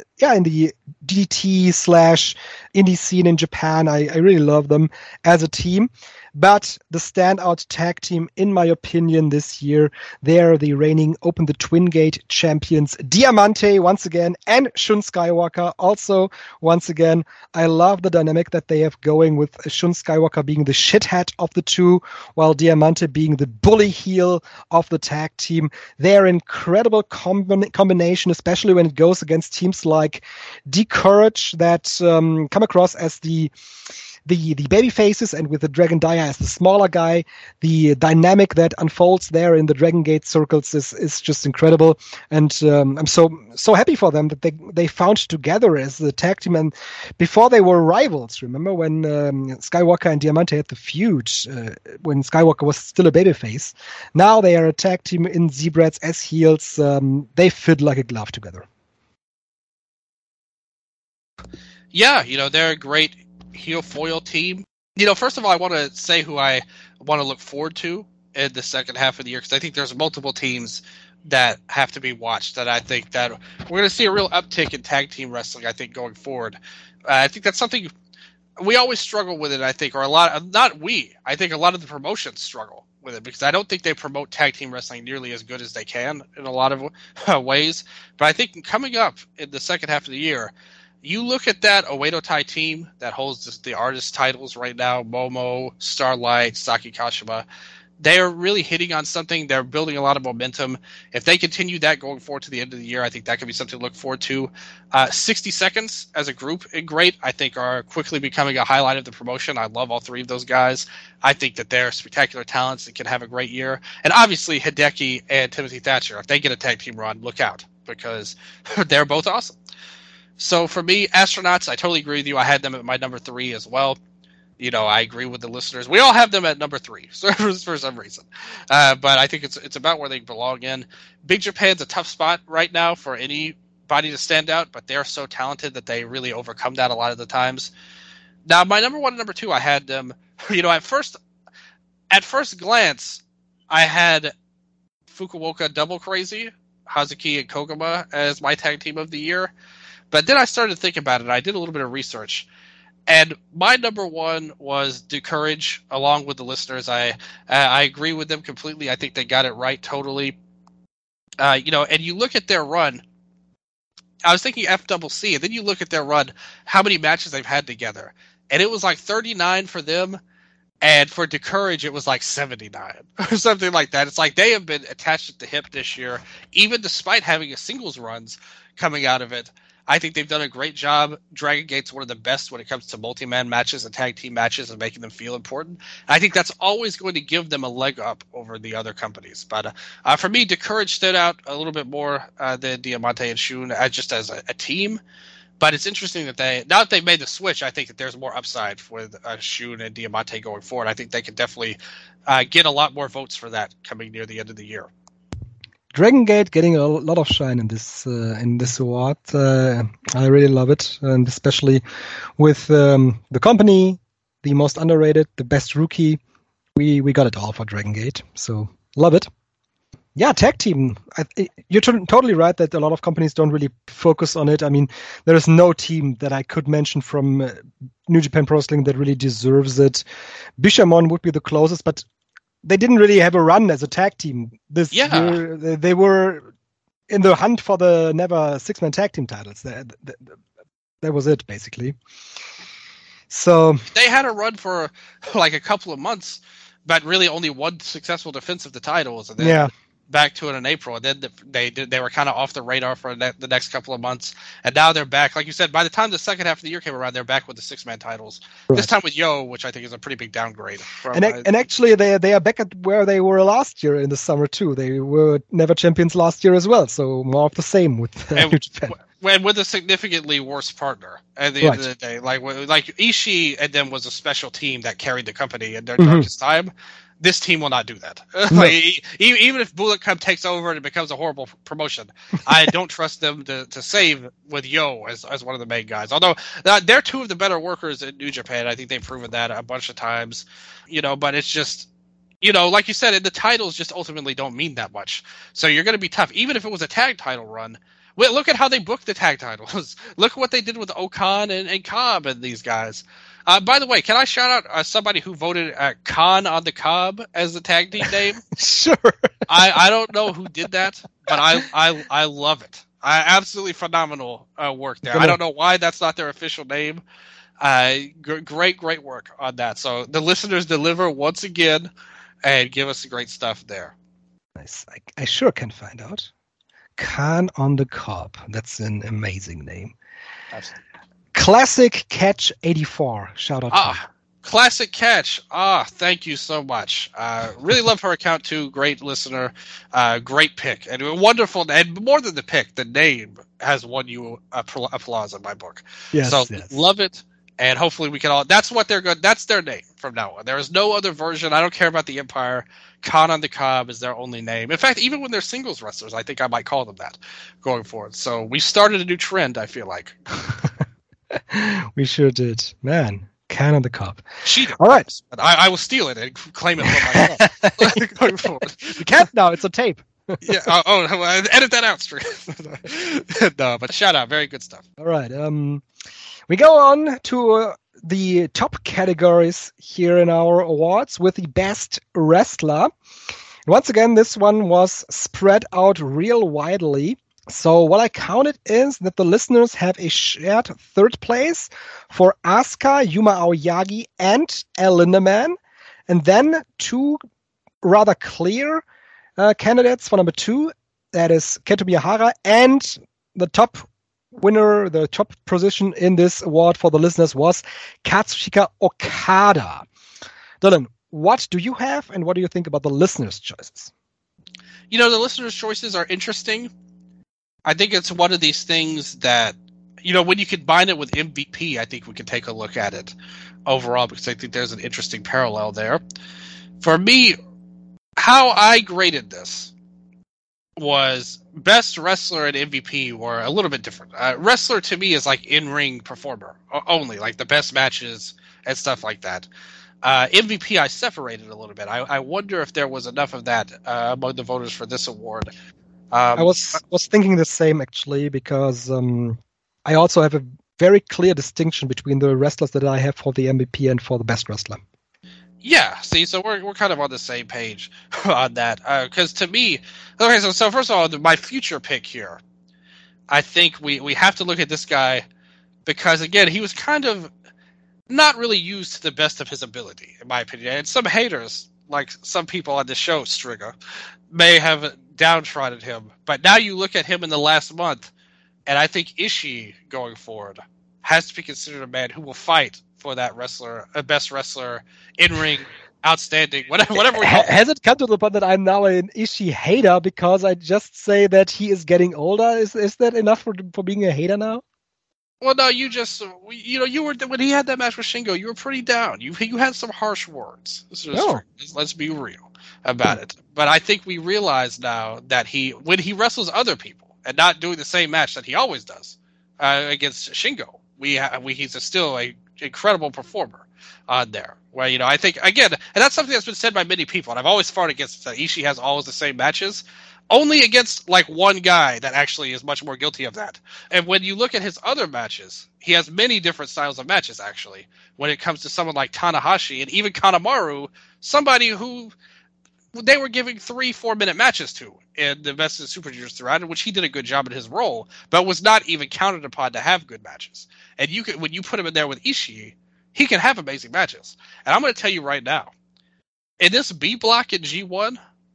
DDT slash indie scene in Japan. I really love them as a team. But the standout tag team, in my opinion, this year, they are the reigning Open the Twin Gate champions, Diamante once again, and Shun Skywalker also once again. I love the dynamic that they have going with Shun Skywalker being the shithead of the two, while Diamante being the bully heel of the tag team. They're incredible combination, especially when it goes against teams like D-Courage that come across as the baby faces, and with the Dragon Dia as the smaller guy. The dynamic that unfolds there in the Dragon Gate circles is just incredible. And I'm so happy for them that they found together as a tag team. And before they were rivals, remember when Skywalker and Diamante had the feud when Skywalker was still a babyface. Now they are a tag team in Zebrats as heels. They fit like a glove together. Yeah, they're a great heel foil team. First of all, I want to say who I want to look forward to in the second half of the year, because I think there's multiple teams that have to be watched that I think that we're going to see a real uptick in tag team wrestling, I think, going forward. I think that's something we always struggle with it, I think, or I think a lot of the promotions struggle with it, because I don't think they promote tag team wrestling nearly as good as they can in a lot of ways. But I think coming up in the second half of the year, you look at that Oedo Tai team that holds the artist titles right now, Momo, Starlight, Saki Kashima. They are really hitting on something. They're building a lot of momentum. If they continue that going forward to the end of the year, I think that could be something to look forward to. 60 Seconds as a group and great, I think, are quickly becoming a highlight of the promotion. I love all three of those guys. I think that they're spectacular talents that can have a great year. And obviously, Hideki and Timothy Thatcher, if they get a tag team run, look out, because they're both awesome. So for me, Astronauts, I totally agree with you. I had them at my number 3 as well. I agree with the listeners. We all have them at number 3 for some reason. But I think it's about where they belong in. Big Japan's a tough spot right now for anybody to stand out, but they're so talented that they really overcome that a lot of the times. Now, my number 1 and number 2, I had them, at first glance, I had Fukuoka Double Crazy, Hazuki and Koguma as my tag team of the year. But then I started to think about it, and I did a little bit of research. And my number 1 was D-Courage, along with the listeners. I agree with them completely. I think they got it right totally. And you look at their run. I was thinking FCC, and then you look at their run, how many matches they've had together. And it was like 39 for them. And for D-Courage, it was like 79 or something like that. It's like they have been attached at the hip this year, even despite having a singles runs coming out of it. I think they've done a great job. Dragon Gate's one of the best when it comes to multi-man matches and tag team matches and making them feel important. I think that's always going to give them a leg up over the other companies. But for me, D-Courage stood out a little bit more than Diamante and Shun just as a team. But it's interesting that now that they've made the switch, I think that there's more upside with Shun and Diamante going forward. I think they could definitely get a lot more votes for that coming near the end of the year. Dragon Gate getting a lot of shine in this award. I really love it, and especially with the company, the most underrated, the best rookie. We got it all for Dragon Gate, so love it. Yeah, tag team. You're totally right that a lot of companies don't really focus on it. I mean, there is no team that I could mention from New Japan Pro Wrestling that really deserves it. Bishamon would be the closest, but they didn't really have a run as a tag team this year. They were in the hunt for the never six-man tag team titles. That was it, basically. So they had a run for like a couple of months, but really only one successful defense of the titles, and then back to it in April. And then they were kind of off the radar for the next couple of months, and now they're back. Like you said, by the time the second half of the year came around, they're back with the six-man titles. Right. This time with Yo, which I think is a pretty big downgrade. And actually, they are back at where they were last year in the summer too. They were never champions last year as well, so more of the same with New Japan. And with a significantly worse partner at the end of the day, like Ishii and them was a special team that carried the company in their darkest time. This team will not do that. No. Even if Bullet Club takes over and it becomes a horrible promotion, I don't trust them to save with Yo as one of the main guys. Although they're two of the better workers in New Japan. I think they've proven that a bunch of times. But it's just you know, like you said, the titles just ultimately don't mean that much. So you're going to be tough, even if it was a tag title run. Well, look at how they booked the tag titles. Look what they did with Okan and Cobb and these guys. By the way, can I shout out somebody who voted Khan on the Cobb as the tag team name? Sure. I don't know who did that, but I love it. Absolutely phenomenal work there. I don't know why that's not their official name. Great work on that. So the listeners deliver once again and give us great stuff there. Nice. I sure can find out. Khan on the Cobb. That's an amazing name. Absolutely. Classic Catch 84. Shout out to you. Classic Catch. Thank you so much. Really love her account too. Great listener. Great pick. And wonderful. And more than the pick, the name has won you applause in my book. Yes, so yes. Love it. And hopefully we can all. That's what they're good. That's their name from now on. There is no other version. I don't care about the Empire. Khan on the Cobb is their only name. In fact, even when they're singles wrestlers, I think I might call them that going forward. So we started a new trend, I feel like. We sure did. Man, Khan on the Cobb. She did. All right. But I will steal it and claim it for myself going forward. You can't now. It's a tape. Yeah. Edit that out, Strick. No, but shout out. Very good stuff. All right. We go on to the top categories here in our awards with the best wrestler. And once again, this one was spread out real widely. So what I counted is that the listeners have a shared third place for Asuka, Yuma Aoyagi, and El Lindaman. And then two rather clear candidates for number 2. That is Kento Miyahara, and the top winner, the top position in this award for the listeners was Katsushika Okada. Dylan, what do you have, and what do you think about the listeners' choices? You know, the listeners' choices are interesting. I think it's one of these things that, you know, when you combine it with MVP, I think we can take a look at it overall, because I think there's an interesting parallel there. For me, how I graded this was best wrestler and MVP were a little bit different. Wrestler to me is like in-ring performer only, like the best matches and stuff like that. MVP I separated a little bit. I wonder if there was enough of that among the voters for this award. I was thinking the same actually, because I also have a very clear distinction between the wrestlers that I have for the MVP and for the best wrestler. Yeah, see, so we're kind of on the same page on that. Because to me, okay, so first of all, my future pick here, I think we have to look at this guy because, again, he was kind of not really used to the best of his ability, in my opinion. And some haters, like some people on the show, Striga, may have downtrodden him. But now you look at him in the last month, and I think Ishii, going forward, has to be considered a man who will fight for that wrestler, a best wrestler, in-ring, outstanding, whatever we call it. Has it come to the point that I'm now an Ishii hater because I just say that he is getting older? Is that enough for being a hater now? Well, no, you just, you know, you were, when he had that match with Shingo, you were pretty down. You had some harsh words. Let's be real about it. But I think we realize now that when he wrestles other people and not doing the same match that he always does against Shingo, he's still a incredible performer on there. Where, you know, I think, again, and that's something that's been said by many people, and I've always fought against that Ishii has always the same matches, only against like one guy that actually is much more guilty of that. And when you look at his other matches, he has many different styles of matches, actually, when it comes to someone like Tanahashi and even Kanemaru, somebody who they were giving 3-4 minute matches to in the Best of the Super Juniors throughout, in which he did a good job in his role, but was not even counted upon to have good matches. And when you put him in there with Ishii, he can have amazing matches. And I'm going to tell you right now, in this B block in G1,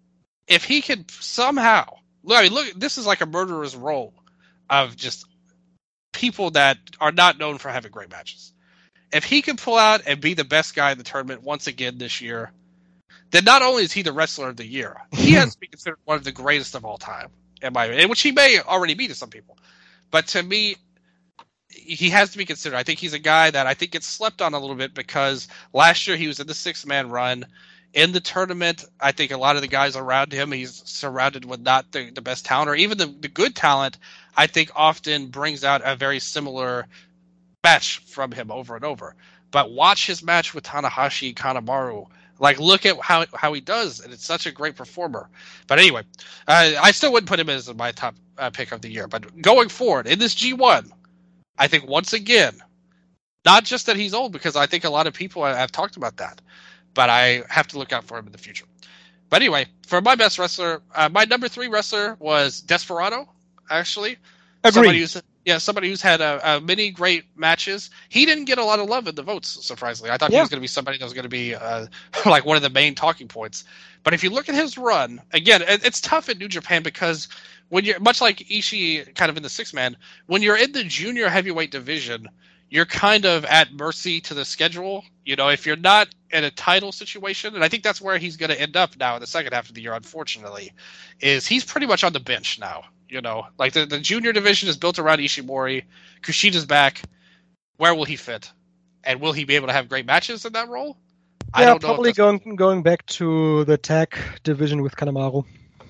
if he can somehow, look, this is like a murderer's row of just people that are not known for having great matches. If he can pull out and be the best guy in the tournament once again this year, then not only is he the wrestler of the year, he has to be considered one of the greatest of all time, which he may already be to some people. But to me, he has to be considered. I think he's a guy that I think gets slept on a little bit because last year he was in the 6-man run. In the tournament, I think a lot of the guys around him, he's surrounded with not the best talent, or even the good talent, I think often brings out a very similar match from him over and over. But watch his match with Tanahashi Kanemaru Like, look at how he does, and it's such a great performer. But anyway, I still wouldn't put him as my top pick of the year. But going forward, in this G1, I think once again, not just that he's old, because I think a lot of people have talked about that, but I have to look out for him in the future. But anyway, for my best wrestler, my number 3 wrestler was Desperado, actually. Agree. Somebody who's had many great matches. He didn't get a lot of love in the votes, surprisingly. I thought he was going to be somebody that was going to be like one of the main talking points. But if you look at his run, again, it's tough in New Japan because when you're, much like Ishii kind of in the 6-man, when you're in the junior heavyweight division, you're kind of at mercy to the schedule. You know, if you're not in a title situation, and I think that's where he's going to end up now in the second half of the year, unfortunately, is he's pretty much on the bench now. You know, like the junior division is built around Ishimori. Kushida's back. Where will he fit? And will he be able to have great matches in that role? I don't know. Probably going back to the tag division with Kanemaru.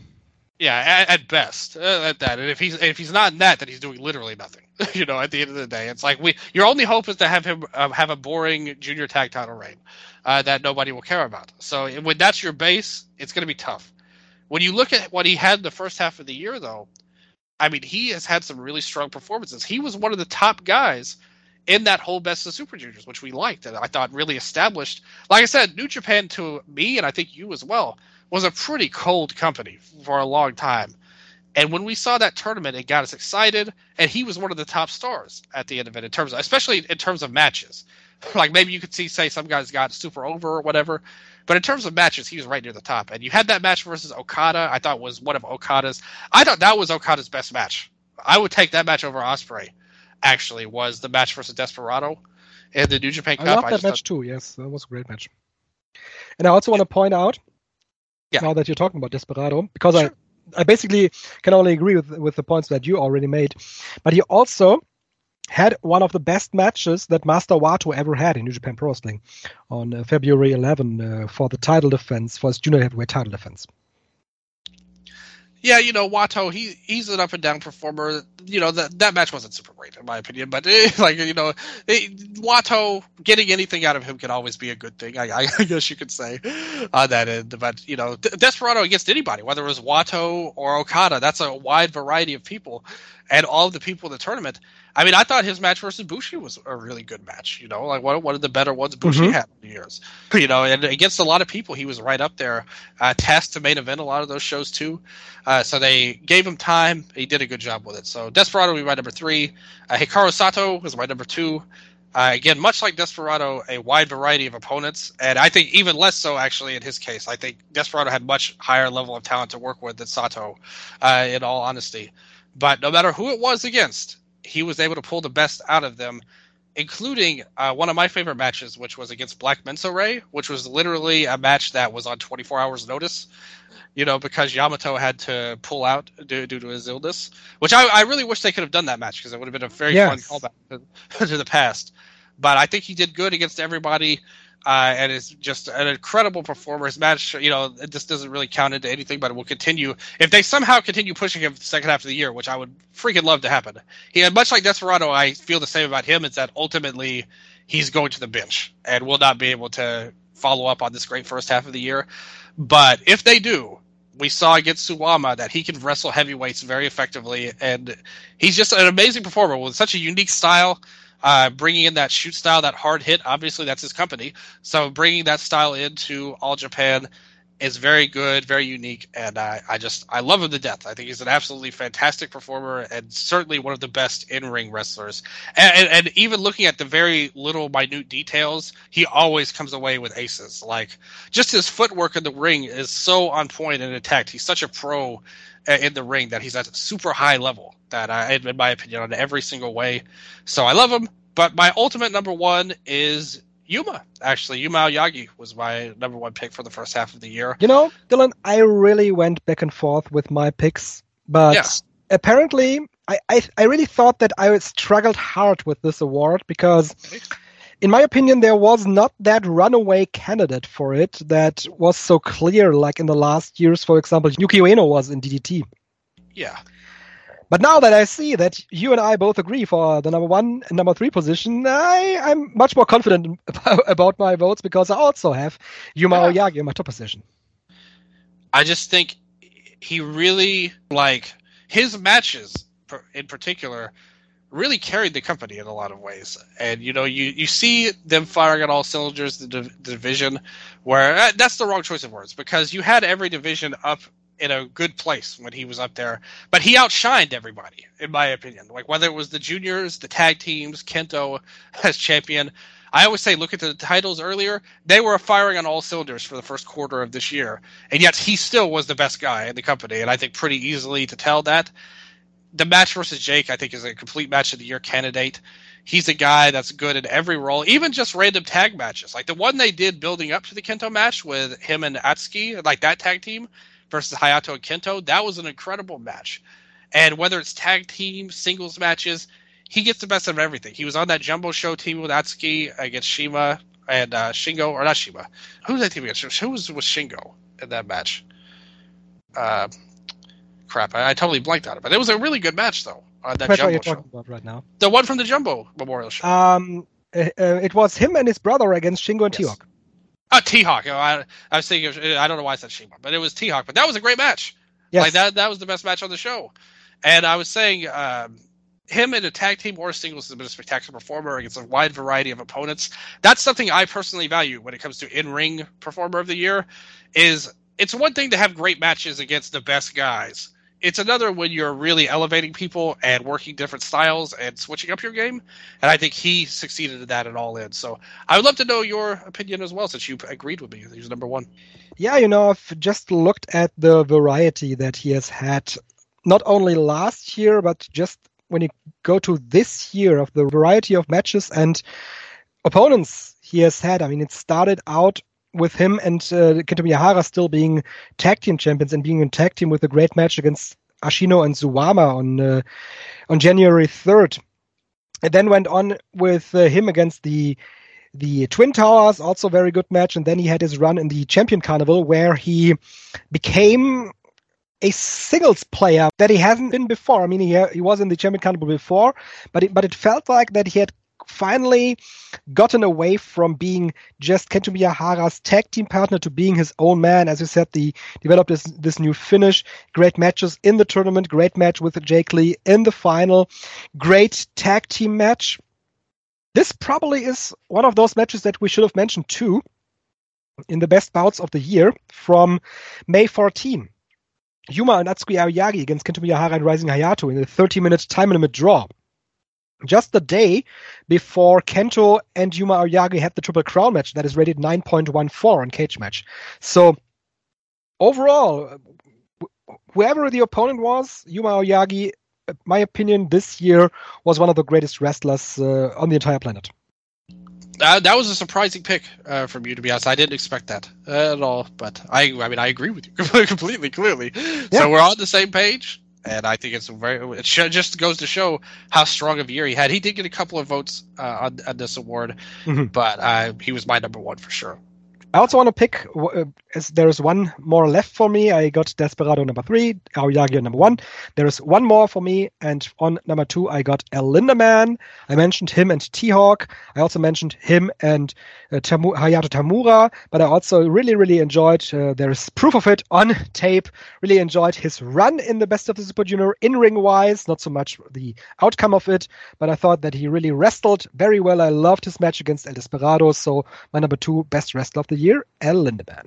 Yeah, at best, at that. And if he's not in that, then he's doing literally nothing. You know, at the end of the day, it's like your only hope is to have him have a boring junior tag title reign that nobody will care about. So when that's your base, it's going to be tough. When you look at what he had in the first half of the year, though, I mean, he has had some really strong performances. He was one of the top guys in that whole Best of Super Juniors, which we liked, and I thought really established. Like I said, New Japan to me, and I think you as well, was a pretty cold company for a long time. And when we saw that tournament, it got us excited, and he was one of the top stars at the end of it, especially in terms of matches. Like maybe you could say some guys got super over or whatever, but in terms of matches, he was right near the top. And you had that match versus Okada, I thought was one of Okada's. I thought that was Okada's best match. I would take that match over Ospreay, actually, was the match versus Desperado in the New Japan Cup. I love that match too, yes. That was a great match. And I also want to point out, now that you're talking about Desperado, because sure. I basically can only agree with the points that you already made, but he also had one of the best matches that Master Wato ever had in New Japan Pro Wrestling on February 11 for the title defense, for his junior heavyweight title defense. Yeah, you know, Wato, he's an up and down performer. You know, that match wasn't super great in my opinion, but Wato, getting anything out of him can always be a good thing. I guess you could say on that end. But you know, Desperado against anybody, whether it was Wato or Okada, that's a wide variety of people, and all of the people in the tournament. I mean, I thought his match versus Bushi was a really good match. You know, like one of the better ones Bushi had in years. You know, and against a lot of people, he was right up there. Tasked to main event a lot of those shows too. So they gave him time. He did a good job with it. So Desperado will be my number 3. Hikaru Sato was my number 2. Again, much like Desperado, a wide variety of opponents, and I think even less so actually in his case. I think Desperado had much higher level of talent to work with than Sato, in all honesty. But no matter who it was against, he was able to pull the best out of them, including one of my favorite matches, which was against Black Menso-Re, which was literally a match that was on 24 hours notice, you know, because Yamato had to pull out due to his illness, which I really wish they could have done that match because it would have been a very fun callback to the past. But I think he did good against everybody. And is just an incredible performer. His match, you know, this doesn't really count into anything, but it will continue. If they somehow continue pushing him the second half of the year, which I would freaking love to happen. Much like Desperado, I feel the same about him, is that ultimately he's going to the bench and will not be able to follow up on this great first half of the year. But if they do, we saw against Suwama that he can wrestle heavyweights very effectively, and he's just an amazing performer with such a unique style. Bringing in that shoot style, that hard hit, obviously that's his company. So bringing that style into All Japan is very good, very unique, and I love him to death. I think he's an absolutely fantastic performer and certainly one of the best in-ring wrestlers. And even looking at the very little minute details, he always comes away with aces. Like, just his footwork in the ring is so on point and intact. He's such a pro in the ring that he's at a super high level that in my opinion, on every single way. So I love him, but my ultimate number 1 is Yuma. Actually, Yuma Aoyagi was my number 1 pick for the first half of the year. You know, Dylan, I really went back and forth with my picks, but apparently I really thought that I struggled hard with this award because, in my opinion, there was not that runaway candidate for it that was so clear like in the last years. For example, Yuki Ueno was in DDT. Yeah. But now that I see that you and I both agree for the number 1 and number 3 position, I'm much more confident about my votes because I also have Yuma Aoyagi in my top position. I just think he really, his matches in particular, really carried the company in a lot of ways. And, you see them firing on all cylinders, the division, where that's the wrong choice of words, because you had every division up in a good place when he was up there, but he outshined everybody, in my opinion. Whether it was the juniors, the tag teams, Kento as champion, I always say, look at the titles earlier. They were firing on all cylinders for the first quarter of this year, and yet he still was the best guy in the company, and I think pretty easily to tell that. The match versus Jake, I think, is a complete match of the year candidate. He's a guy that's good in every role, even just random tag matches. Like the one they did building up to the Kento match with him and Atsuki, like that tag team versus Hayato and Kento, that was an incredible match. And whether it's tag team, singles matches, he gets the best of everything. He was on that Jumbo Show team with Atsuki against Shima and Shingo, or not Shima. Who was that team against? Who was with Shingo in that match? Crap, I totally blanked on it. But it was a really good match, though, on that Jumbo Show. Talking about right now? The one from the Jumbo Memorial Show. It was him and his brother against Shingo and T-Hawk. T-Hawk. I was thinking, I don't know why I said Shima, but it was T-Hawk. But that was a great match. Yes. That was the best match on the show. And I was saying, him in a tag team or singles has been a spectacular performer against a wide variety of opponents. That's something I personally value when it comes to in-ring performer of the year. It's one thing to have great matches against the best guys. It's another when you're really elevating people and working different styles and switching up your game. And I think he succeeded at that at All In. So I would love to know your opinion as well, since you agreed with me. He's number 1. Yeah, I've just looked at the variety that he has had, not only last year, but just when you go to this year, of the variety of matches and opponents he has had. I mean, it started out with him and Kento Miyahara still being tag team champions and being in tag team with a great match against Ashino and Suwama on January 3rd. It then went on with him against the Twin Towers, also a very good match. And then he had his run in the Champion Carnival, where he became a singles player that he hasn't been before. I mean, he was in the Champion Carnival before, but it felt like that he had finally gotten away from being just Kento Miyahara's tag team partner to being his own man. As you said, he developed this new finish, great matches in the tournament, great match with Jake Lee in the final, great tag team match. This probably is one of those matches that we should have mentioned too in the best bouts of the year from May 14. Yuma and Atsuki Aoyagi against Kento Miyahara and Rising Hayato in a 30-minute time limit draw. Just the day before Kento and Yuma Aoyagi had the Triple Crown match that is rated 9.14 on Cage Match. So overall, whoever the opponent was, Yuma Aoyagi, in my opinion, this year was one of the greatest wrestlers on the entire planet. That was a surprising pick from you, to be honest. I didn't expect that at all, but I agree with you completely, clearly. Yeah. So we're on the same page. And I think it just goes to show how strong of a year he had. He did get a couple of votes on this award, but he was my number 1 for sure. I also want to pick, as there's one more left for me. I got Desperado number 3, Aoyagi number 1. There is one more for me, and on number 2, I got El Lindaman. I mentioned him and T-Hawk. I also mentioned him and Hayato Tamura, but I also really, really enjoyed, there is proof of it on tape, really enjoyed his run in the Best of the Super Junior in-ring-wise, not so much the outcome of it, but I thought that he really wrestled very well. I loved his match against El Desperado, so my number 2 best wrestler of the year, El Lindaman.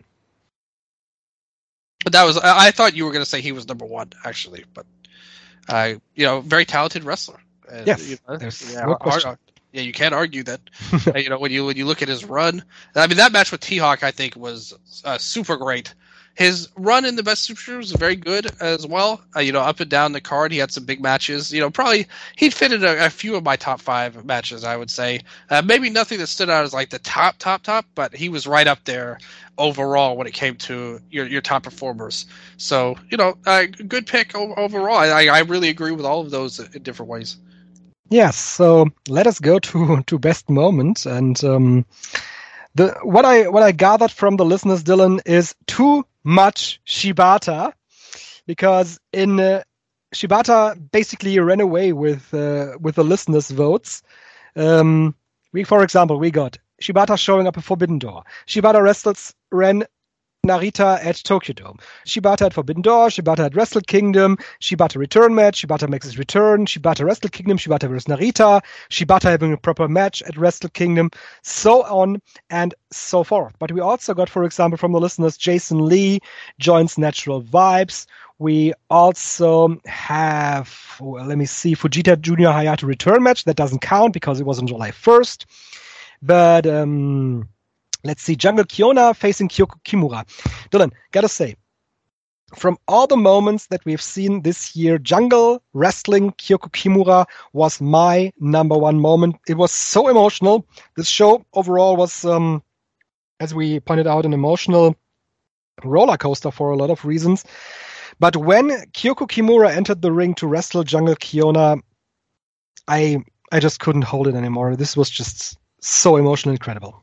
But I thought you were going to say he was number 1, actually, but very talented wrestler. Yes, no question. Yeah, you can't argue that. When you look at his run, I mean, that match with T-Hawk, I think, was super great. His run in the Best Super Junior was very good as well. Up and down the card, he had some big matches. Probably he'd fit in a few of my top 5 matches, I would say. Maybe nothing that stood out as like the top, but he was right up there overall when it came to your top performers. So, good pick overall. I really agree with all of those in different ways. Yes, so let us go to best moment. And what I gathered from the listeners, Dylan, is too much Shibata, because in Shibata basically ran away with the listeners' votes. For example, we got Shibata showing up at Forbidden Door. Shibata ran Narita at Tokyo Dome. Shibata at Forbidden Door, Shibata at Wrestle Kingdom, Shibata return match, Shibata makes his return, Shibata Wrestle Kingdom, Shibata vs Narita, Shibata having a proper match at Wrestle Kingdom, so on and so forth. But we also got, for example, from the listeners, Jason Lee joins Natural Vibes. We also have, Fujita Junior Hayato return match. That doesn't count because it was on July 1st. But let's see, Jungle Kiona facing Kyoko Kimura. Dylan, gotta say, from all the moments that we've seen this year, Jungle wrestling Kyoko Kimura was my number one moment. It was so emotional. This show overall was, as we pointed out, an emotional roller coaster for a lot of reasons. But when Kyoko Kimura entered the ring to wrestle Jungle Kiona, I just couldn't hold it anymore. This was just so emotional and incredible.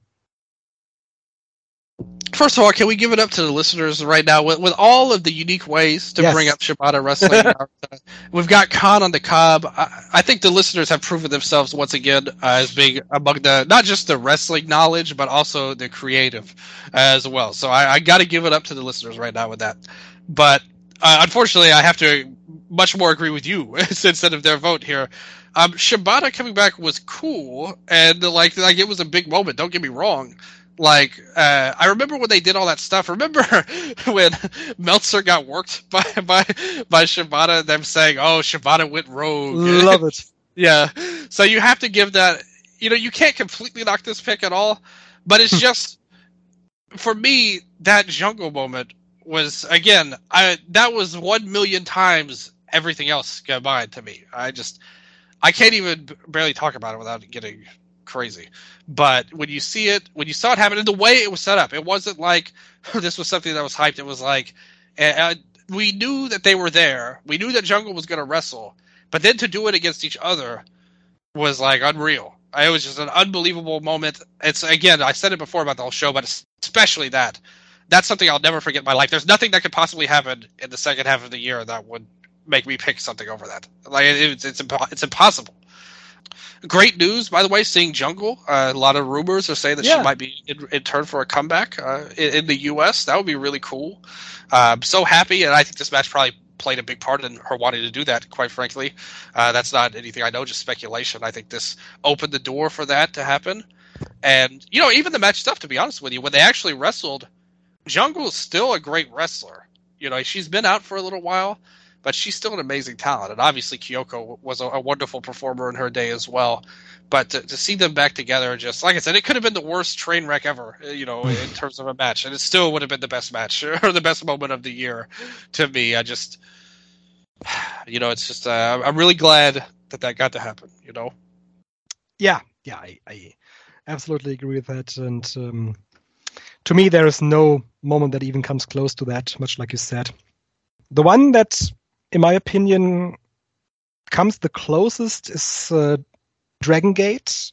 First of all, can we give it up to the listeners right now with all of the unique ways to bring up Shibata wrestling? We've got Khan on the Cobb. I think the listeners have proven themselves once again as being among the not just the wrestling knowledge, but also the creative as well. So I got to give it up to the listeners right now with that. But unfortunately, I have to much more agree with you instead of their vote here. Shibata coming back was cool, and like it was a big moment. Don't get me wrong. I remember when they did all that stuff. Remember when Meltzer got worked by Shibata, them saying, "Oh, Shibata went rogue." Love it. Yeah. So you have to give that. You can't completely knock this pick at all, but it's just for me that Jungle moment was again. That was 1 million times everything else combined to me. I can't even barely talk about it without getting crazy. But when you see it, when you saw it happen, and the way it was set up, it wasn't like this was something that was hyped. It was like we knew that they were there. We knew that Jungle was going to wrestle, but then to do it against each other was like unreal. It was just an unbelievable moment. It's again, I said it before about the whole show, but especially that. That's something I'll never forget in my life. There's nothing that could possibly happen in the second half of the year that would make me pick something over that. Like it's impossible. Great news, by the way, seeing Jungle. A lot of rumors are saying that she might be in turn for a comeback in the U.S. That would be really cool. So happy, and I think this match probably played a big part in her wanting to do that, quite frankly. That's not anything I know, just speculation. I think this opened the door for that to happen. And, even the match stuff, to be honest with you, when they actually wrestled, Jungle is still a great wrestler. She's been out for a little while, but she's still an amazing talent. And obviously Kyoko was a wonderful performer in her day as well. But to see them back together, just like I said, it could have been the worst train wreck ever, in terms of a match. And it still would have been the best match or the best moment of the year to me. I just, it's just, I'm really glad that got to happen, Yeah, I absolutely agree with that. And to me, there is no moment that even comes close to that, much like you said. The one that, in my opinion, comes the closest is Dragon Gate.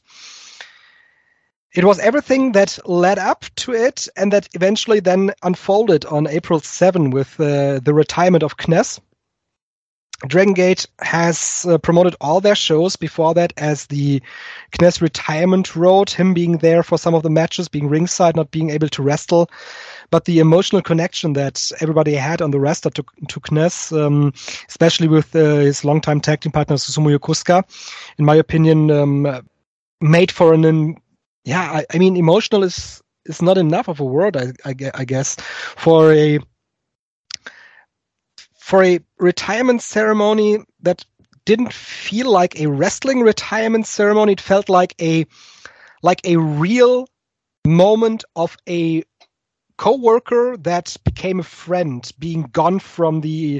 It was everything that led up to it and that eventually then unfolded on April 7 with the retirement of Kness. Dragon Gate has promoted all their shows before that as the Kness retirement road, him being there for some of the matches, being ringside, not being able to wrestle. But the emotional connection that everybody had on the roster to Kness, especially with his longtime tag team partner Susumu Yokosuka, in my opinion, made for emotional is not enough of a word, I guess, for a retirement ceremony that didn't feel like a wrestling retirement ceremony. It felt like a real moment of a co-worker that became a friend, being gone from the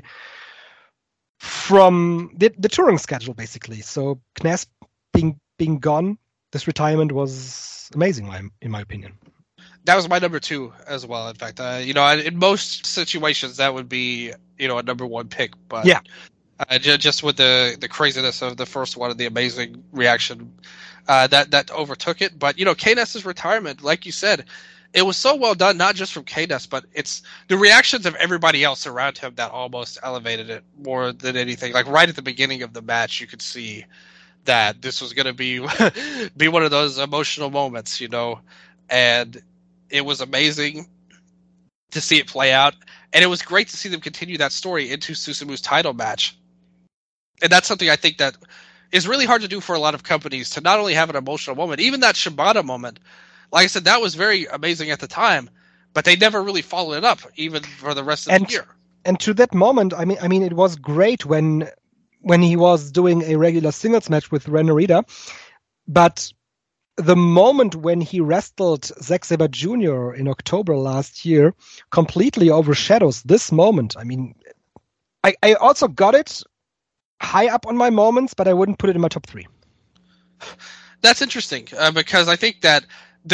touring schedule, basically. So Kness being gone, this retirement was amazing, in my opinion. That was my number 2 as well. In fact, in most situations that would be, a number 1 pick. But yeah, just with the craziness of the first one and the amazing reaction that overtook it. But Kness's retirement, like you said, it was so well done, not just from K-Dust, but it's the reactions of everybody else around him that almost elevated it more than anything. Like right at the beginning of the match, you could see that this was going to be be one of those emotional moments, you know, and it was amazing to see it play out, and it was great to see them continue that story into Susumu's title match. And that's something I think that is really hard to do for a lot of companies, to not only have an emotional moment, even that Shibata moment. Like I said, that was very amazing at the time, but they never really followed it up, even for the rest of the year. And to that moment, I mean, it was great when he was doing a regular singles match with Ren Narita, but the moment when he wrestled Zack Sabre Jr. in October last year completely overshadows this moment. I mean, I also got it high up on my moments, but I wouldn't put it in my top 3. That's interesting, because I think that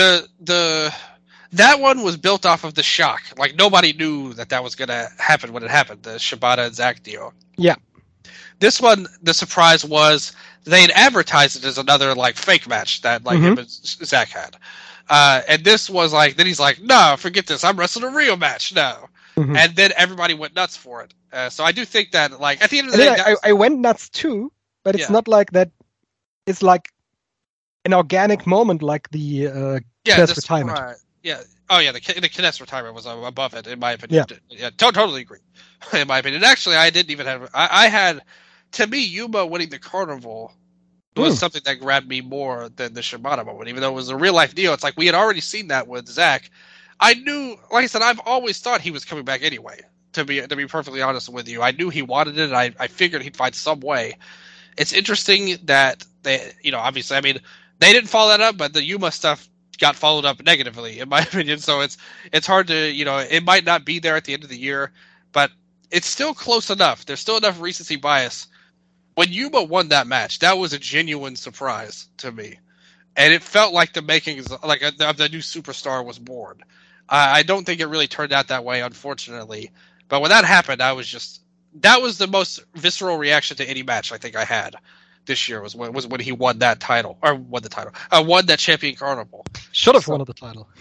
that one was built off of the shock. Like, nobody knew that was going to happen when it happened, the Shibata and Zack deal. Yeah. This one, the surprise was they'd advertised it as another, like, fake match that, like, him and Zack had. And this was like, then he's like, no, forget this. I'm wrestling a real match now. Mm-hmm. And then everybody went nuts for it. So I do think that, like, at the end of the day... I went nuts too, but it's not like that. It's like an organic moment, like the Kness retirement. Yeah. Oh, yeah, the Kness retirement was above it, in my opinion. Yeah, totally agree. In my opinion. Actually, I didn't even have... I had... To me, Yuma winning the Carnival was something that grabbed me more than the Shibata moment, even though it was a real-life deal. It's like we had already seen that with Zack. I knew, like I said, I've always thought he was coming back anyway, to be perfectly honest with you. I knew he wanted it, and I figured he'd find some way. It's interesting that they, obviously, I mean, they didn't follow that up, but the Yuma stuff got followed up negatively, in my opinion, so it's hard to, it might not be there at the end of the year, but it's still close enough. There's still enough recency bias. When Yuma won that match, that was a genuine surprise to me. And it felt like the makings of the new superstar was born. I don't think it really turned out that way, unfortunately. But when that happened, that was the most visceral reaction to any match I think I had this year was when he won that title. Or won the title. Won that Champion Carnival. Should have won the title.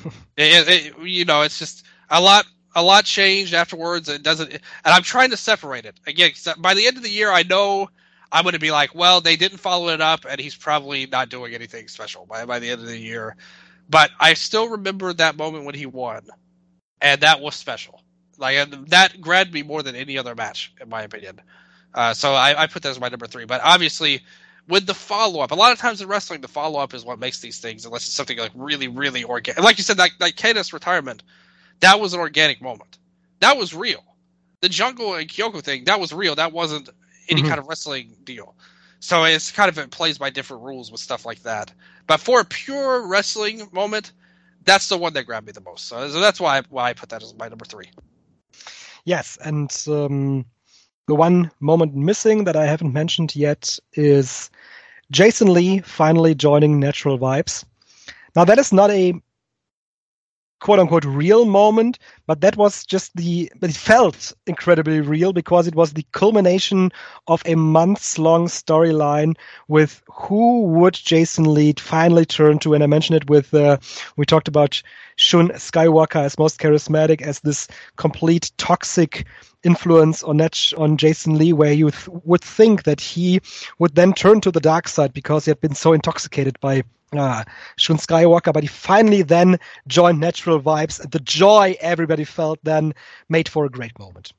It's just a lot changed afterwards. It doesn't, and I'm trying to separate it. Again, by the end of the year, I know I'm going to be like, well, they didn't follow it up, and he's probably not doing anything special by the end of the year. But I still remember that moment when he won, and that was special. Like, that grabbed me more than any other match, in my opinion. So I put that as my number 3. But obviously, with the follow-up, a lot of times in wrestling, the follow-up is what makes these things, unless it's something like really, really organic. Like you said, like K-Dust's retirement, that was an organic moment. That was real. The Jungle and Kyoko thing, that was real. That wasn't any kind of wrestling deal. So it's kind of, it plays by different rules with stuff like that. But for a pure wrestling moment, that's the one that grabbed me the most. So that's why I put that as my number 3. Yes, and the one moment missing that I haven't mentioned yet is Jason Lee finally joining Natural Vibes. Now, that is not a quote-unquote real moment, but that was just but it felt incredibly real because it was the culmination of a months-long storyline with who would Jason Lee finally turn to. And I mentioned it with, we talked about Shun Skywalker as most charismatic, as this complete toxic influence on Jason Lee, where you would think that he would then turn to the dark side because he had been so intoxicated by Shun Skywalker, but he finally then joined Natural Vibes, and the joy everybody felt then made for a great moment.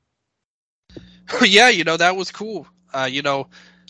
Yeah, that was cool. The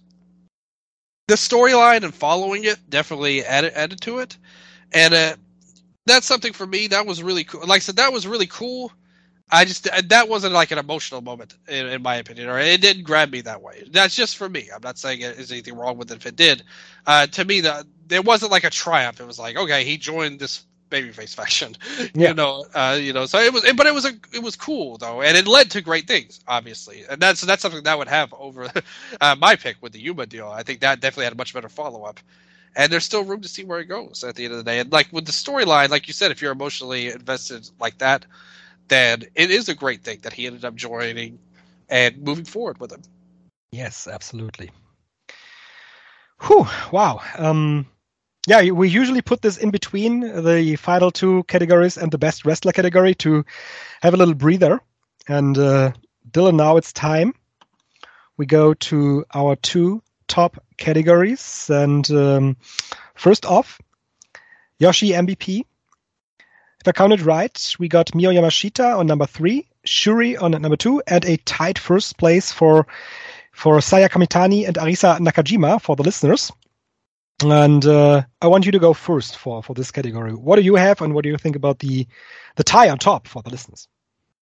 storyline and following it definitely added to it, and that's something for me that was really cool. Like I said, that was really cool. That wasn't like an emotional moment in my opinion, or it didn't grab me that way. That's just for me. I'm not saying there's anything wrong with it if it did. To me, there wasn't like a triumph. It was like, okay, he joined this babyface faction, yeah. So it was cool though, and it led to great things, obviously, and that's something that I would have over my pick with the Yuma deal. I think that definitely had a much better follow up, and there's still room to see where it goes at the end of the day. And like with the storyline, like you said, if you're emotionally invested like that, then it is a great thing that he ended up joining and moving forward with him. Yes, absolutely. Whew, wow. Yeah, we usually put this in between the final two categories and the best wrestler category to have a little breather. And Dylan, now it's time. We go to our two top categories. And first off, Yoshi MVP. If I counted right, we got Mio Yamashita on number 3, Shuri on number 2, and a tied first place for Saya Kamitani and Arisa Nakajima for the listeners. And I want you to go first for this category. What do you have, and what do you think about the tie on top for the listeners?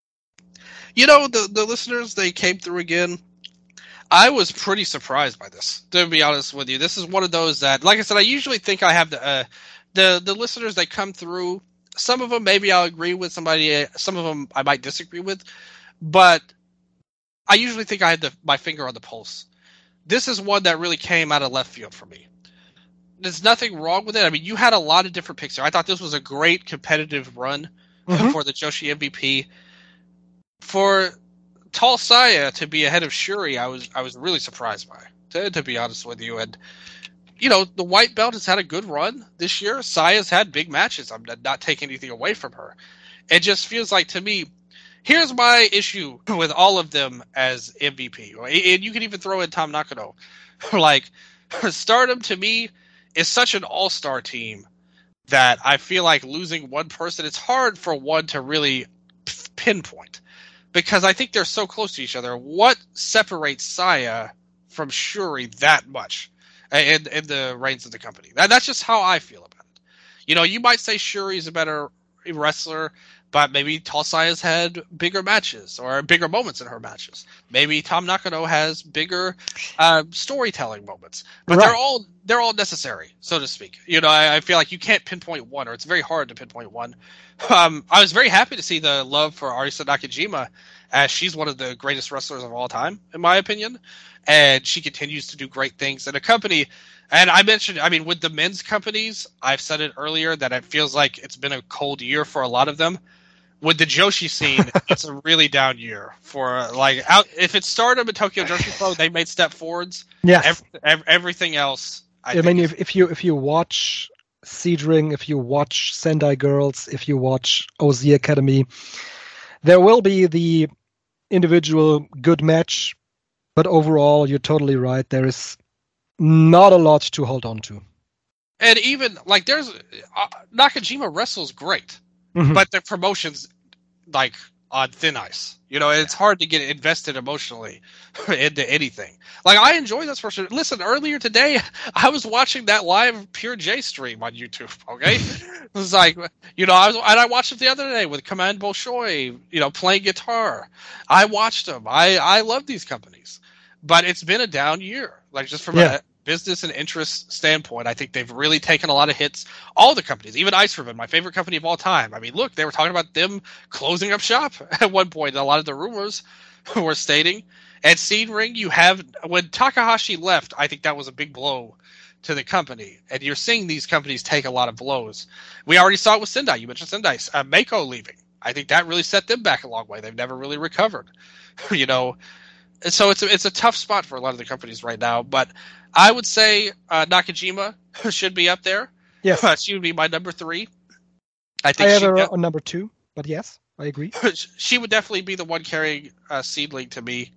You know, the listeners, they came through again. I was pretty surprised by this, to be honest with you. This is one of those that, like I said, I usually think I have the listeners that come through. Some of them maybe I'll agree with somebody. Some of them I might disagree with. But I usually think I had my finger on the pulse. This is one that really came out of left field for me. There's nothing wrong with it. I mean, you had a lot of different picks here. I thought this was a great competitive run for the Joshi MVP. For Tall Saya to be ahead of Shuri, I was really surprised by, to be honest with you. And you know, the white belt has had a good run this year. Saya's had big matches. I'm not taking anything away from her. It just feels like, to me, here's my issue with all of them as MVP. And you can even throw in Tam Nakano. Like, Stardom, to me, is such an all-star team that I feel like losing one person, it's hard for one to really pinpoint. Because I think they're so close to each other. What separates Saya from Shuri that much? In the reins of the company. That's just how I feel about it. You know, you might say Shuri's a better wrestler, but maybe Tall Saya's had bigger matches or bigger moments in her matches. Maybe Tam Nakano has bigger storytelling moments. But right. they're all necessary, so to speak. You know, I feel like you can't pinpoint one, or it's very hard to pinpoint one. I was very happy to see the love for Arisa Nakajima, as she's one of the greatest wrestlers of all time, in my opinion. And she continues to do great things in a company. And I mentioned, I mean, with the men's companies, I've said it earlier that it feels like it's been a cold year for a lot of them. With the Joshi scene, it's a really down year for, like, if it's Stardom and Tokyo Joshi Pro, they made step forwards. Yeah. Everything else, I mean, if you watch Seadring, if you watch Sendai Girls, if you watch OZ Academy, there will be the individual good match. But overall, you're totally right. There is not a lot to hold on to. And even, like, there's... Nakajima wrestles great. Mm-hmm. But the promotion's, like, on thin ice. You know, it's hard to get invested emotionally into anything. Like, I enjoy this person. Listen, earlier today, I was watching that live Pure J stream on YouTube, okay? It was like, you know, I watched it the other day with Command Bolshoi, you know, playing guitar. I watched them. I love these companies. But it's been a down year. Like, just from a business and interest standpoint, I think they've really taken a lot of hits. All the companies, even Ice Ribbon, my favorite company of all time. I mean, look, they were talking about them closing up shop at one point. A lot of the rumors were stating. At Seadring, you have, when Takahashi left, I think that was a big blow to the company. And you're seeing these companies take a lot of blows. We already saw it with Sendai. You mentioned Sendai. Mako leaving. I think that really set them back a long way. They've never really recovered. You know, so it's a tough spot for a lot of the companies right now. But I would say Nakajima should be up there. Yes. She would be my number 3. I have her on number 2, but yes, I agree. She would definitely be the one carrying Seadling to me.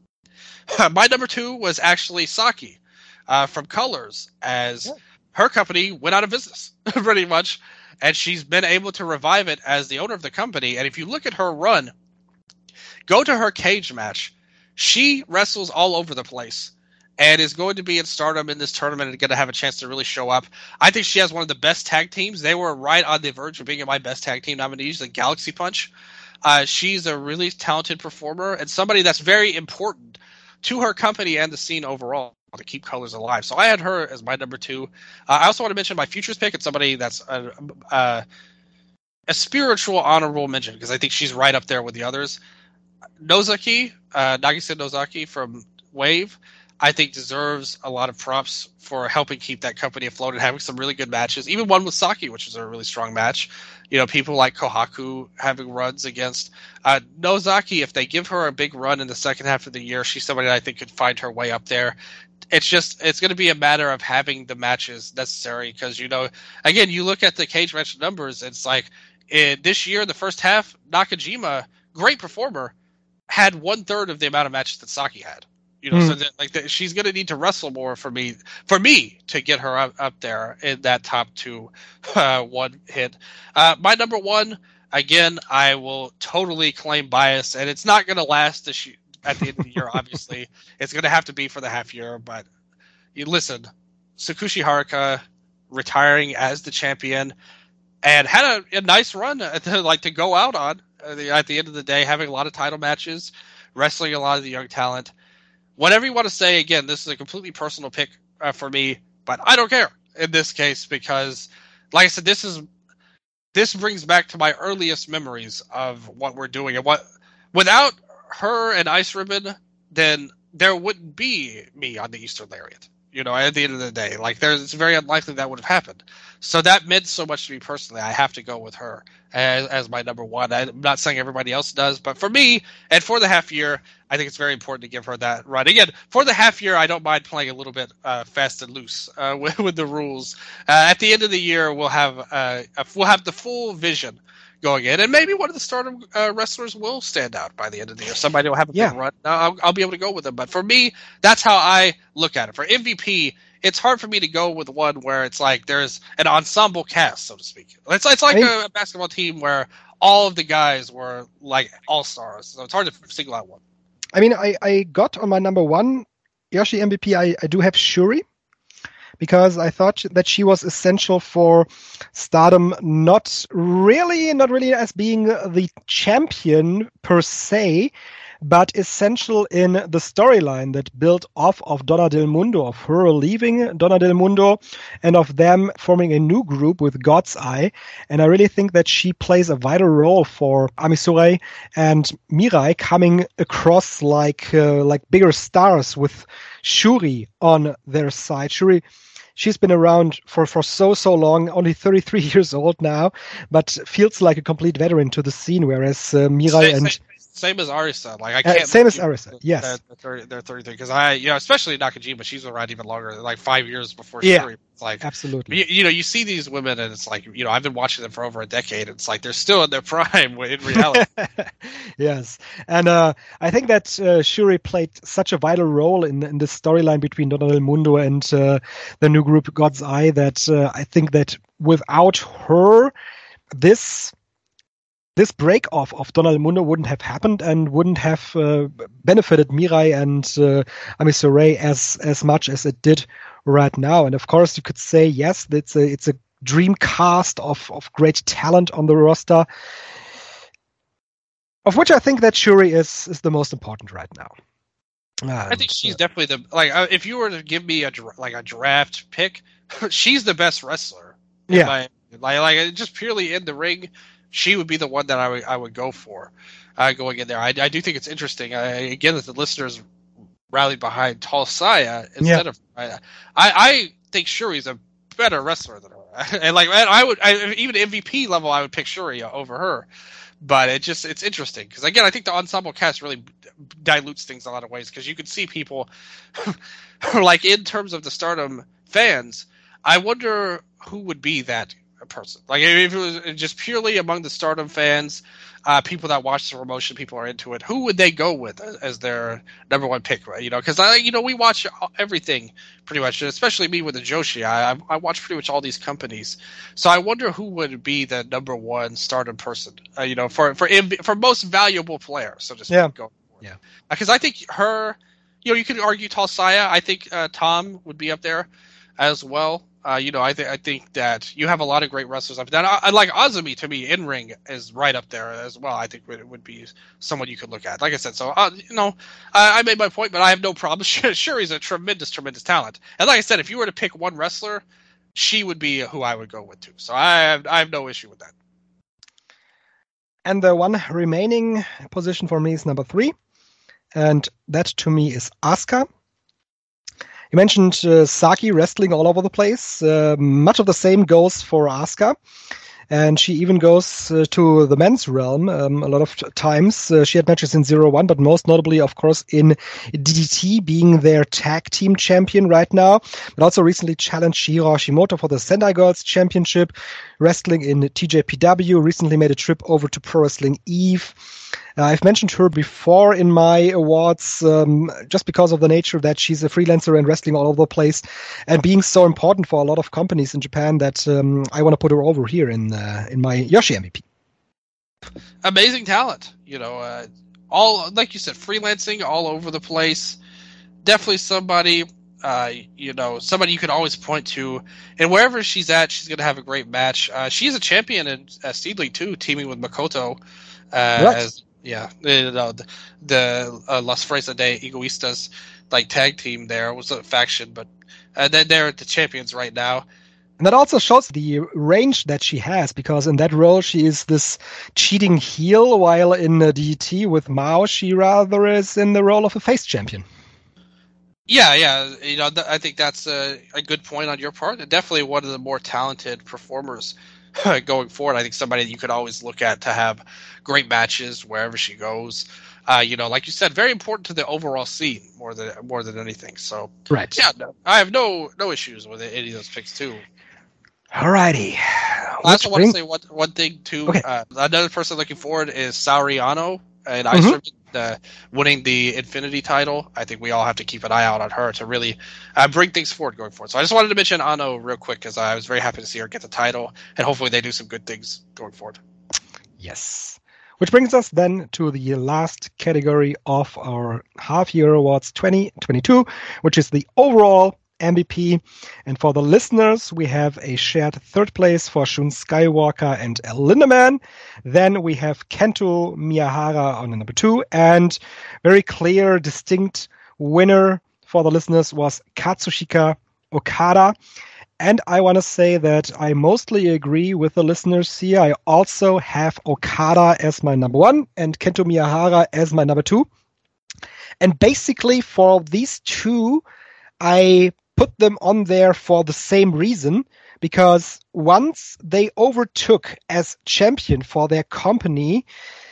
My number 2 was actually Saki from Colors, as her company went out of business, pretty much. And she's been able to revive it as the owner of the company. And if you look at her run, go to her cage match. She wrestles all over the place and is going to be in Stardom in this tournament and going to have a chance to really show up. I think she has one of the best tag teams. They were right on the verge of being in my best tag team nominees, the Galaxy Punch. She's a really talented performer and somebody that's very important to her company and the scene overall to keep Colors alive. So I had her as my number 2. I also want to mention my futures pick. It's somebody that's a spiritual honorable mention because I think she's right up there with the others. Nozaki, Nagisa Nozaki from Wave, I think deserves a lot of props for helping keep that company afloat and having some really good matches. Even one with Saki, which was a really strong match. people like Kohaku having runs against Nozaki. If they give her a big run in the second half of the year, she's somebody that I think could find her way up there. It's going to be a matter of having the matches necessary because, again, you look at the cage match numbers, it's like this year, the first half, Nakajima, great performer, had 1/3 of the amount of matches that Saki had. So she's going to need to wrestle more for me to get her up there in that top 2 one hit. My number 1, again, I will totally claim bias, and it's not going to last at the end of the year, obviously. It's going to have to be for the half year, but you listen, Tsukushi Haruka retiring as the champion and had a nice run to go out on at the end of the day, having a lot of title matches, wrestling a lot of the young talent. Whatever you want to say, again, this is a completely personal pick for me, but I don't care in this case because, like I said, this brings back to my earliest memories of what we're doing. And without her and Ice Ribbon, then there wouldn't be me on the Eastern Lariat. At the end of the day, it's very unlikely that would have happened. So that meant so much to me personally. I have to go with her as my number 1. I'm not saying everybody else does, but for me and for the half year, I think it's very important to give her that run. Again, for the half year, I don't mind playing a little bit fast and loose with the rules. At the end of the year, we'll have the full vision going in, and maybe one of the Stardom wrestlers will stand out by the end of the year. Somebody will have a big run. I'll be able to go with them. But for me, that's how I look at it. For MVP, it's hard for me to go with one where it's like there's an ensemble cast, so to speak. It's like a basketball team where all of the guys were like all-stars. So it's hard to single out one. I mean, I got on my number 1 Yoshi MVP, I do have Shuri, because I thought that she was essential for Stardom, not really as being the champion per se, but essential in the storyline that built off of Donna Del Mundo, of her leaving Donna Del Mundo, and of them forming a new group with God's Eye. And I really think that she plays a vital role for Ami Sourei and Mirai coming across like bigger stars with Shuri on their side. Shuri, she's been around for so long, only 33 years old now, but feels like a complete veteran to the scene, whereas Mirai Same as Arisa. I can't. Same as Arisa. Yes. They're 33 because especially Nakajima, she's around even longer, like 5 years before Shuri. It's absolutely. You see these women, and it's like I've been watching them for over a decade. It's like they're still in their prime in reality. Yes, and I think that Shuri played such a vital role in this storyline between Donna Del Mundo and the new group God's Eye that I think that without her, this break off of Donna Del Mundo wouldn't have happened and wouldn't have benefited Mirai and Ami Sourei as much as it did right now. And of course, you could say yes, it's a dream cast of great talent on the roster, of which I think that Shuri is the most important right now. I think she's definitely if you were to give me a draft pick, she's the best wrestler. Just purely in the ring, she would be the one that I would go for going in there. I do think it's interesting. Again, that the listeners rallied behind Tall Saya instead of. I think Shuri's a better wrestler than her, and even MVP level, I would pick Shuri over her. But it's interesting because again, I think the ensemble cast really dilutes things a lot of ways because you can see people in terms of the Stardom fans. I wonder who would be that person. If it was just purely among the Stardom fans, people that watch the promotion, people are into it, who would they go with as their number 1 pick? Because we watch everything pretty much, especially me with the Joshi. I watch pretty much all these companies, so I wonder who would be the number 1 Stardom person. For most valuable player, so to speak. Yeah. Because I think her, you could argue Tall Saya. I think Tom would be up there as well. I think that you have a lot of great wrestlers up there. I like Azumi, to me, in ring is right up there as well. I think it would be someone you could look at. Like I said, so I made my point, but I have no problem. Sure, he's a tremendous talent. And like I said, if you were to pick one wrestler, she would be who I would go with too. So I have no issue with that. And the one remaining position for me is number 3, and that to me is Asuka. You mentioned Saki wrestling all over the place. Much of the same goes for Asuka. And she even goes to the men's realm a lot of times. She had matches in 0-1, but most notably, of course, in DDT, being their tag team champion right now. But also recently challenged Shiro Hashimoto for the Sendai Girls Championship, wrestling in TJPW, recently made a trip over to Pro Wrestling Eve. I've mentioned her before in my awards just because of the nature that she's a freelancer and wrestling all over the place and being so important for a lot of companies in Japan that I want to put her over here in my Yoshi MVP. Amazing talent, all like you said, freelancing all over the place. Definitely somebody, somebody you can always point to, and wherever she's at, she's going to have a great match. She's a champion in Seed League too, teaming with Makoto. Right. The Las Fresas de Egoistas tag team there was a faction, but they're the champions right now. And that also shows the range that she has, because in that role she is this cheating heel, while in DDT with Mao she rather is in the role of a face champion. Yeah. I think that's a good point on your part. Definitely one of the more talented performers going forward. I think somebody that you could always look at to have great matches wherever she goes. Like you said, very important to the overall scene more than anything. So, right. Yeah, no, I have no issues with any of those picks too. Alrighty. I also want to say one thing too. Okay. Another person looking forward is Saori Ano, and Ice Ribbon, winning the Infinity title. I think we all have to keep an eye out on her to really bring things forward going forward. So I just wanted to mention Ano real quick because I was very happy to see her get the title, and hopefully they do some good things going forward. Yes. Which brings us then to the last category of our half-year awards 2022, which is the overall MVP. And for the listeners, we have a shared third place for Shun Skywalker and El Lindemann. Then we have Kento Miyahara on number 2. And very clear, distinct winner for the listeners was Katsushika Okada. And I want to say that I mostly agree with the listeners here. I also have Okada as my number 1 and Kento Miyahara as my number 2. And basically for these two, I put them on there for the same reason, because once they overtook as champion for their company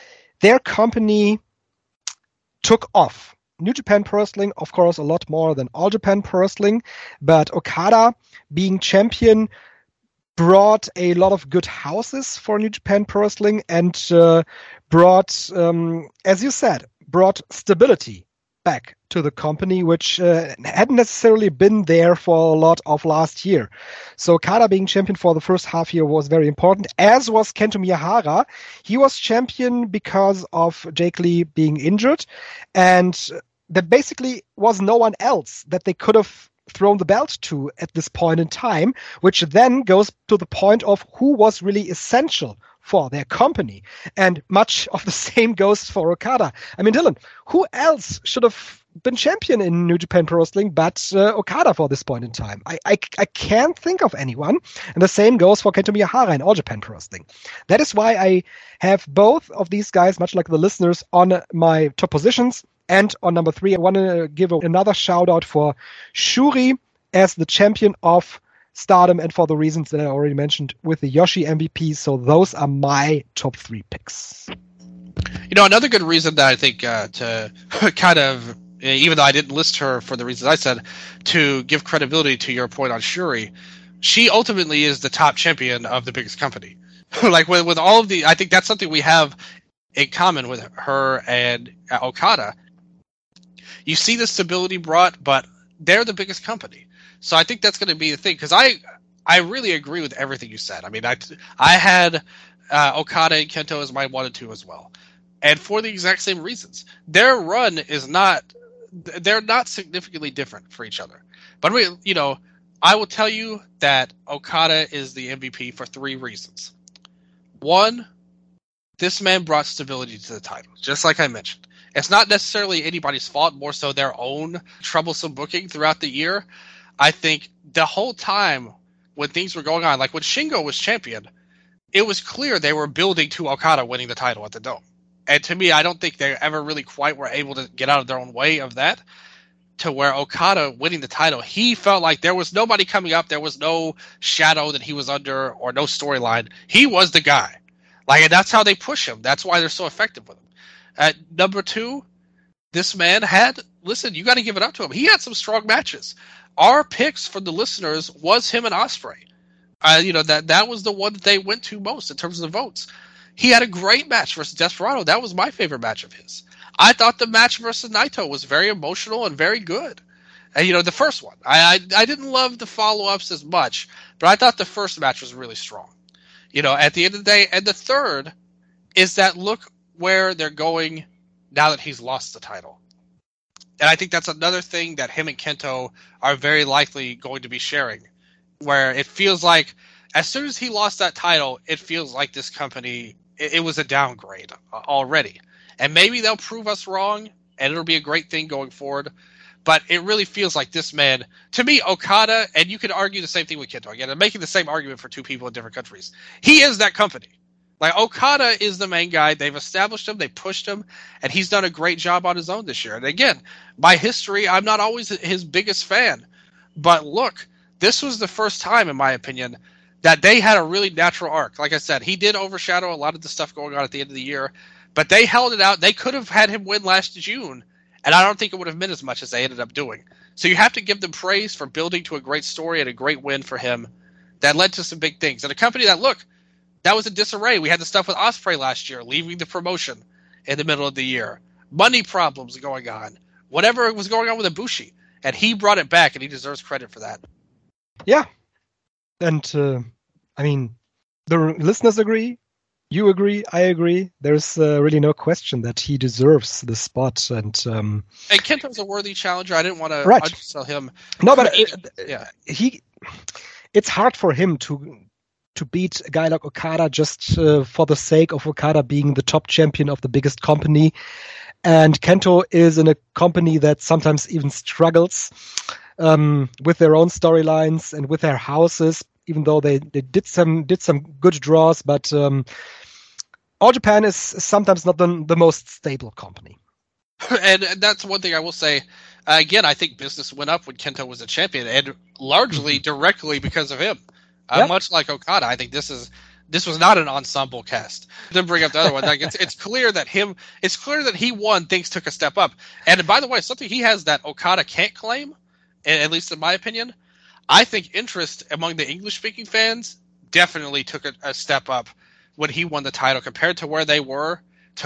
took off. New Japan Pro Wrestling, of course, a lot more than All Japan Pro Wrestling, but Okada being champion brought a lot of good houses for New Japan Pro Wrestling and brought, as you said, stability back to the company, which hadn't necessarily been there for a lot of last year. So Okada being champion for the first half year was very important, as was Kento Miyahara. He was champion because of Jake Lee being injured, and there basically was no one else that they could have thrown the belt to at this point in time, which then goes to the point of who was really essential for their company. And much of the same goes for Okada. I mean, Dylan, who else should have been champion in New Japan Pro Wrestling but Okada for this point in time? I can't think of anyone. And the same goes for Kento Miyahara in All Japan Pro Wrestling. That is why I have both of these guys, much like the listeners, on my top positions. And on number 3, I want to give another shout out for Shuri as the champion of Stardom, and for the reasons that I already mentioned with the Yoshi MVP. So those are my top 3 picks. Another good reason that I think to kind of, even though I didn't list her for the reasons I said, to give credibility to your point on Shuri, she ultimately is the top champion of the biggest company. Like with all of I think that's something we have in common with her and Okada. You see the stability brought, but they're the biggest company. So I think that's going to be the thing, because I really agree with everything you said. I mean, I had Okada and Kento as my 1 and 2 as well, and for the exact same reasons. Their run they're not significantly different for each other. But I will tell you that Okada is the MVP for 3 reasons. 1, this man brought stability to the title, just like I mentioned. It's not necessarily anybody's fault, more so their own troublesome booking throughout the year. I think the whole time when things were going on, like when Shingo was champion, it was clear they were building to Okada winning the title at the Dome. And to me, I don't think they ever really quite were able to get out of their own way of that. to where Okada winning the title, he felt like there was nobody coming up. There was no shadow that he was under or no storyline. He was the guy. Like, and that's how they push him. That's why they're so effective with him. At number 2, this man listen, you got to give it up to him. He had some strong matches. Our picks for the listeners was him and Ospreay. That was the one that they went to most in terms of the votes. He had a great match versus Desperado. That was my favorite match of his. I thought the match versus Naito was very emotional and very good. And, the first one. I didn't love the follow-ups as much, but I thought the first match was really strong. At the end of the day. And the third is that look where they're going now that he's lost the title. And I think that's another thing that him and Kento are very likely going to be sharing, where it feels like as soon as he lost that title, it feels like this company, it was a downgrade already. And maybe they'll prove us wrong, and it'll be a great thing going forward. But it really feels like this man, to me, Okada, and you could argue the same thing with Kento. Again, I'm making the same argument for two people in different countries. He is that company. Like, Okada is the main guy. They've established him. They pushed him. And he's done a great job on his own this year. And again, by history, I'm not always his biggest fan. But look, this was the first time, in my opinion, that they had a really natural arc. Like I said, he did overshadow a lot of the stuff going on at the end of the year. But they held it out. They could have had him win last June. And I don't think it would have meant as much as they ended up doing. So you have to give them praise for building to a great story and a great win for him that led to some big things. And a company that, look, that was in disarray. We had the stuff with Ospreay last year, leaving the promotion in the middle of the year. Money problems going on. Whatever was going on with Ibushi. And he brought it back, and he deserves credit for that. Yeah. And, the listeners agree. You agree. I agree. There's really no question that he deserves the spot. And Kento's a worthy challenger. I didn't want to undersell him. No, but it's hard for him to beat a guy like Okada just for the sake of Okada being the top champion of the biggest company. And Kento is in a company that sometimes even struggles with their own storylines and with their houses, even though they did some good draws. But All Japan is sometimes not the most stable company. And that's one thing I will say. Again, I think business went up when Kento was a champion, and largely directly because of him. Much like Okada, I think this was not an ensemble cast. Didn't bring up the other one. Like it's clear that he won. Things took a step up. And by the way, something he has that Okada can't claim, at least in my opinion, I think interest among the English-speaking fans definitely took a step up when he won the title compared to where they were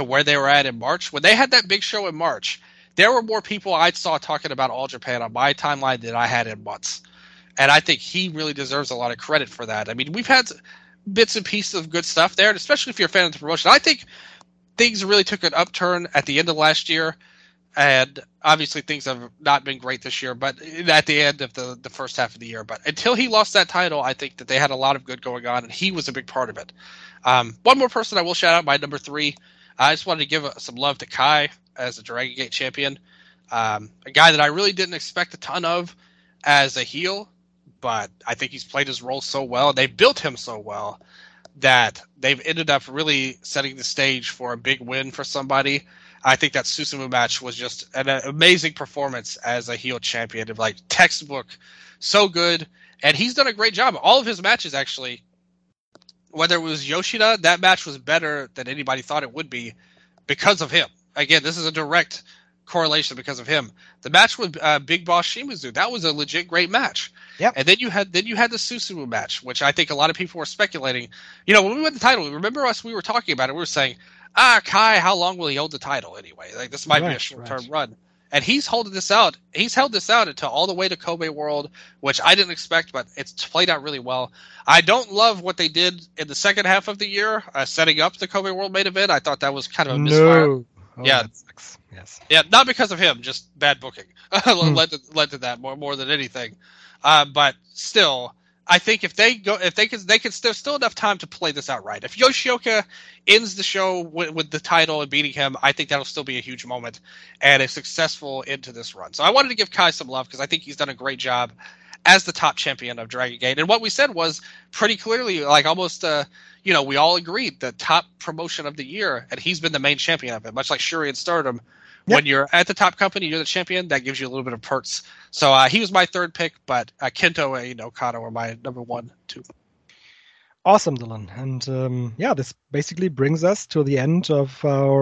at in March. When they had that big show in March, there were more people I saw talking about All Japan on my timeline than I had in months. And I think he really deserves a lot of credit for that. I mean, we've had bits and pieces of good stuff there, and especially if you're a fan of the promotion. I think things really took an upturn at the end of last year, and obviously things have not been great this year, but at the end of the first half of the year. But until he lost that title, I think that they had a lot of good going on, and he was a big part of it. One more person I will shout out, my number 3. I just wanted to give some love to Kai as a Dragon Gate champion, a guy that I really didn't expect a ton of as a heel, but I think he's played his role so well. They built him so well that they've ended up really setting the stage for a big win for somebody. I think that Susumu match was just an amazing performance as a heel champion, of like textbook, so good. And he's done a great job. All of his matches, actually, whether it was Yoshida, that match was better than anybody thought it would be because of him. Again, this is a direct correlation because of him. The match with Big Boss Shimizu, that was a legit great match. Yep. And then you had the Susumu match, which I think a lot of people were speculating. When we won the title, remember us? We were talking about it. We were saying, Kai, how long will he hold the title anyway? Like, this might be a short-term run. And he's holding this out. He's held this out until all the way to Kobe World, which I didn't expect, but it's played out really well. I don't love what they did in the second half of the year, setting up the Kobe World main event. I thought that was kind of a misfire. No. Oh, yeah. Yes. Yeah, not because of him, just bad booking led to that more than anything. But still, I think if they can still enough time to play this out right. If Yoshioka ends the show with the title and beating him, I think that'll still be a huge moment and a successful end to this run. So I wanted to give Kai some love because I think he's done a great job as the top champion of Dragon Gate. And what we said was pretty clearly, like almost, we all agreed the top promotion of the year, and he's been the main champion of it, much like Shuri and Stardom When you're at the top company, you're the champion. That gives you a little bit of perks. So he was my third pick, but Kento and Okada were my number 1, 2. Awesome, Dylan. And this basically brings us to the end of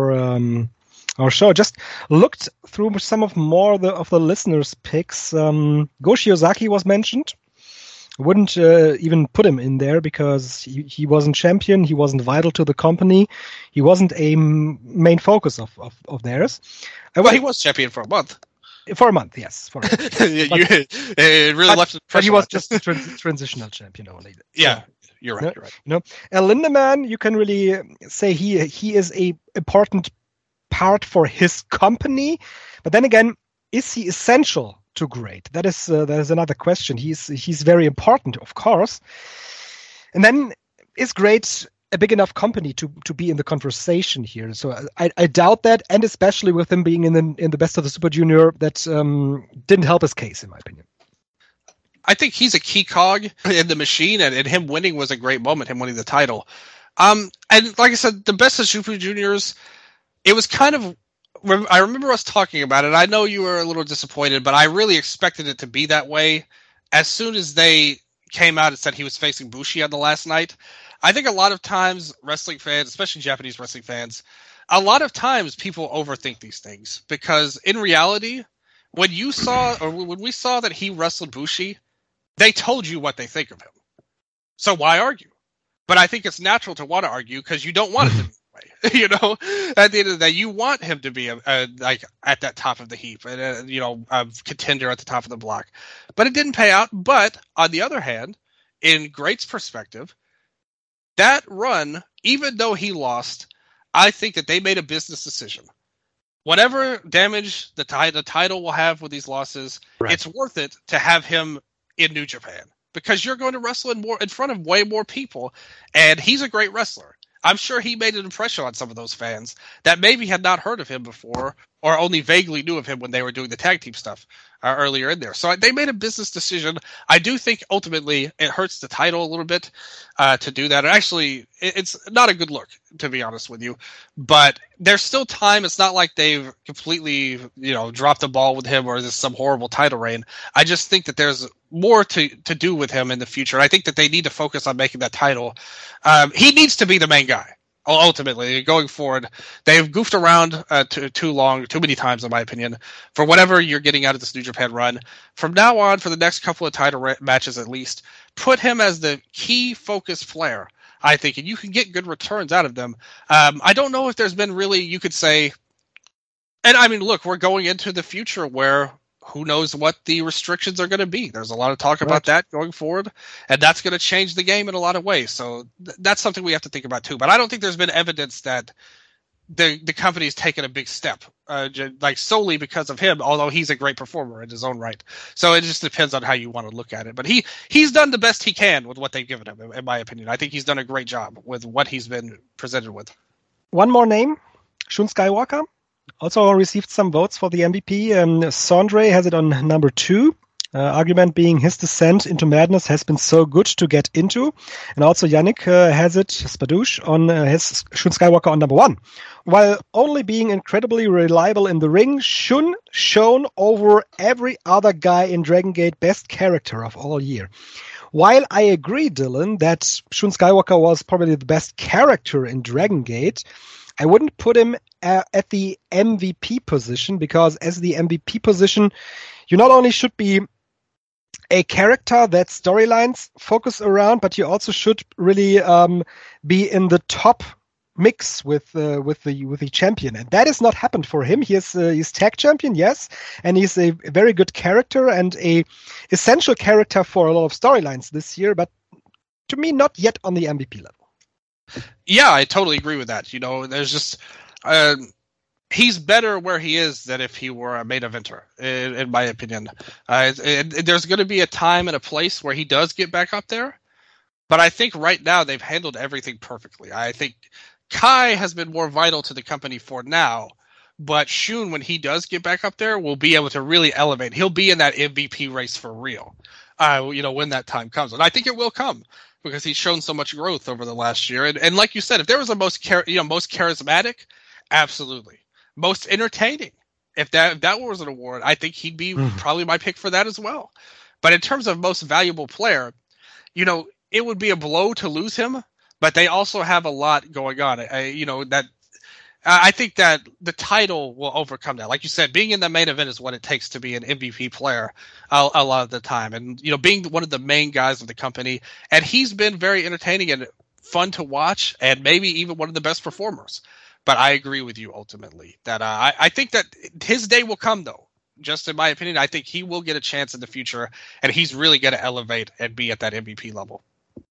our show. Just looked through some of the listeners' picks. Go Shiozaki was mentioned. Wouldn't even put him in there because he wasn't champion. He wasn't vital to the company. He wasn't a main focus of theirs. Well, he was champion for a month. For a month, yes. It really left. But he was just a transitional champion only. Yeah, you're right. You're right. Lindemann, you can really say he is a important part for his company, but then again, is he essential to great? That is another question. He's very important, of course. And then, is great a big enough company to be in the conversation here? So I doubt that, and especially with him being in the best of the Super Junior, that didn't help his case, in my opinion. I think he's a key cog in the machine, and him winning was a great moment, him winning the title. And like I said, the best of Super Juniors, it was kind of, I remember us talking about it. I know you were a little disappointed, but I really expected it to be that way. As soon as they came out and said he was facing Bushi on the last night, I think a lot of times wrestling fans, especially Japanese wrestling fans, a lot of times people overthink these things, because in reality, when we saw that he wrestled Bushi, they told you what they think of him. So why argue? But I think it's natural to want to argue because you don't want it to be that way. At the end of the day, you want him to be like at that top of the heap, and a contender at the top of the block. But it didn't pay out. But on the other hand, in Great's perspective, that run, even though he lost, I think that they made a business decision. Whatever damage the title will have with these losses, right, it's worth it to have him in New Japan, because you're going to wrestle in front of way more people, and he's a great wrestler. I'm sure he made an impression on some of those fans that maybe had not heard of him before, or only vaguely knew of him when they were doing the tag team stuff earlier in there. So they made a business decision. I do think ultimately it hurts the title a little bit to do that. And actually, it's not a good look, to be honest with you. But there's still time. It's not like they've completely, dropped the ball with him, or there's some horrible title reign. I just think that there's more to do with him in the future. And I think that they need to focus on making that title. He needs to be the main guy. Ultimately, going forward, they've goofed around too many times, in my opinion, for whatever you're getting out of this New Japan run. From now on, for the next couple of title matches at least, put him as the key focus player, I think, and you can get good returns out of them. I don't know if there's been really, you could say, and I mean, look, we're going into the future where who knows what the restrictions are going to be. There's a lot of talk about that going forward, and that's going to change the game in a lot of ways. So that's something we have to think about too. But I don't think there's been evidence that the company's taken a big step, like solely because of him, although he's a great performer in his own right. So it just depends on how you want to look at it. But he's done the best he can with what they've given him, in my opinion. I think he's done a great job with what he's been presented with. One more name, Shun Skywalker. Also received some votes for the MVP. Sondre has it on number 2. Argument being his descent into madness has been so good to get into. And also Yannick has it, Spadouche, on his Shun Skywalker on number 1. While only being incredibly reliable in the ring, Shun shone over every other guy in Dragon Gate best character of all year. While I agree, Dylan, that Shun Skywalker was probably the best character in Dragon Gate, I wouldn't put him at the MVP position, because as the MVP position, you not only should be a character that storylines focus around, but you also should really be in the top mix with the champion, and that has not happened for him. He's tag champion, yes, and he's a very good character and a essential character for a lot of storylines this year, but to me, not yet on the MVP level. Yeah, I totally agree with that. There's just he's better where he is than if he were a main eventer, in my opinion. There's going to be a time and a place where he does get back up there, but I think right now they've handled everything perfectly. I think Kai has been more vital to the company for now, but Shun, when he does get back up there, will be able to really elevate. He'll be in that MVP race for real, when that time comes. And I think it will come, because he's shown so much growth over the last year. And like you said, if there was a most charismatic, absolutely. Most entertaining, if that was an award, I think he'd be probably my pick for that as well. But in terms of most valuable player, it would be a blow to lose him, but they also have a lot going on. I think that the title will overcome that. Like you said, being in the main event is what it takes to be an MVP player a lot of the time. And, being one of the main guys of the company, and he's been very entertaining and fun to watch and maybe even one of the best performers. But I agree with you ultimately that I think that his day will come, though. Just in my opinion, I think he will get a chance in the future, and he's really going to elevate and be at that MVP level.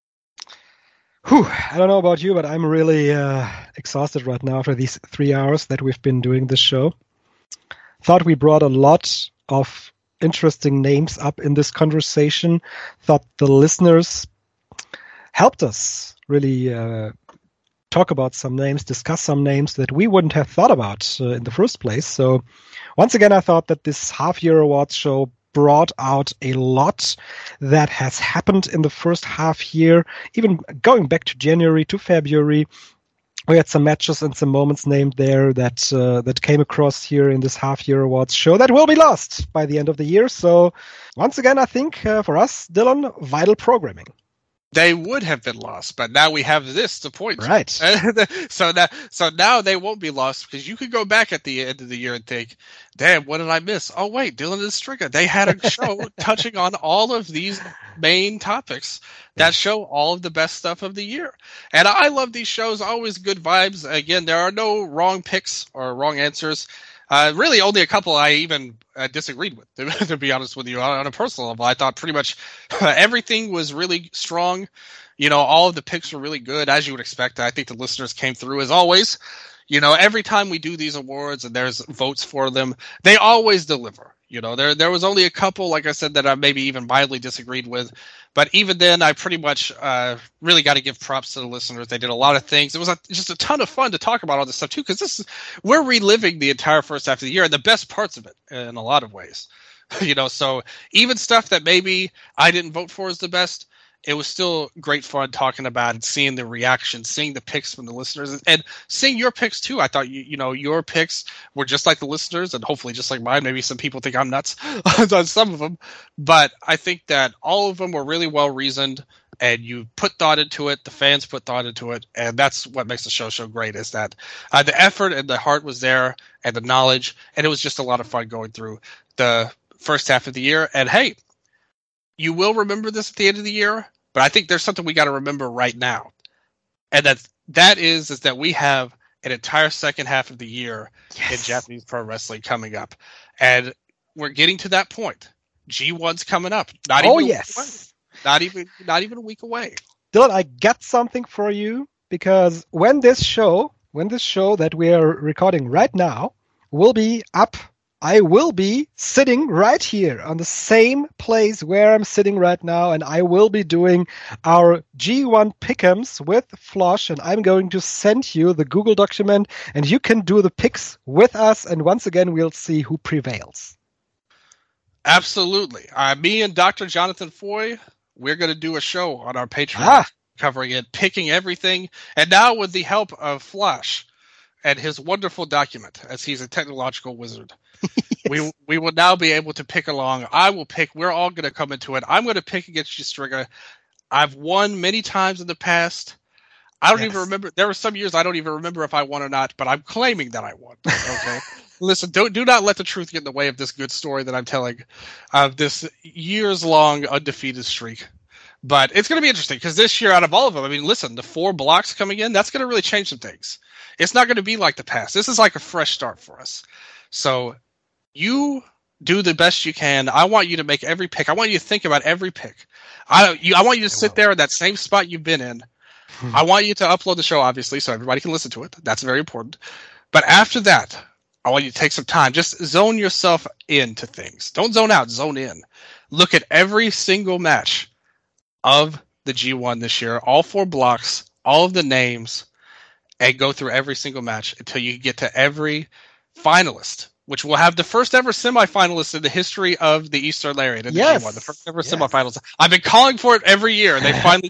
Whew, I don't know about you, but I'm really exhausted right now after these 3 hours that we've been doing this show. Thought we brought a lot of interesting names up in this conversation. Thought the listeners helped us really talk about some names, discuss some names that we wouldn't have thought about in the first place. So once again, I thought that this half-year awards show brought out a lot that has happened in the first half year, even going back to January to February. We had some matches and some moments named there that came across here in this half-year awards show that will be lost by the end of the year. So once again, I think for us, Dylan, vital programming. They would have been lost, but now we have this to point to. Right. So now they won't be lost because you could go back at the end of the year and think, damn, what did I miss? Oh, wait, Dylan and Striga. They had a show touching on all of these main topics that show all of the best stuff of the year. And I love these shows, always good vibes. Again, there are no wrong picks or wrong answers. Really, only a couple I even disagreed with, to be honest with you. On a personal level, I thought pretty much everything was really strong. All of the picks were really good, as you would expect. I think the listeners came through as always. Every time we do these awards and there's votes for them, they always deliver. There was only a couple, like I said, that I maybe even mildly disagreed with. But even then, I pretty much really got to give props to the listeners. They did a lot of things. It was just a ton of fun to talk about all this stuff, too, because we're reliving the entire first half of the year and the best parts of it in a lot of ways. So even stuff that maybe I didn't vote for as the best, it was still great fun talking about it, seeing the reaction, seeing the picks from the listeners, and seeing your picks too. I thought your picks were just like the listeners, and hopefully just like mine. Maybe some people think I'm nuts on some of them, but I think that all of them were really well reasoned, and you put thought into it. The fans put thought into it, and that's what makes the show so great. Is that the effort and the heart was there, and the knowledge, and it was just a lot of fun going through the first half of the year. And hey, you will remember this at the end of the year. But I think there's something we got to remember right now, and that is that we have an entire second half of the year in Japanese pro wrestling coming up, and we're getting to that point. G1's coming up. Not even a week away. Dylan, I got something for you, because when this show that we are recording right now will be up, I will be sitting right here on the same place where I'm sitting right now, and I will be doing our G1 Pick'ems with Flosh, and I'm going to send you the Google document, and you can do the picks with us, and once again, we'll see who prevails. Absolutely. Me and Dr. Jonathan Foy, we're going to do a show on our Patreon covering it, picking everything, and now with the help of Flosh and his wonderful document, as he's a technological wizard. Yes. We will now be able to pick along. I will pick. We're all going to come into it. I'm going to pick against you, Striga. I've won many times in the past. I don't even remember. There were some years I don't even remember if I won or not, but I'm claiming that I won. Okay. Listen, do not let the truth get in the way of this good story that I'm telling of this years-long undefeated streak. But it's going to be interesting because this year, out of all of them, I mean, listen, the 4 blocks coming in, that's going to really change some things. It's not going to be like the past. This is like a fresh start for us. So you do the best you can. I want you to make every pick. I want you to think about every pick. I want you to sit there in that same spot you've been in. I want you to upload the show, obviously, so everybody can listen to it. That's very important. But after that, I want you to take some time. Just zone yourself into things. Don't zone out. Zone in. Look at every single match of the G1 this year, all 4 blocks, all of the names, and go through every single match until you get to every finalist, which will have the first ever semifinalist in the history of the Eastern Lariat in the G1. The first ever semifinals. I've been calling for it every year, and they finally did it.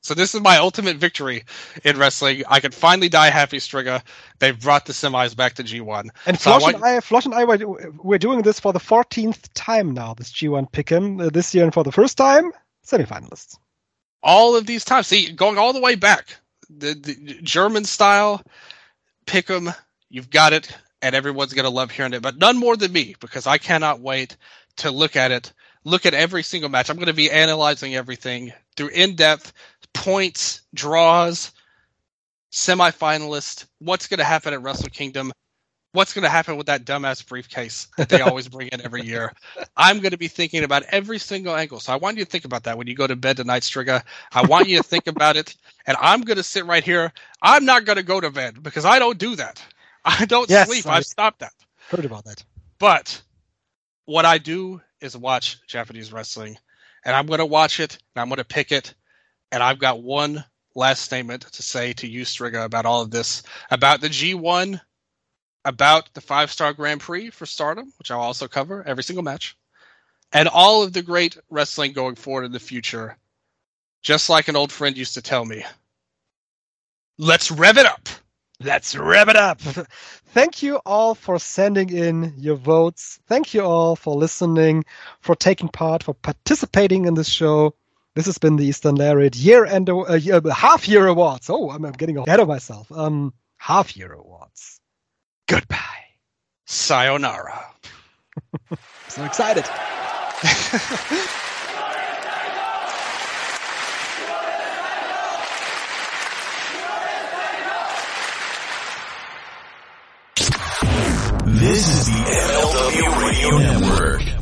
So this is my ultimate victory in wrestling. I can finally die happy, Striga. They've brought the semis back to G1. And So Flosh and I we're doing this for the 14th time now, this G1 Pick'em. This year, and for the first time, semifinalists. all of these times, see, going all the way back, the German style, Pick'em, you've got it, and everyone's going to love hearing it, but none more than me, because I cannot wait to look at it, look at every single match. I'm going to be analyzing everything through in-depth points, draws, semifinalists, what's going to happen at Wrestle Kingdom, what's going to happen with that dumbass briefcase that they always bring in every year. I'm going to be thinking about every single angle. So I want you to think about that when you go to bed tonight, Striga. I want you to think about it. And I'm going to sit right here. I'm not going to go to bed because I don't do that. I don't sleep. I've stopped that. Heard about that. But what I do is watch Japanese wrestling. And I'm going to watch it. And I'm going to pick it. And I've got one last statement to say to you, Striga, about all of this. About the G1, about the 5-Star Grand Prix for Stardom, which I'll also cover every single match, and all of the great wrestling going forward in the future. Just like an old friend used to tell me, let's rev it up. Let's rev it up. Thank you all for sending in your votes. Thank you all for listening, for taking part, for participating in this show. This has been the Eastern Lariat half-year awards. Oh, I'm getting ahead of myself. Half-year awards. Goodbye. Sayonara. So excited. This is the MLW Radio Network.